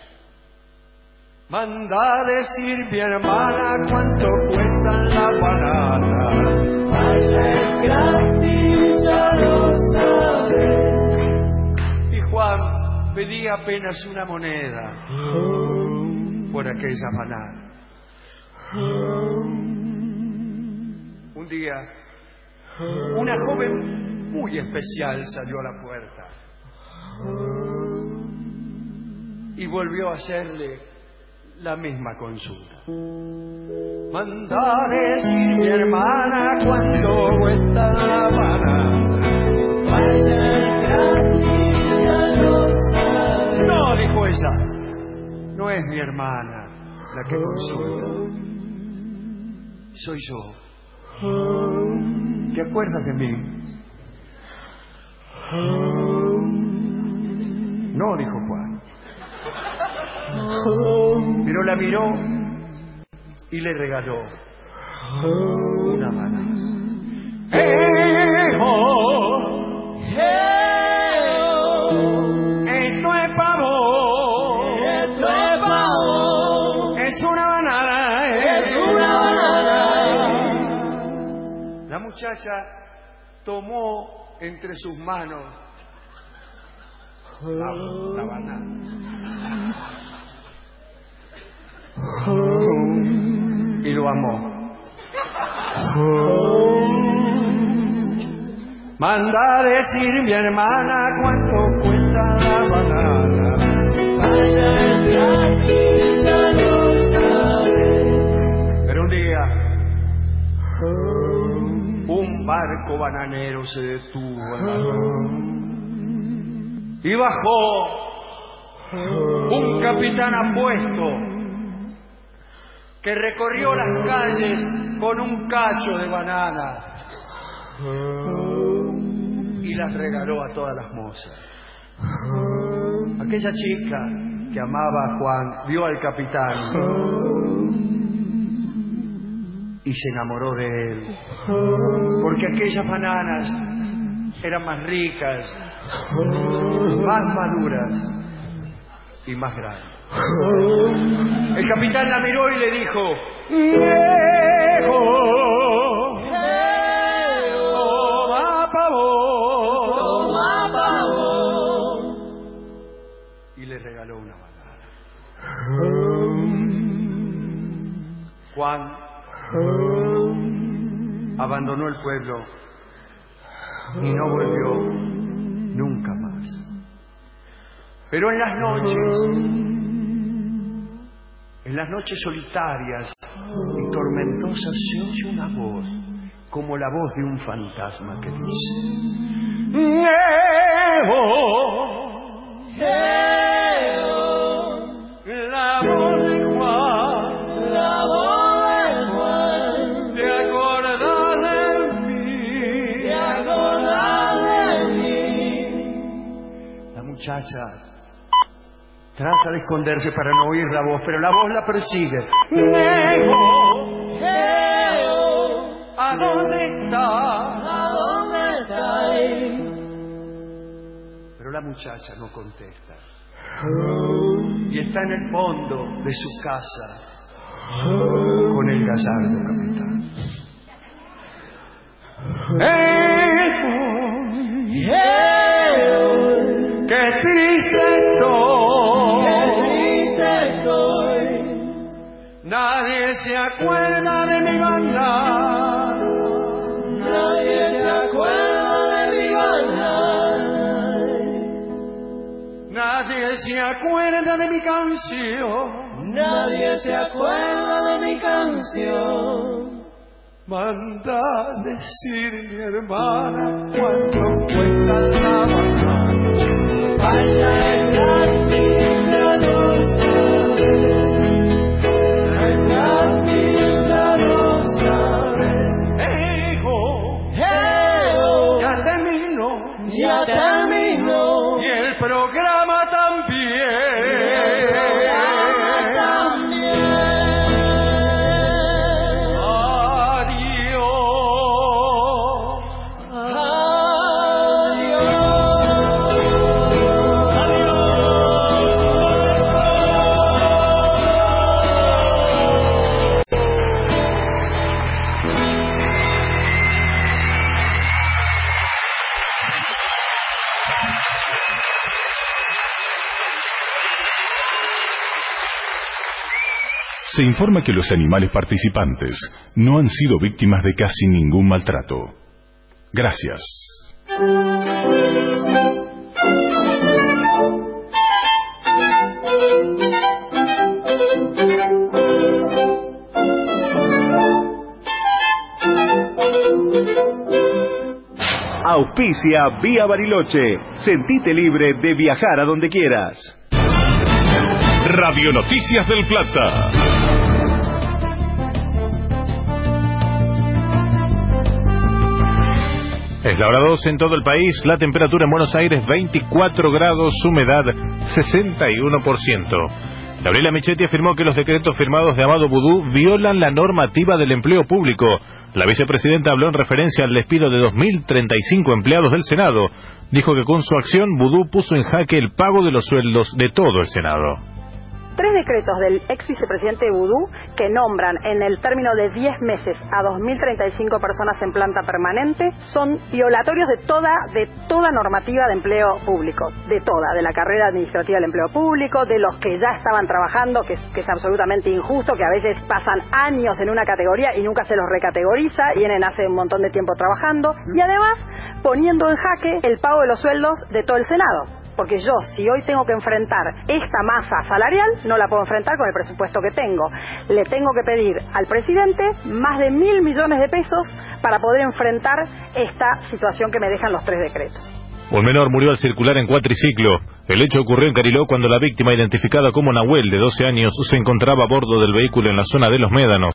[SPEAKER 4] Manda a decir mi hermana cuánto cuestan las bananas. Vaya, es gratis, ya lo sabe. Y Juan pedía apenas una moneda por aquella banana. Un día, una joven muy especial salió a la puerta y volvió a hacerle la misma consulta. Manda a decir mi hermana cuánto cuesta la banana. Vaya, gratis, ya lo sabe. No, dijo ella, no es mi hermana la que consulta, soy yo. ¿Te acuerdas de mí? No, dijo Juan. Pero la miró y le regaló una banana. Esto es pavo, esto es pavo, es una banana, es una banana. La muchacha tomó entre sus manos la banana y lo amó. Manda a decir mi hermana cuánto cuesta la banana. Vaya, es gratis, ya lo sabe. Pero un día un barco bananero se detuvo en la ronda y bajó un capitán apuesto que recorrió las calles con un cacho de banana y las regaló a todas las mozas. Aquella chica que amaba a Juan vio al capitán y se enamoró de él. porque aquellas bananas eran más ricas, más maduras y más grandes. El capitán la miró y le dijo: viejo, toma pavón. Y le regaló una banana. Juan abandonó el pueblo y no volvió nunca más. Pero en las noches solitarias y tormentosas se oye una voz, como la voz de un fantasma que dice: la voz de Juan, la voz de Juan, ¿te acordás de mí? ¿Te acordás de mí? La muchacha trata de esconderse para no oír la voz, pero la voz la persigue. ¿A dónde está? ¿A dónde está? Pero la muchacha no contesta. Y está en el fondo de su casa con el gallardo capitán. ¡Qué triste estoy! Nadie se acuerda de mi banana. Nadie se acuerda de mi banana. Nadie se acuerda de mi canción. Nadie se acuerda de mi canción. Manda a decir mi hermana cuánto cuesta la banana. Vaya el gratis ya lo sabe. Ya terminó. Y el programa también.
[SPEAKER 1] Se informa que los animales participantes no han sido víctimas de casi ningún maltrato. Gracias.
[SPEAKER 15] Auspicia Vía Bariloche. Sentite libre de viajar a donde quieras.
[SPEAKER 1] Radio Noticias del Plata.
[SPEAKER 21] Es la hora 2 en todo el país. La temperatura en Buenos Aires 24 grados, humedad 61%. Gabriela Michetti afirmó que los decretos firmados de Amado Vudú violan la normativa del empleo público. La vicepresidenta habló en referencia al despido de 2.035 empleados del Senado. Dijo que con su acción Vudú puso en jaque el pago de los sueldos de todo el Senado.
[SPEAKER 9] 3 decretos del ex vicepresidente Vudú que nombran en el término de 10 meses a 2.035 personas en planta permanente son violatorios de toda normativa de empleo público, de la carrera administrativa del empleo público, de los que ya estaban trabajando, que es absolutamente injusto, que a veces pasan años en una categoría y nunca se los recategoriza, vienen hace un montón de tiempo trabajando, y además poniendo en jaque el pago de los sueldos de todo el Senado. Porque yo, si hoy tengo que enfrentar esta masa salarial, no la puedo enfrentar con el presupuesto que tengo. Le tengo que pedir al presidente más de 1.000 millones de pesos para poder enfrentar esta situación que me dejan los 3 decretos.
[SPEAKER 21] Un menor murió al circular en cuatriciclo. El hecho ocurrió en Cariló cuando la víctima, identificada como Nahuel, de 12 años, se encontraba a bordo del vehículo en la zona de Los Médanos.